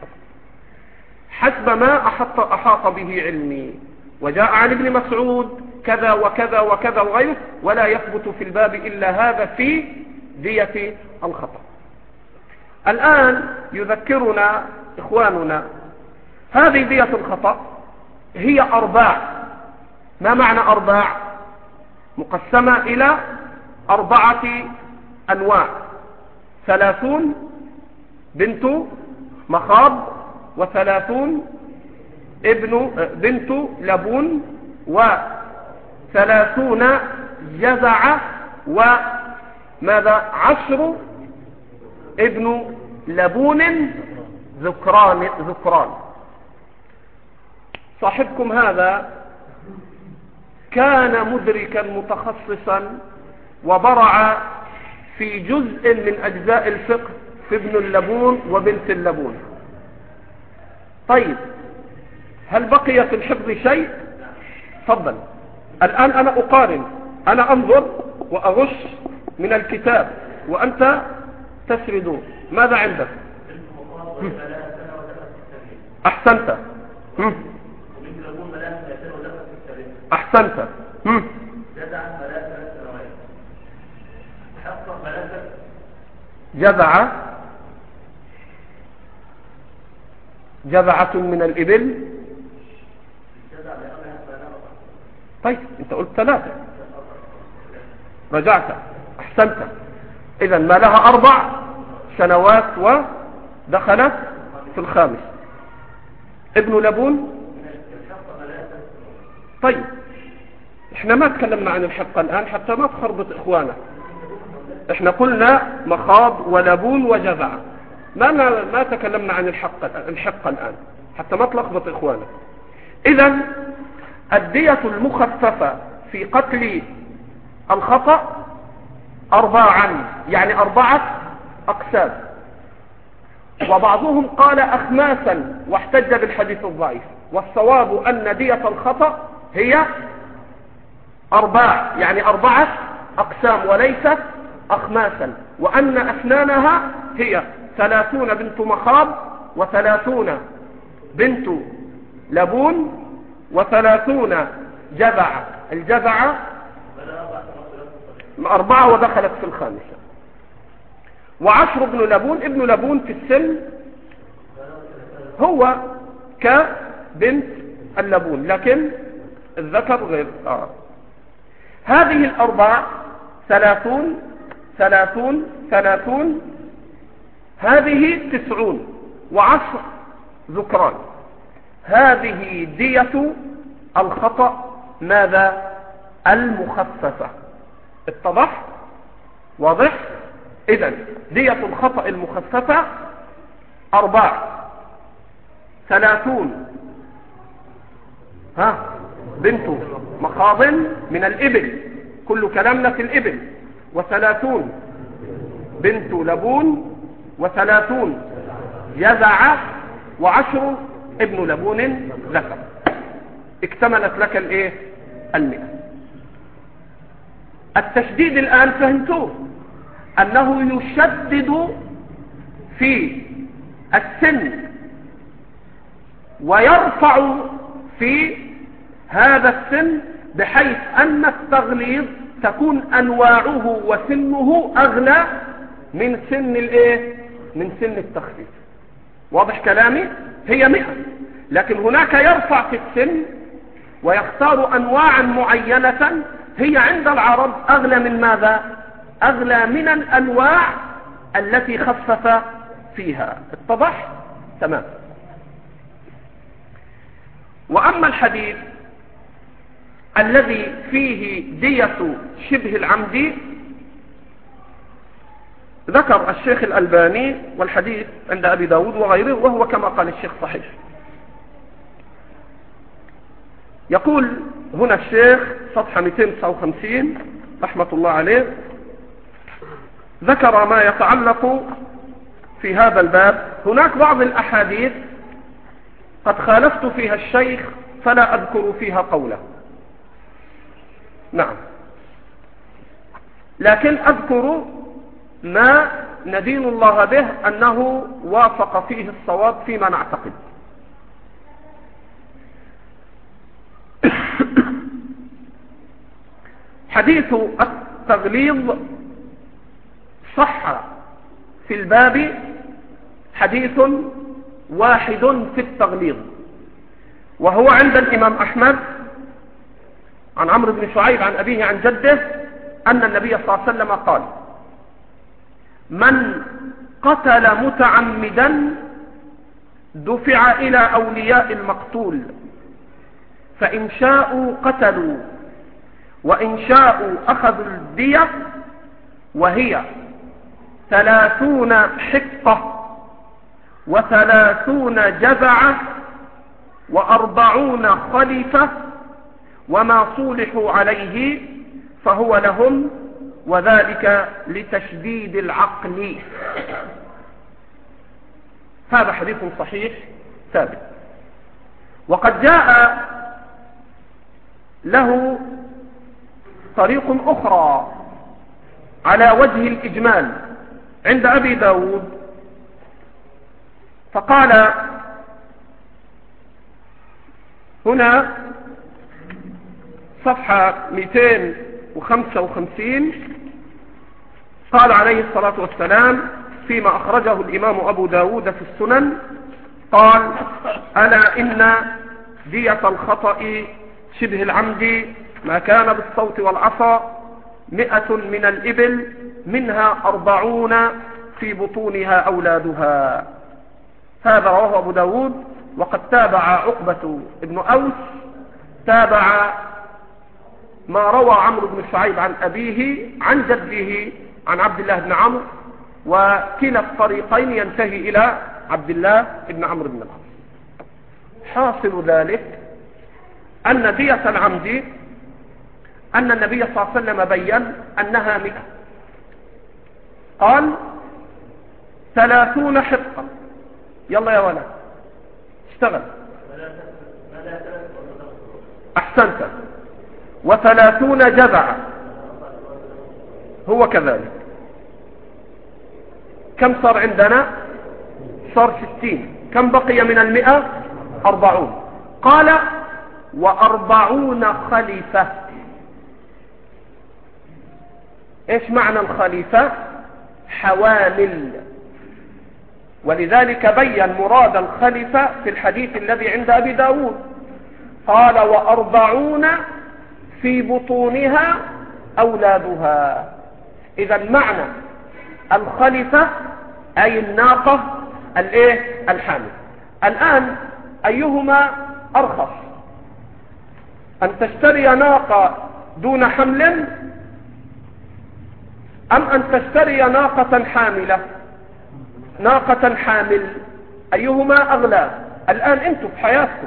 حسب ما أحاط به علمي. وجاء عن ابن مسعود كذا وكذا وكذا وغيره، ولا يثبت في الباب إلا هذا في دية الخطأ. الآن يذكرنا إخواننا هذه دية الخطأ هي أرباع. ما معنى أرباع؟ مقسمة إلى 4 أنواع: 30 بنت مخاض، و30 بنت لبون، و30 جزعة، وماذا 10 ابن لبون ذكران. صاحبكم هذا كان مدركا متخصصا وبرع في جزء من أجزاء الفقه في ابن اللبون وبنت اللبون. طيب هل بقي في الحفظ شيء؟ تفضل. الآن أنا أقارن، أنا أنظر وأغش من الكتاب وأنت تسرد. ماذا عندك؟ أحسنت. أحسنت. جذعة من الإبل. طيب أنت قلت 3، رجعت. أحسنت. إذا ما لها 4 سنوات ودخلت في الخامس. ابن لبون. طيب احنا ما تكلمنا عن الحقة الآن حتى ما تخربط إخوانا. احنا قلنا مخاض ولبون وجذع، ما تكلمنا عن الحقة الآن حتى ما تلخبط إخوانا. إذا الدية المخففة في قتل الخطأ 4، يعني 4 أقسام. وبعضهم قال أخماسا واحتج بالحديث الضعيف، والصواب أن دية الخطأ هي 4، يعني 4 أقسام وليست أخماسا، وأن أسنانها هي 30 بنت مخاض و30 بنت لبون و30 جذع. الجذع 4 ودخلت في الخامسة. و10 ابن لبون. ابن لبون في السن هو كبنت اللبون لكن الذكر غير. هذه 4 30 30 30، هذه 90 و10 ذكران. هذه دية الخطأ ماذا؟ المخففة. اتضح؟ واضح؟ إذن دية الخطأ المخففة 4 30 بنت مخاض من الإبل، كل كلامنا في الإبل، و30 بنت لبون، و30 جذع، و10 ابن لبون ذكر. اكتملت لك الايه؟ 100. التشديد الآن فهمتوه أنه يشدد في السن ويرفع في هذا السن، بحيث أن التغليظ تكون أنواعه وسنه أغلى من سن الايه؟ من سن التخفيف. واضح كلامي؟ هي 100، لكن هناك يرفع في السن ويختار أنواعا معينة هي عند العرب أغلى من ماذا؟ أغلى من الأنواع التي خفف فيها. اتضح؟ تمام. وأما الحديث الذي فيه دية شبه العمد، ذكر الشيخ الألباني والحديث عند أبي داود وغيره، وهو كما قال الشيخ صحيح. يقول هنا الشيخ صفحة 259 رحمة الله عليه، ذكر ما يتعلق في هذا الباب. هناك بعض الأحاديث قد خالفت فيها الشيخ فلا أذكر فيها قوله، نعم، لكن أذكر ما ندين الله به أنه وافق فيه الصواب فيما نعتقد. حديث التغليظ صح في الباب حديث واحد في التغليظ، وهو عند الإمام أحمد عن عمرو بن شعيب عن أبيه عن جده أن النبي صلى الله عليه وسلم قال: من قتل متعمدا دفع إلى أولياء المقتول، فإن شاءوا قتلوا وإن شاءوا أخذوا الدية، وهي 30 حقة و30 جذعة و40 خليفة وما صولحوا عليه فهو لهم، وذلك لتشديد العقل. هذا حديث صحيح ثابت. وقد جاء له طريق أخرى على وجه الإجمال عند أبي داود، فقال هنا صفحة 255: قال عليه الصلاة والسلام فيما أخرجه الإمام أبو داود في السنن، قال: ألا إن دية الخطأ شبه العمد ما كان بالصوت والعصا 100 من الإبل، منها 40 في بطونها أولادها. هذا رواه أبو داود. وقد تابع عقبة بن أوس، تابع ما روى عمرو بن شعيب عن أبيه عن جده عن عبد الله بن عمرو، وكلا الطريقين ينتهي إلى عبد الله بن عمرو بن العاص. حاصل ذلك أن دية العمد أن النبي صلى الله عليه وسلم بين أنها 100. قال 30 حقة. يلا يا ولد اشتغل. أحسنت. 30 جذعة. هو كذلك. كم صار عندنا؟ صار 60. كم بقي من 100؟ 40. قال 40 خليفة. ايش معنى الخليفة؟ حوامل. ولذلك بين مراد الخليفة في الحديث الذي عند أبي داود، قال 40 في بطونها أولادها. إذا معنى الخليفة أي الناقة الحامل. الآن أيهما أرخص، أن تشتري ناقة دون حمل أم أن تشتري ناقة حاملة؟ ناقة حامل. أيهما أغلى الآن أنتم في حياتكم؟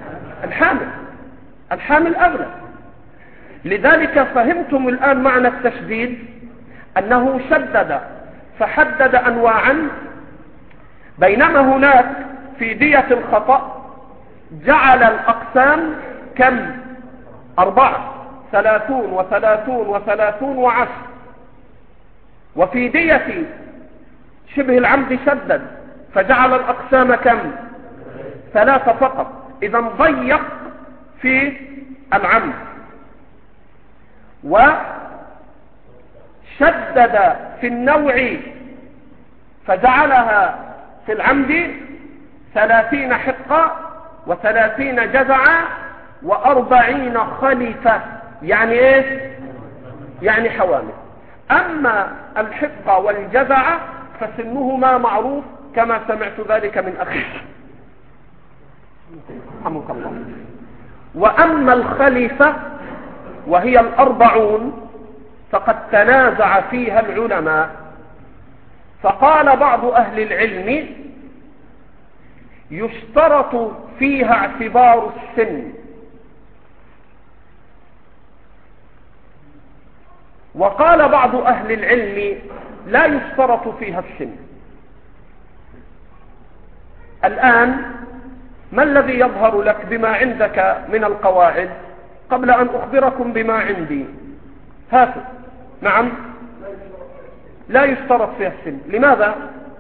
الحامل أغلى. لذلك فهمتم الآن معنى التشديد، أنه شدد فحدد أنواعا، بينما هناك في دية الخطأ جعل الأقسام كم؟ 4: 30 و30 و30 و10. وفي دية شبه العمد شدد فجعل الأقسام كم؟ 3 فقط. إذا ضيق في العمد، وشدد في النوع فجعلها في العمد 30 حقة و30 جذعة و40 خليفة. يعني ايش؟ يعني حوامل. أما الحقة والجذعة فسنهما معروف كما سمعت ذلك من أخيك رحمك الله. وأما الخليفة وهي 40 فقد تنازع فيها العلماء، فقال بعض أهل العلم يشترط فيها اعتبار السن، وقال بعض أهل العلم لا يشترط فيها السن. الآن ما الذي يظهر لك بما عندك من القواعد قبل أن أخبركم بما عندي؟ هاتوا. نعم، لا يشترط فيها السن. لماذا؟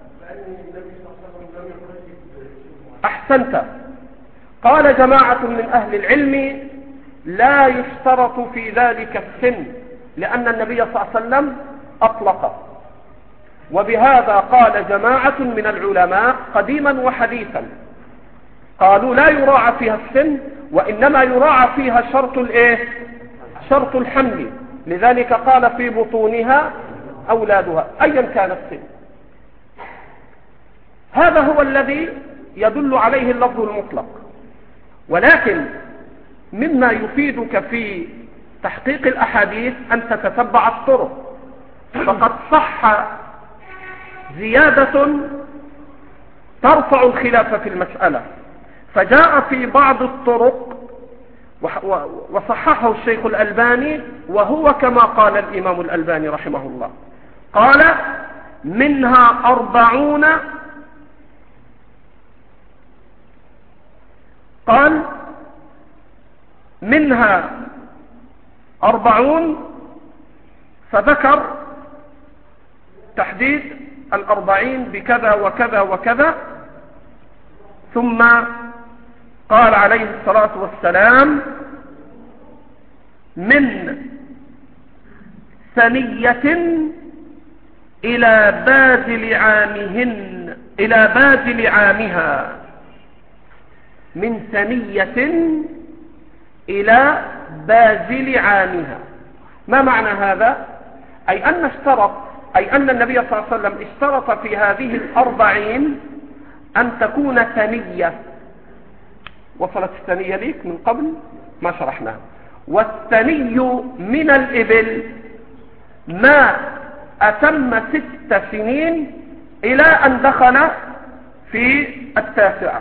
أحسنت. قال جماعة من أهل العلم لا يشترط في ذلك السن، لأن النبي صلى الله عليه وسلم أطلق. وبهذا قال جماعة من العلماء قديما وحديثا، قالوا لا يراعى فيها السن، وإنما يراعى فيها شرط الحمل. لذلك قال في بطونها أولادها أيا كان السن. هذا هو الذي يدل عليه اللفظ المطلق. ولكن مما يفيدك في تحقيق الأحاديث أن تتتبع الطرق، فقد صح زيادة ترفع الخلاف في المسألة، فجاء في بعض الطرق وصححه الشيخ الألباني، وهو كما قال الإمام الألباني رحمه الله، قال منها 40، قال منها 40، فذكر تحديد 40 بكذا وكذا وكذا، ثم قال عليه الصلاة والسلام من ثنية إلى بازل عامهن، إلى بازل عامها، من ثنية إلى بازل عامها. ما معنى هذا؟ أي أن النبي صلى الله عليه وسلم اشترط في هذه 40 أن تكون ثنية. وصلت الثنية ليك من قبل ما شرحناها. والثني من الإبل ما أتم 6 سنين إلى أن دخل في 9،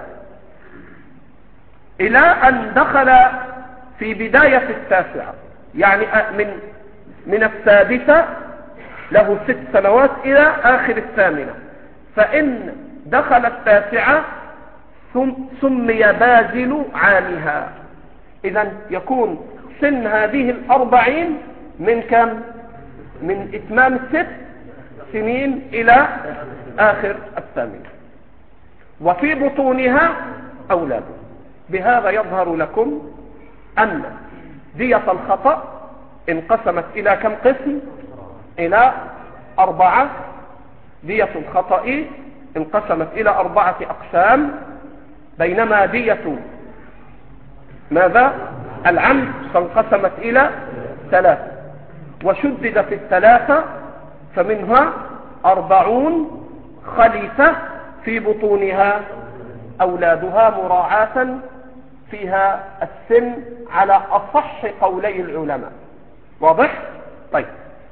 إلى أن دخل في بداية 9، يعني من 6 له 6 سنوات إلى آخر 8. فإن دخل 9 سمي بازل عامها. إذن يكون سن هذه 40 من كم؟ من إتمام 6 سنين إلى آخر 8، وفي بطونها أولاد. بهذا يظهر لكم أن دية الخطأ انقسمت إلى كم قسم؟ إلى 4. دية الخطأ انقسمت إلى 4 أقسام، بينما دية ماذا؟ العمد فانقسمت إلى 3، وشدد في 3، فمنها 40 خليفة في بطونها أولادها، مراعاة فيها السن على أصح قولي العلماء. واضح؟ طيب،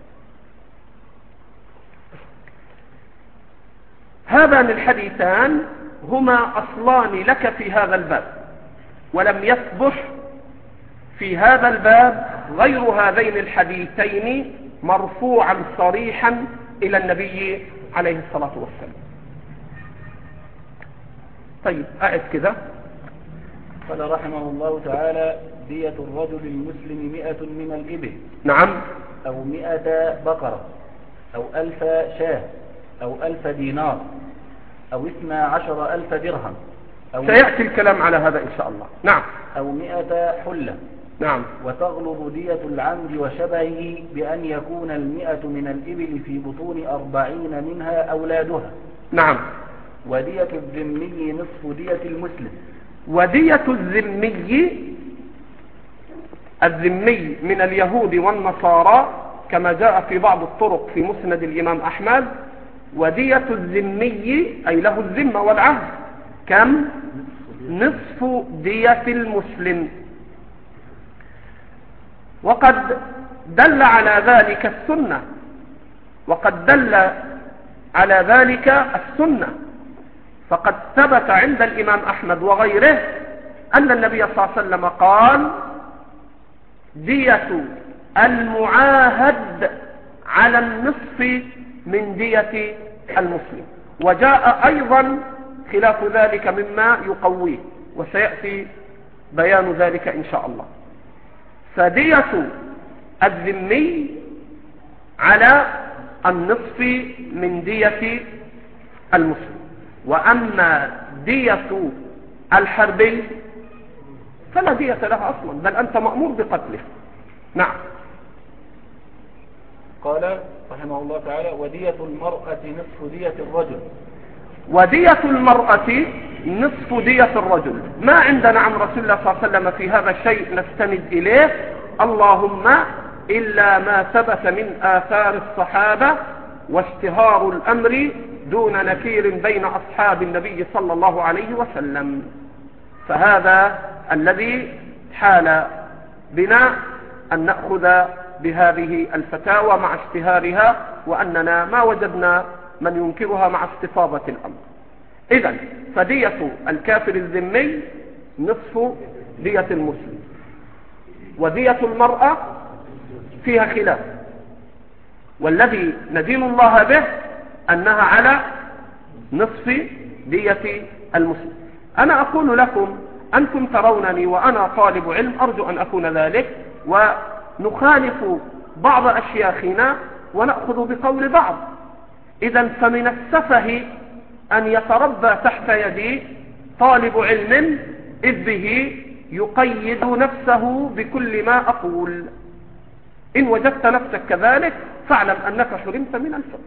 هذان الحديثان هما أصلان لك في هذا الباب، ولم يصبح في هذا الباب غير هذين الحديثين مرفوعا صريحا إلى النبي عليه الصلاة والسلام. طيب، أعد كذا. قال رحمه الله تعالى: دية الرجل المسلم 100 من الإبل. نعم. أو 100 بقرة، أو 1000 شاة، أو 1000 دينار، أو 12,000 درهم، أو سيأتي الكلام على هذا إن شاء الله. نعم. أو 100 حلة. نعم. وتغلظ دية العمد وشبهه بأن يكون 100 من الإبل في بطون 40 منها أولادها. نعم. ودية الذمي نصف دية المسلم. ودية الذمي من اليهود والنصارى كما جاء في بعض الطرق في مسند الإمام أحمد. ودية الذمي أي له الذمة والعهد كم؟ نصف دية المسلم. وقد دل على ذلك السنة، فقد ثبت عند الإمام أحمد وغيره أن النبي صلى الله عليه وسلم قال: دية المعاهد على النصف من دية المسلم. وجاء أيضا خلاف ذلك مما يقويه، وسيأتي بيان ذلك إن شاء الله. فدية الذمي على النصف من دية المسلم. وأما دية الحربي فلا دية له أصلا، بل أنت مأمور بقتله. نعم. قال رحمه الله تعالى: ودية المرأة نصف دية الرجل. ودية المرأة نصف دية الرجل. ما عندنا عن رسول الله صلى الله عليه وسلم في هذا الشيء نستند إليه، اللهم إلا ما ثبت من آثار الصحابة واشتهار الأمر دون نكير بين أصحاب النبي صلى الله عليه وسلم. فهذا الذي حال بنا أن نأخذ بهذه الفتاوى مع اشتهارها، وأننا ما وجدنا من ينكرها مع استفاضة الأمر. إذن فدية الكافر الذمي نصف دية المسلم. ودية المرأة فيها خلاف، والذي ندين الله به أنها على نصف دية المسلم. أنا أقول لكم أنتم ترونني وأنا طالب علم، أرجو أن أكون ذلك، ونخالف بعض أشياخنا ونأخذ بقول بعض. إذا فمن السفه أن يتربى تحت يدي طالب علم إذ به يقيد نفسه بكل ما أقول. إن وجدت نفسك كذلك فاعلم أنك حرمت من الفقه،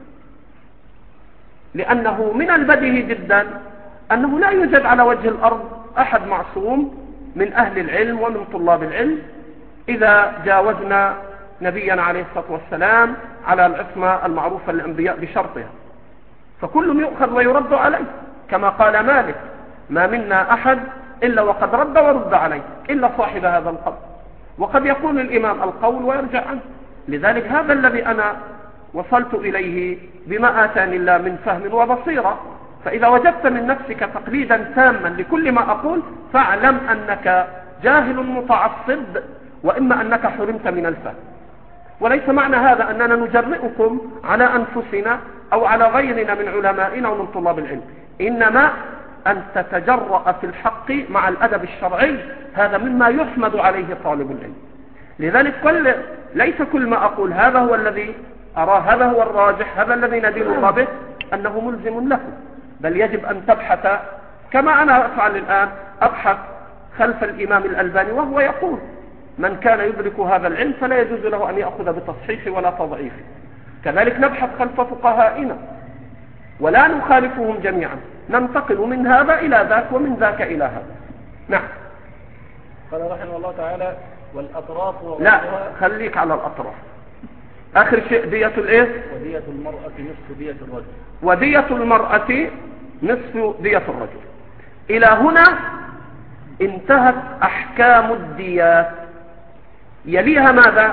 لأنه من البديهي جدا أنه لا يوجد على وجه الأرض أحد معصوم من أهل العلم ومن طلاب العلم إذا جاوزنا نبينا عليه الصلاة والسلام على العصمة المعروفة للأنبياء بشرطها، فكل يؤخذ ويرد عليه، كما قال مالك: ما منا أحد إلا وقد رد ورد عليه إلا صاحب هذا القول. وقد يقول الإمام القول ويرجع عنه. لذلك هذا الذي أنا وصلت إليه بما آتاني الله من فهم وبصيرة. فإذا وجدت من نفسك تقليدا تاما لكل ما أقول فاعلم أنك جاهل متعصب، وإما أنك حرمت من الفهم. وليس معنى هذا أننا نجرئكم على أنفسنا أو على غيرنا من علمائنا ومن طلاب العلم، إنما أن تتجرأ في الحق مع الأدب الشرعي، هذا مما يحمد عليه طالب العلم. لذلك ليس كل ما أقول هذا هو الذي أراه، هذا هو الراجح، هذا الذي ندين الله به أنه ملزم لكم، بل يجب أن تبحث كما أنا أفعل الآن، أبحث خلف الإمام الألباني وهو يقول: من كان يدرك هذا العلم فلا يجوز له أن يأخذ بتصحيح ولا تضعيف. كذلك نبحث خلف فقهائنا ولا نخالفهم جميعا، ننتقل من هذا إلى ذاك ومن ذاك إلى هذا. نعم. قال رحمه الله تعالى: والأطراف لا، خليك على الأطراف. آخر شيء دية الإيه؟ ودية المرأة نصف دية الرجل. ودية المرأة نصف دية الرجل. إلى هنا انتهت أحكام الديات. يليها ماذا؟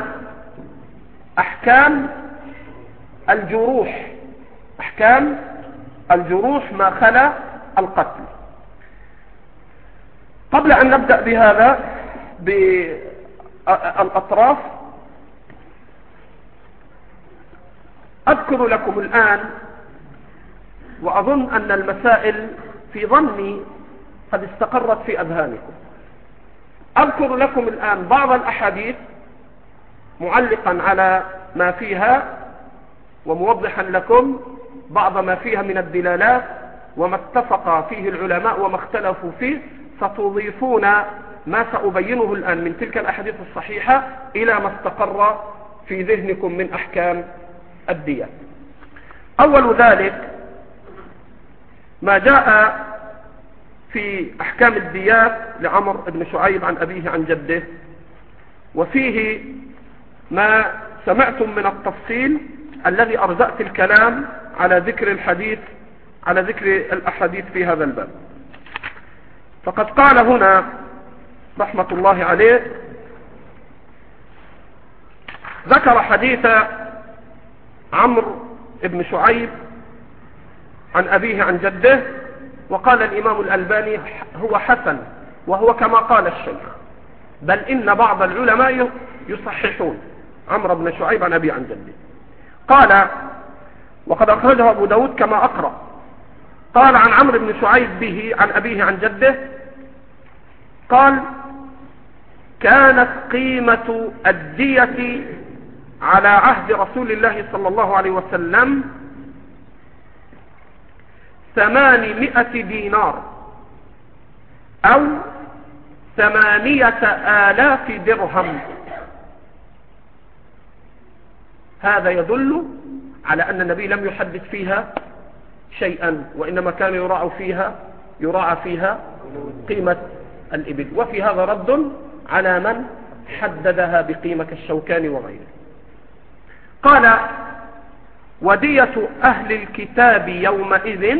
أحكام الجروح. أحكام الجروح ما خلا القتل. قبل أن نبدأ بهذا بالأطراف أذكر لكم الآن، وأظن أن المسائل في ظني قد استقرت في أذهانكم. أذكر لكم الآن بعض الأحاديث معلقا على ما فيها وموضحا لكم بعض ما فيها من الدلالات وما اتفق فيه العلماء وما اختلفوا فيه، ستضيفون ما سأبينه الآن من تلك الأحاديث الصحيحة إلى ما استقر في ذهنكم من أحكام الدية. أول ذلك ما جاء في أحكام الديات لعمر بن شعيب عن أبيه عن جده، وفيه ما سمعتم من التفصيل الذي أرجأت الكلام على ذكر الحديث، على ذكر الأحاديث في هذا الباب. فقد قال هنا رحمة الله عليه، ذكر حديث عمرو بن شعيب عن أبيه عن جده، وقال الإمام الألباني هو حسن، وهو كما قال الشيخ، بل إن بعض العلماء يصححون عمرو بن شعيب عن أبيه عن جده. قال: وقد أخرجه أبو داود كما أقرأ. قال عن عمرو بن شعيب به عن أبيه عن جده، قال: كانت قيمة الدية على عهد رسول الله صلى الله عليه وسلم 800 دينار أو 8000 درهم. هذا يدل على أن النبي لم يحدث فيها شيئا، وإنما كان يراعى فيها قيمة الإبل. وفي هذا رد على من حددها بقيمة الشوكاني وغيره. قال: ودية أهل الكتاب يومئذ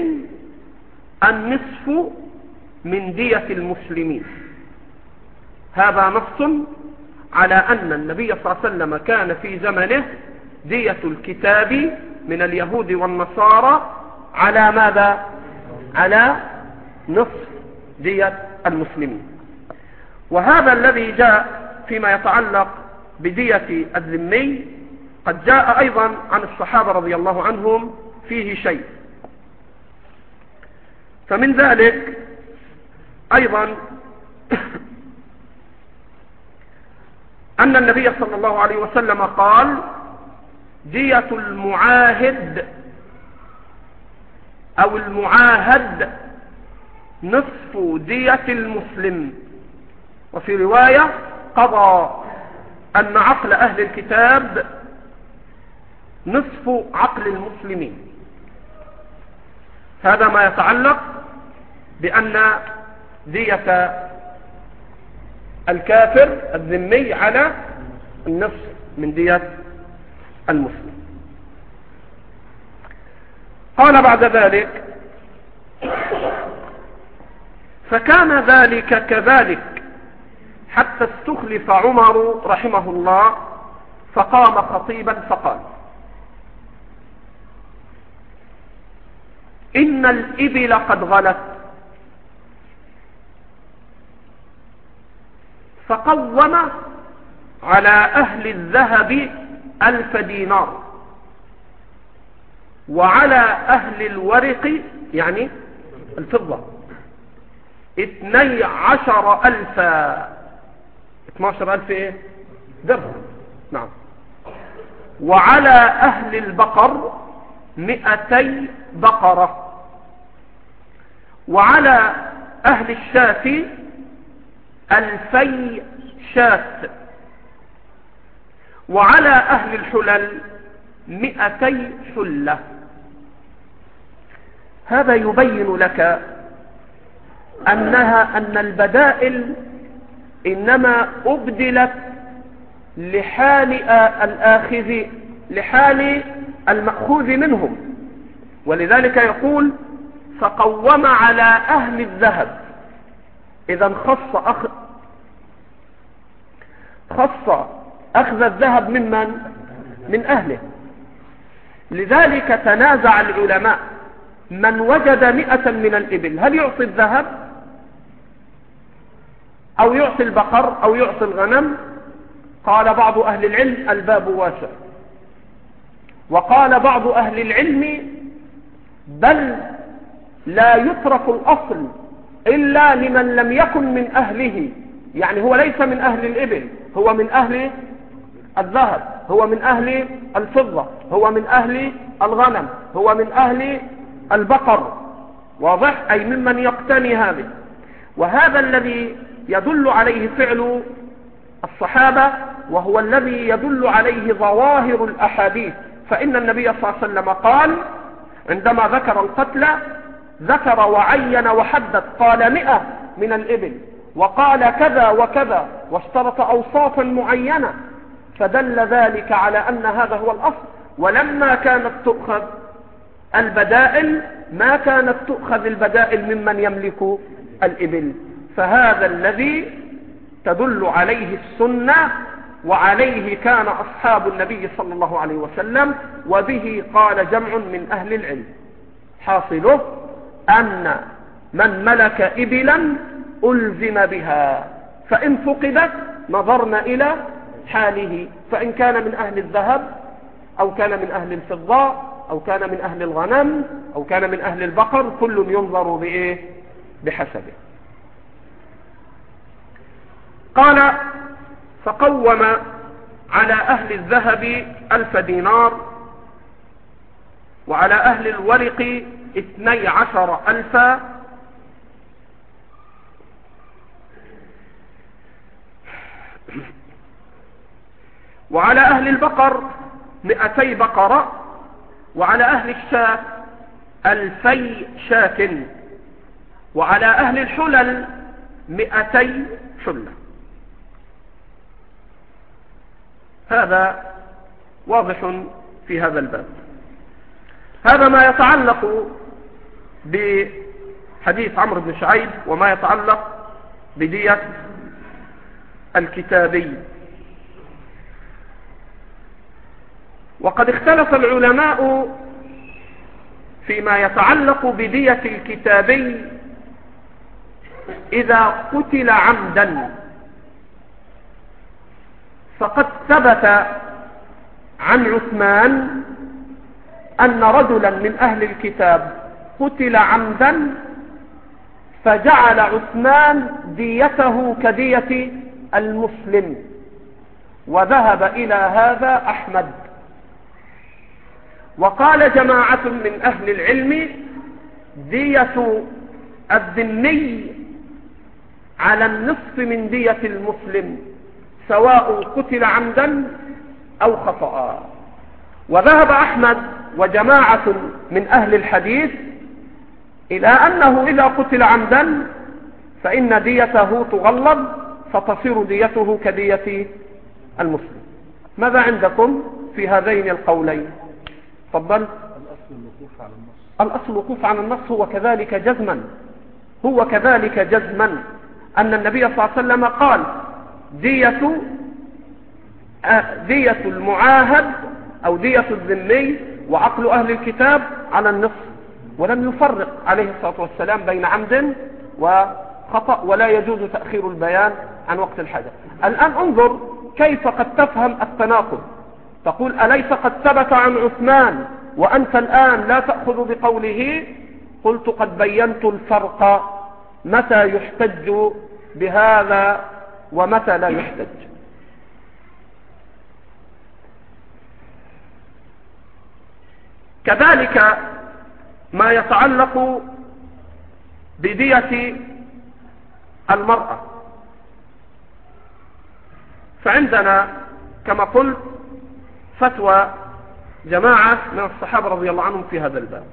النصف من دية المسلمين. هذا نص على أن النبي صلى الله عليه وسلم كان في زمنه دية الكتاب من اليهود والنصارى على ماذا؟ على نصف دية المسلمين. وهذا الذي جاء فيما يتعلق بدية الذمي قد جاء أيضا عن الصحابة رضي الله عنهم فيه شيء. فمن ذلك أيضا أن النبي صلى الله عليه وسلم قال: دية المعاهد أو المعاهد نصف دية المسلم. وفي رواية: قضى أن عقل أهل الكتاب نصف عقل المسلمين. هذا ما يتعلق بأن دية الكافر الذمي على النصف من دية المسلم. قال بعد ذلك: فكان ذلك كذلك حتى استخلف عمر رحمه الله فقام خطيبا فقال: إن الإبل قد غلت. فقوم على أهل الذهب 1000 دينار، وعلى أهل الورق يعني الفضة 12,000 12,000 ايه درهم. نعم. وعلى أهل البقر 200 بقرة، وعلى أهل الشاة 2000 شاة، وعلى أهل الحلل 200 حلة. هذا يبين لك أن البدائل إنما أبدلت لحال الآخذ، لحال المأخوذ منهم. ولذلك يقول: فقوم على أهل الذهب. إذا خص أخذ الذهب من أهله. لذلك تنازع العلماء: من وجد 100 من الإبل هل يعطي الذهب أو يعطي البقر أو يعطي الغنم؟ قال بعض أهل العلم: الباب واسع. وقال بعض أهل العلم: بل لا يترك الأصل إلا لمن لم يكن من أهله، يعني هو ليس من أهل الإبل، هو من أهل الذهب، هو من أهل الفضة، هو من أهل الغنم، هو من أهل البقر. واضح؟ أي ممن يقتني هذه. وهذا الذي يدل عليه فعل الصحابة، وهو الذي يدل عليه ظواهر الأحاديث. فإن النبي صلى الله عليه وسلم قال عندما ذكر القتل، ذكر وعين وحدد، قال 100 من الإبل، وقال كذا وكذا، واشترط أوصافا معينة، فدل ذلك على أن هذا هو الأصل. ولما كانت تؤخذ البدائل ما كانت تؤخذ البدائل ممن يملك الإبل. فهذا الذي تدل عليه السنة، وعليه كان أصحاب النبي صلى الله عليه وسلم، وبه قال جمع من أهل العلم. حاصله أن من ملك إبلا ألزم بها، فإن فقدت نظرنا إلى حاله، فإن كان من أهل الذهب أو كان من أهل الفضة أو كان من أهل الغنم أو كان من أهل البقر، كل ينظر بإيه؟ بحسبه. قال: فقوم على أهل الذهب 1000 دينار، وعلى أهل الورق 12,000، وعلى أهل البقر 200 بقرة، وعلى أهل الشاة 2000 شاة، وعلى أهل الحلل 200 حلة. هذا واضح في هذا الباب. هذا ما يتعلق بحديث عمرو بن شعيب، وما يتعلق بدية الكتابي. وقد اختلف العلماء فيما يتعلق بدية الكتابي إذا قتل عمدا. فقد ثبت عن عثمان أن رجلا من أهل الكتاب قتل عمدا، فجعل عثمان ديته كدية المسلم، وذهب إلى هذا أحمد. وقال جماعة من أهل العلم دية الذمي على النصف من دية المسلم، سواء قتل عمدا أو خطأ. وذهب أحمد وجماعة من أهل الحديث إلى أنه إذا قتل عمدا فإن ديته تغلظ، فتصير ديته كدية المسلم. ماذا عندكم في هذين القولين؟ تفضل. الأصل الوقوف على النص هو كذلك جزما أن النبي صلى الله عليه وسلم قال دية المعاهد أو دية الذمي وعقل أهل الكتاب على النصف، ولم يفرق عليه الصلاة والسلام بين عمد وخطأ، ولا يجوز تأخير البيان عن وقت الحاجة. الآن انظر كيف قد تفهم التناقض. تقول أليس قد ثبت عن عثمان وأنت الآن لا تأخذ بقوله؟ قلت قد بينت الفرق، متى يحتج بهذا ومتى لا يحتج. كذلك ما يتعلق بدية المرأة، فعندنا كما قلت فتوى جماعة من الصحابة رضي الله عنهم في هذا الباب.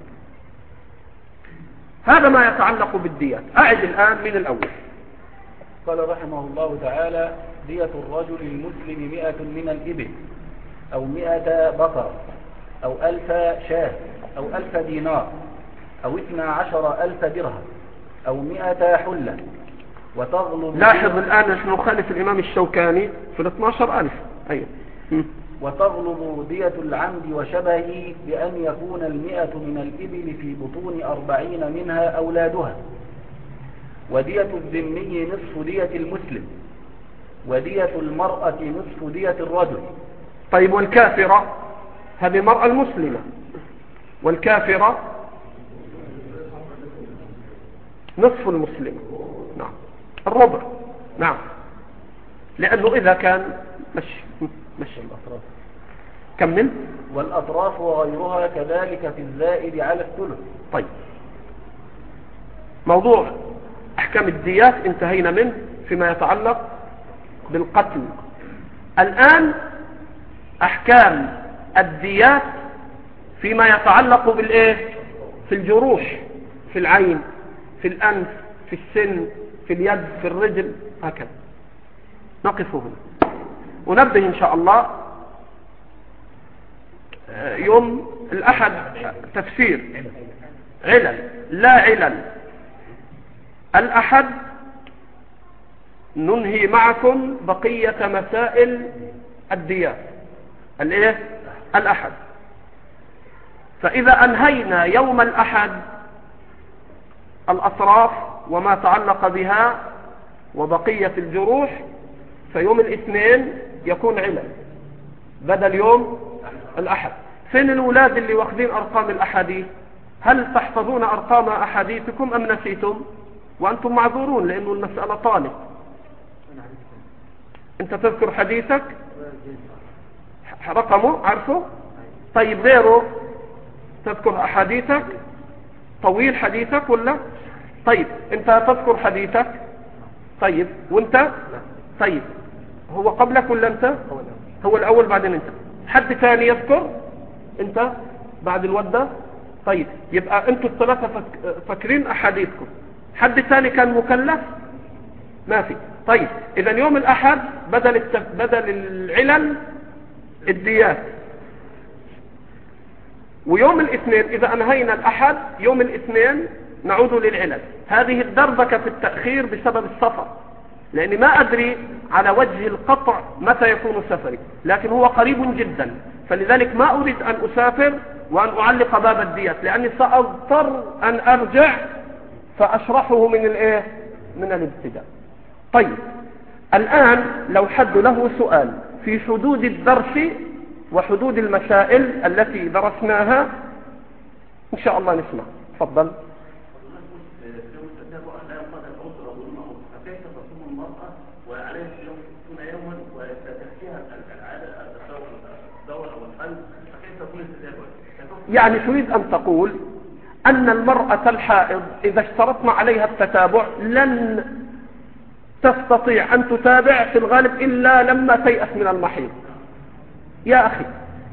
هذا ما يتعلق بالديات. أعد الآن من الأول. قال رحمه الله تعالى: دية الرجل المسلم 100 من الإبل أو 100 بقرة أو 1000 شاة أو 1000 دينار أو 12,000 درهم أو 100 حلة. وتغلب، لاحظ الآن نحن نخالف الإمام الشوكاني في 12,000. أيوة. وتغلب دية العمد وشبهه بأن يكون 100 من الإبل في بطون 40 منها أولادها. ودية الذمي نصف دية المسلم، ودية المرأة نصف دية الرجل. طيب والكافرة؟ هذه المرأة المسلمة. والكافرة نصف المسلم، نعم، الربع، نعم، لأنه إذا كان مشي الأطراف. كمل. والأطراف وغيرها كذلك في الزائد على الثلث. طيب، موضوع أحكام الديات انتهينا منه فيما يتعلق بالقتل. الآن أحكام الديات فيما يتعلق بالإيه؟ في الجروح، في العين، في الأنف، في السن، في اليد، في الرجل، هكذا. نقف هنا ونبدأ إن شاء الله يوم الأحد تفسير علل، لا علل الأحد ننهي معكم بقية مسائل الديات الايه؟ الأحد. فإذا أنهينا يوم الأحد الأطراف وما تعلق بها وبقية الجروح، فيوم الاثنين يكون علل بدل يوم الأحد. فين الأولاد اللي واخدين أرقام الأحاديث؟ هل تحفظون أرقام أحاديثكم أم نسيتم؟ وأنتم معذورون لأنه المسألة طالب. أنت تذكر حديثك رقمه عارفه؟ طيب غيره تذكر أحاديثك؟ طويل حديثك ولا؟ طيب أنت تذكر حديثك؟ طيب وأنت؟ طيب هو قبلك ولا أنت؟ هو الأول بعدين أنت. حد ثاني يذكر؟ أنت بعد الودة؟ طيب يبقى أنتوا الثلاثة فاكرين أحاديثكم. حد ثاني كان مكلف؟ ما في. طيب إذا يوم الأحد بدل العلل الديات، ويوم الاثنين إذا أنهينا الأحد يوم الاثنين نعود للعلل. هذه الدربكة في التأخير بسبب السفر، لأني ما أدري على وجه القطع متى يكون سفري، لكن هو قريب جدا، فلذلك ما أريد أن أسافر وأن أعلق باب الديات، لأني سأضطر أن أرجع فأشرحه من الإيه؟ من الابتداء. طيب الآن لو حد له سؤال في حدود الدرس وحدود المسائل التي درسناها إن شاء الله نسمع. تفضل. يعني تريد أن تقول أن المرأة الحائض إذا اشترطنا عليها التتابع لن تستطيع أن تتابع في الغالب إلا لما تيأس من المحيض. يا أخي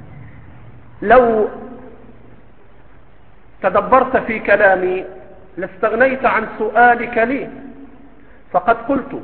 لو تدبرت في كلامي لاستغنيت عن سؤالك لي، فقد قلت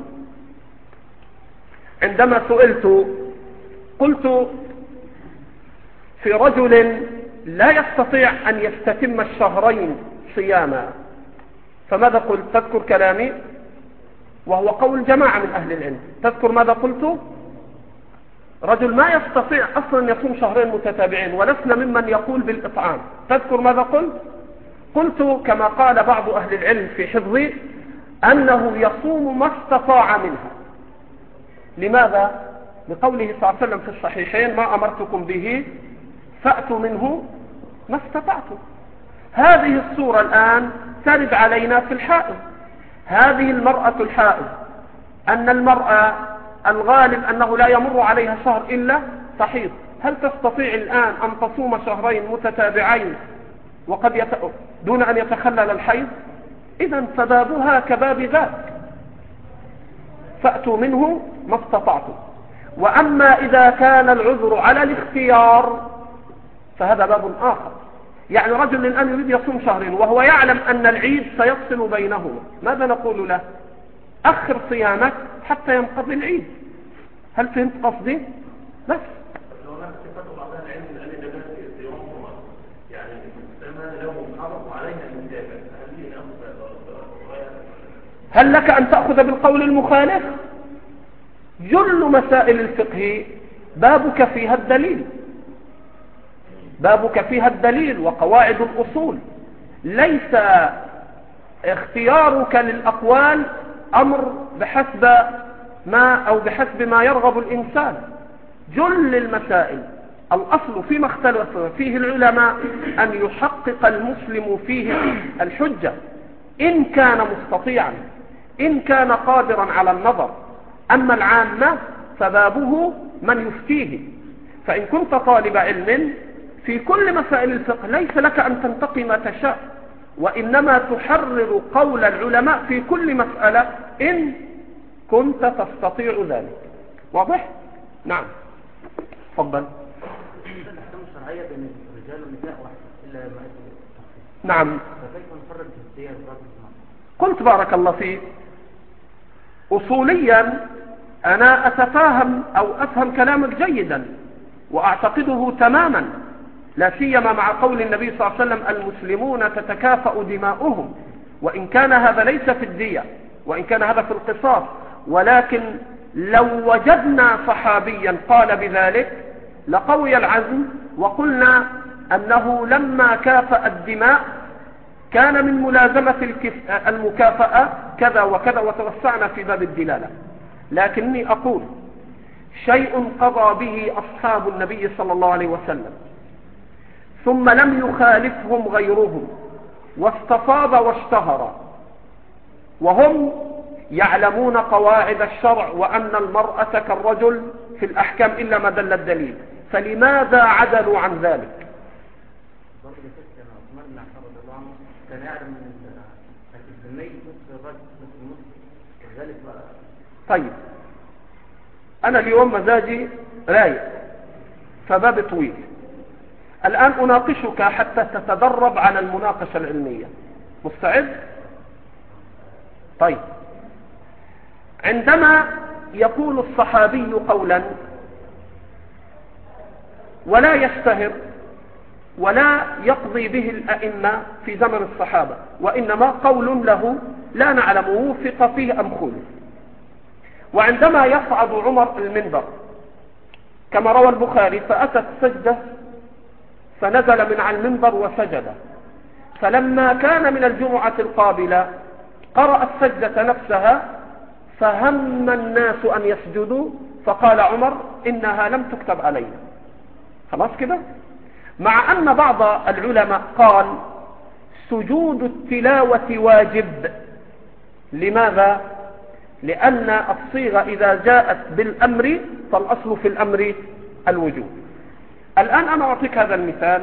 عندما سئلت قلت في رجل لا يستطيع أن يستتم الشهرين صياما، فماذا قلت؟ تذكر كلامي وهو قول جماعة من أهل العلم. تذكر ماذا قلت؟ رجل ما يستطيع أصلا يصوم شهرين متتابعين، ولسنا ممن يقول بالإطعام. تذكر ماذا قلت؟ قلت كما قال بعض أهل العلم في حفظي أنه يصوم ما استطاع منها. لماذا؟ لقوله صلى الله عليه وسلم في الصحيحين ما أمرتكم به فأتوا منه ما استطعتم. هذه الصورة الآن ترد علينا في الحائض. هذه المرأة الحائض أن المرأة الغالب أنه لا يمر عليها شهر إلا تحيض، هل تستطيع الآن أن تصوم شهرين متتابعين وقد دون أن يتخلل الحيض؟ إذن فبابها كباب ذاك، فأتوا منه ما استطعتم. وأما إذا كان العذر على الاختيار فهذا باب آخر. يعني رجل الآن يريد يصوم شهرين وهو يعلم أن العيد سيفصل بينهما، ماذا نقول له؟ أخر صيامك حتى ينقضي العيد. هل فهمت قصدي؟ بس هل لك أن تأخذ بالقول المخالف؟ جل مسائل الفقه بابك فيها الدليل، بابك فيها الدليل وقواعد الأصول. ليس اختيارك للأقوال أمر بحسب ما يرغب الإنسان. جل المسائل الأصل فيما اختلف فيه العلماء أن يحقق المسلم فيه الحجة إن كان مستطيعا، إن كان قادرا على النظر. أما العامة فبابه من يفتيه. فإن كنت طالب علم في كل مسائل الفقه ليس لك أن تنتقي ما تشاء، وإنما تحرر قول العلماء في كل مسألة إن كنت تستطيع ذلك. واضح؟ نعم. تفضل. الأحكام الشرعية بين الرجال والنساء واحد إلا ما يتم. نعم. فكيف نفرق الجنسية والرجل؟ قلت بارك الله فيك أصوليا أنا أتفاهم أو أفهم كلامك جيدا وأعتقده تماما، لا سيما مع قول النبي صلى الله عليه وسلم المسلمون تتكافأ دماؤهم، وإن كان هذا ليس في الدية وإن كان هذا في القصاص. ولكن لو وجدنا صحابيا قال بذلك لقوي العزم وقلنا أنه لما كافأ الدماء كان من ملازمة المكافأة كذا وكذا، وتوسعنا في باب الدلالة. لكني أقول شيء قضى به أصحاب النبي صلى الله عليه وسلم ثم لم يخالفهم غيرهم واستفاض واشتهر، وهم يعلمون قواعد الشرع وأن المرأة كالرجل في الأحكام إلا ما دل الدليل، فلماذا عدلوا عن ذلك؟ كان يعلم من الذمي مثل الرجل مثل المسلم وذلك بقى. طيب أنا اليوم مزاجي رايق فباب طويل، الآن أناقشك حتى تتدرب على المناقشة العلمية. مستعد؟ طيب عندما يقول الصحابي قولا ولا يشتهر ولا يقضي به الأئمة في زمن الصحابة، وإنما قول له لا نعلم وفق فيه أم خلف، وعندما يصعد عمر المنبر كما روى البخاري فأتت سجدة فنزل من على المنبر وسجد، فلما كان من الجمعة القابلة قرأ السجدة نفسها فهم الناس أن يسجدوا فقال عمر إنها لم تكتب علينا. خلاص كده. مع أن بعض العلماء قال سجود التلاوة واجب. لماذا؟ لأن الصيغة إذا جاءت بالأمر فالأصل في الأمر الوجوب. الآن أنا أعطيك هذا المثال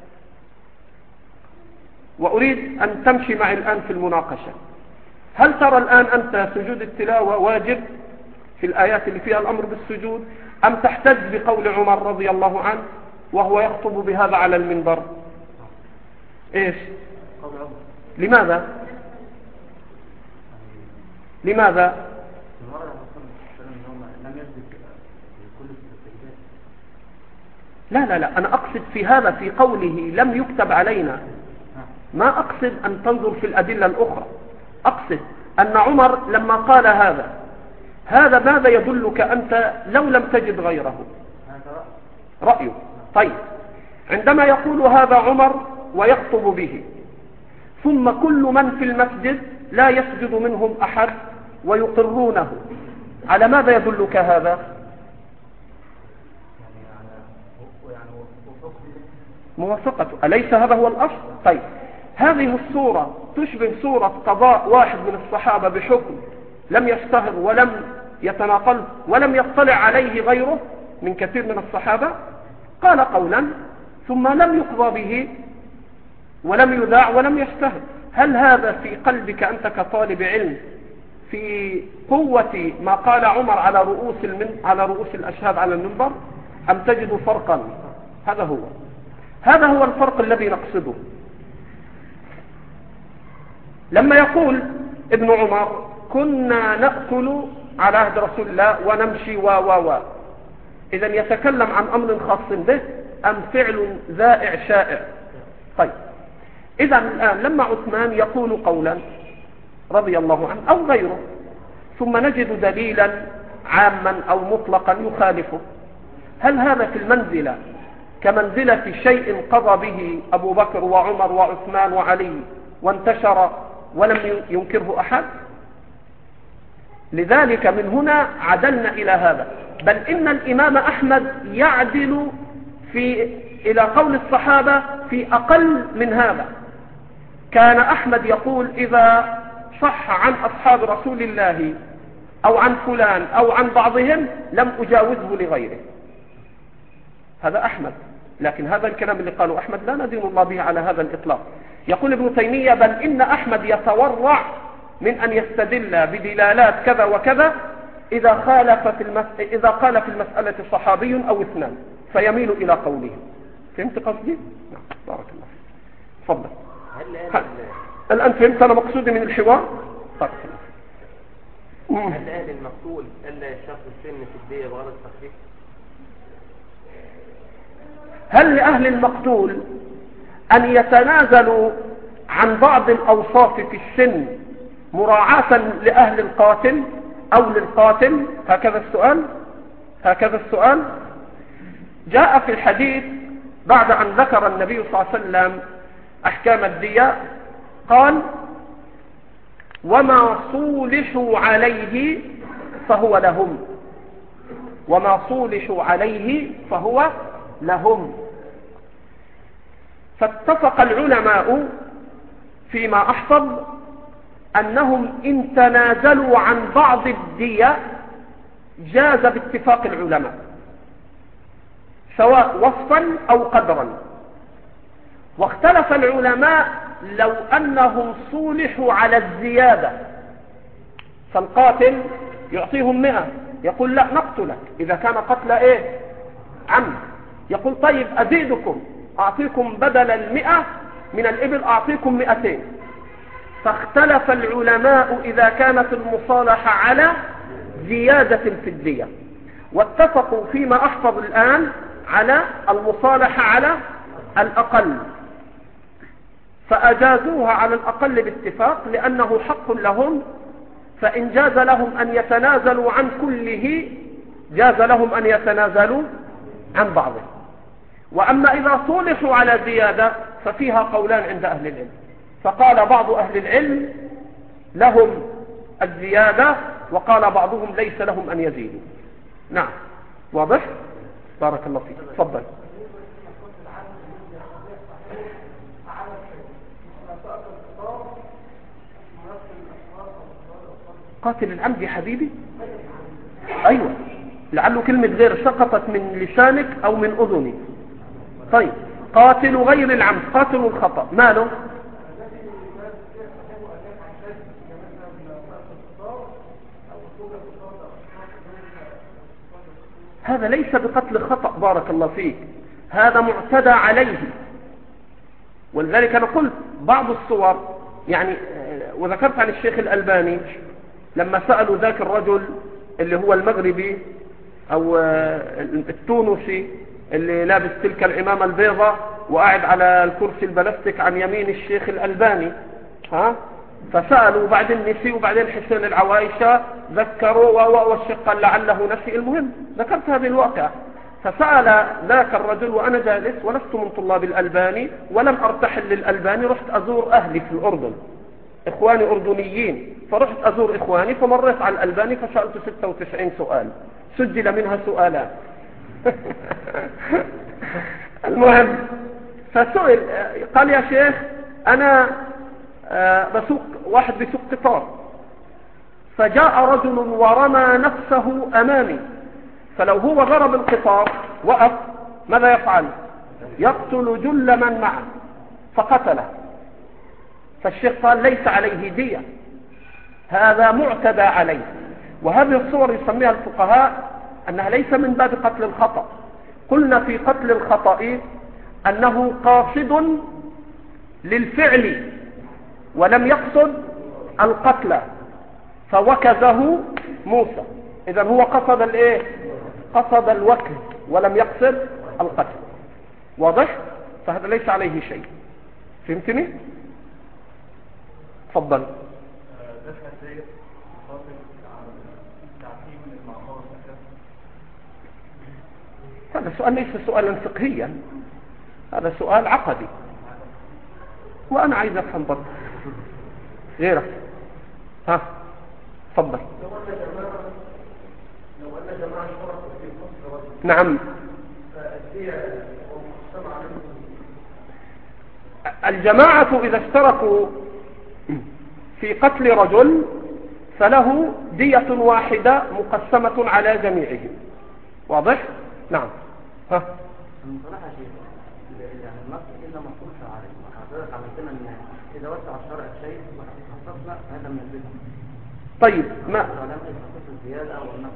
وأريد أن تمشي معي الآن في المناقشة. هل ترى الآن أنت سجود التلاوة واجب في الآيات اللي فيها الأمر بالسجود، أم تحتج بقول عمر رضي الله عنه وهو يخطب بهذا على المنبر؟ إيش؟ لماذا؟ لماذا؟ لا أنا أقصد في هذا في قوله لم يكتب علينا، ما أقصد أن تنظر في الأدلة الأخرى، أقصد أن عمر لما قال هذا ماذا يدلك أنت لو لم تجد غيره؟ رأيه. طيب عندما يقول هذا عمر ويخطب به ثم كل من في المسجد لا يسجد منهم أحد ويقرونه، على ماذا يدلك هذا؟ موافقته، أليس هذا هو الأصل؟ طيب هذه الصورة تشبه صورة قضاء واحد من الصحابة بحكم لم يشتهر ولم يتناقل ولم يطلع عليه غيره من كثير من الصحابة، قال قولا ثم لم يقضى به ولم يذاع ولم يشتهر. هل هذا في قلبك أنت كطالب علم في قوة ما قال عمر على رؤوس الأشهاد على المنبر، أم تجد فرقا؟ هذا هو الفرق الذي نقصده. لما يقول ابن عمر كنا نأكل على عهد رسول الله ونمشي إذا يتكلم عن أمر خاص به أم فعل ذائع شائع؟ طيب إذا الآن لما عثمان يقول قولا رضي الله عنه أو غيره ثم نجد دليلا عاما أو مطلقا يخالفه، هل هذا في المنزلة كمنزلة شيء قضى به أبو بكر وعمر وعثمان وعلي وانتشر ولم ينكره أحد؟ لذلك من هنا عدلنا إلى هذا، بل إن الإمام أحمد يعدل إلى قول الصحابة في أقل من هذا. كان أحمد يقول إذا صح عن أصحاب رسول الله أو عن فلان أو عن بعضهم لم أجاوزه لغيره. هذا أحمد، لكن هذا الكلام اللي قاله أحمد لا ندين الله به على هذا الإطلاق. يقول ابن تيمية بل إن أحمد يتورع من أن يستدل بدلالات كذا وكذا إذا قال في المسألة صحابي أو اثنان فيميل إلى قوله. فهمت قصدي؟ نعم بارك الله فيك. تفضل. الآن فهمت أنا مقصودي من الحوار؟ بارك الله. هل أهل المقتول ألا يشخص السن في الدية بغرض التخفيف؟ هل لأهل المقتول أن يتنازلوا عن بعض الأوصاف في السن مراعاة لأهل القاتل أو للقاتل؟ هكذا السؤال. جاء في الحديث بعد أن ذكر النبي صلى الله عليه وسلم أحكام الدية قال وما صولحوا عليه فهو لهم، وما صولحوا عليه فهو لهم. فاتفق العلماء فيما أحفظ أنهم إن تنازلوا عن بعض الدية جاز باتفاق العلماء سواء وصفا أو قدرا. واختلف العلماء لو أنهم صولحوا على الزيادة، فالقاتل يعطيهم 100 يقول لا نقتلك إذا كان قتل عمد، يقول طيب أزيدكم أعطيكم بدل 100 من الإبل أعطيكم 200. فاختلف العلماء إذا كانت المصالحة على زيادة في الدية، واتفقوا فيما أحفظ الآن على المصالحة على الأقل، فأجازوها على الأقل باتفاق لأنه حق لهم. فإن جاز لهم أن يتنازلوا عن كله جاز لهم أن يتنازلوا عن بعضه. وأما إذا صولحوا على زيادة ففيها قولان عند أهل العلم، فقال بعض أهل العلم لهم الزيادة وقال بعضهم ليس لهم أن يزيدوا. نعم واضح. بارك الله فيك. تفضل. قاتل العمد يا حبيبي. ايوه لعله كلمة غير سقطت من لسانك او من اذني. طيب قاتل غير العمد، قاتل الخطأ ماله؟ هذا ليس بقتل خطأ بارك الله فيك، هذا معتدى عليه. ولذلك أنا قلت بعض الصور يعني، وذكرت عن الشيخ الألباني لما سألوا ذاك الرجل اللي هو المغربي أو التونسي اللي لابس تلك العمامة البيضاء وقاعد على الكرسي البلاستيك عن يمين الشيخ الألباني، فسألوا وبعدين نسي، وبعدين حسين العوايشة ذكروا والشيخ قال لعله نسي. المهم ذكرت هذه الواقع. فسأل ذاك الرجل وأنا جالس ولست من طلاب الألباني ولم أرتحل للألباني، رحت أزور أهلي في الأردن، إخواني أردنيين، فرحت أزور إخواني فمريت على الألباني فسألت 96 سؤال سجل منها سؤالان. المهم فسئل قال يا شيخ أنا بسوق، واحد بسوق قطار، فجاء رجل ورمى نفسه أمامي، فلو هو ضرب القطار وقف ماذا يفعل؟ يقتل جل من معه، فقتله. فالشيخ قال ليس عليه دية، هذا معتدى عليه. وهذه الصور يسميها الفقهاء أنها ليس من باب قتل الخطأ. قلنا في قتل الخطأ أنه قاصد للفعل ولم يقصد القتل، فوكزه موسى، إذن هو قصد الايه؟ قصد الوكز ولم يقصد القتل. واضح؟ فهذا ليس عليه شيء. فهمتني؟ تفضل. هذا سؤال ليس سؤالا فقهيا، هذا سؤال عقدي، وأنا عايز أفهم برضه غيرك. تفضل. لو أن جماعة اشتركوا في قتل رجل، نعم، الجماعة إذا اشتركوا في قتل رجل فله دية واحدة مقسمة على جميعهم. واضح؟ نعم. المصطلح يا شيخ يعني النص إلا مفروض عليه، حضرتك عملتنا إن إذا وسع الشرع شيء وخصصنا هذا من البدع. طيب ما لم يخصص الزيادة أو النقص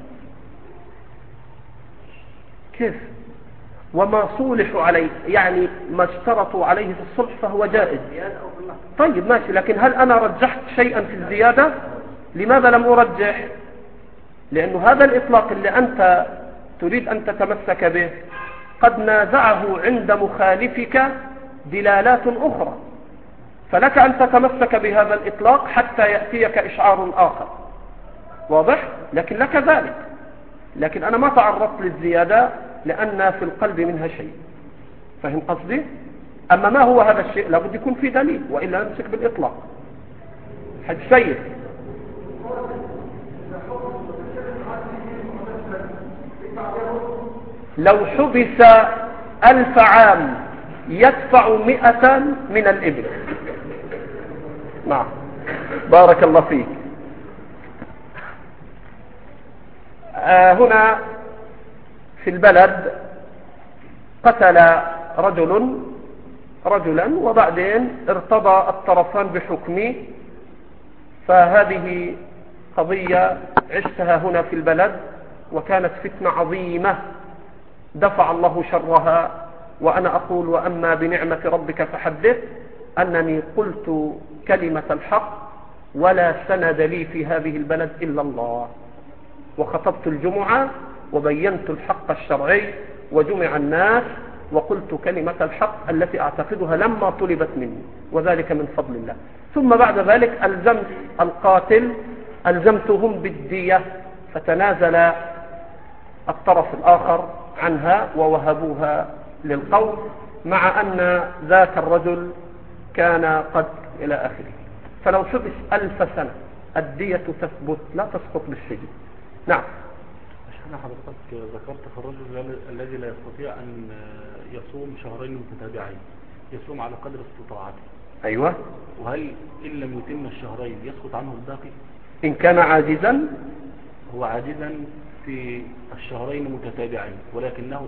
كيف؟ وما صولحوا عليه يعني ما اشترطوا عليه في الصلح فهو جائز. طيب ماشي، لكن هل أنا رجحت شيئا في الزيادة؟ لماذا لم أرجح؟ لأنه هذا الإطلاق اللي أنت تريد أن تتمسك به قد نازعه عند مخالفك دلالات أخرى، فلك أن تتمسك بهذا الإطلاق حتى يأتيك إشعار آخر. واضح؟ لكن لك ذلك. لكن أنا ما تعرضت للزيادة لأن في القلب منها شيء. فهم قصدي؟ أما ما هو هذا الشيء لابد يكون في دليل، وإلا نمسك بالإطلاق. حج سيد. لو حبس 1000 عام يدفع 100 من الإبل. نعم بارك الله فيك. هنا في البلد قتل رجلا وبعدين ارتضى الطرفان بحكمه، فهذه قضية عشتها هنا في البلد وكانت فتنة عظيمة دفع الله شرها. وأنا أقول وأما بنعمة ربك فحدث أنني قلت كلمة الحق ولا سند لي في هذه البلد إلا الله، وخطبت الجمعة وبينت الحق الشرعي وجمع الناس وقلت كلمة الحق التي أعتقدها لما طلبت مني، وذلك من فضل الله. ثم بعد ذلك ألزمت القاتل، ألزمتهم بالدية، فتنازل الطرف الآخر عنها ووهبوها للقوم، مع أن ذاك الرجل كان قد إلى آخره. فلو حبس 1000 سنة الدية تثبت لا تسقط بالسجن. نعم. شيخنا حضرتك ذكرت في الرجل الذي لا يستطيع أن يصوم شهرين متتابعين، يصوم على قدر استطاعته. أيوة. وهل إن لم يتم الشهرين يسقط عنه الباقي؟ إن كان عاجزا، هو عاجزا في الشهرين متتابعين ولكنه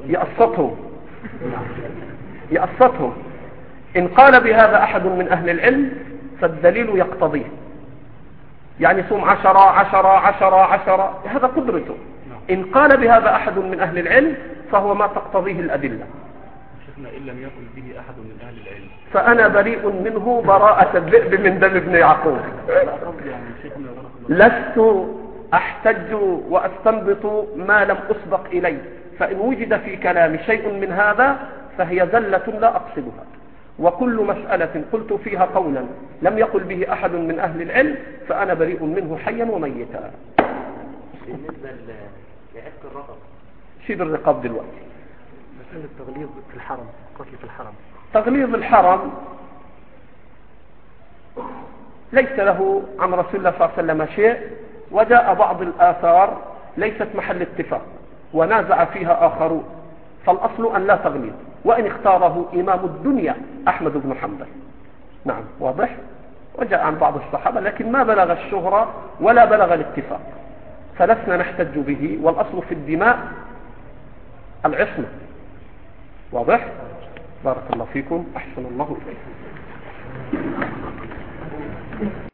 يقسطهم. إن قال بهذا أحد من أهل العلم فالدليل يقتضيه، يعني صوم 10 10 10 10، هذا قدرته. إن قال بهذا أحد من أهل العلم فهو ما تقتضيه الأدلة. شيخنا إن لم يقل به أحد من أهل العلم فأنا بريء منه براءة الذئب من دم ابن يعقوب. لست أحتج وأستنبط ما لم أسبق إليه، فإن وجد في كلام شيء من هذا فهي زلة لا أقصدها، وكل مسألة قلت فيها قولا لم يقل به أحد من أهل العلم فأنا بريء منه حيا وميتا. بالنسبة لعتق الرقب، شيب الرقاب دلوقتي، مسألة التغليظ في الحرم، قتل في الحرم. تغليظ الحرم ليس له عن رسول الله صلى الله عليه وسلم شيء، وجاء بعض الآثار ليست محل اتفاق ونازع فيها آخرون، فالأصل أن لا تغليظ، وإن اختاره إمام الدنيا أحمد بن حنبل. نعم واضح. وجاء عن بعض الصحابة لكن ما بلغ الشهرة ولا بلغ الاتفاق، فلسنا نحتج به، والأصل في الدماء العصمة. واضح. بارك الله فيكم، أحسن الله إليكم.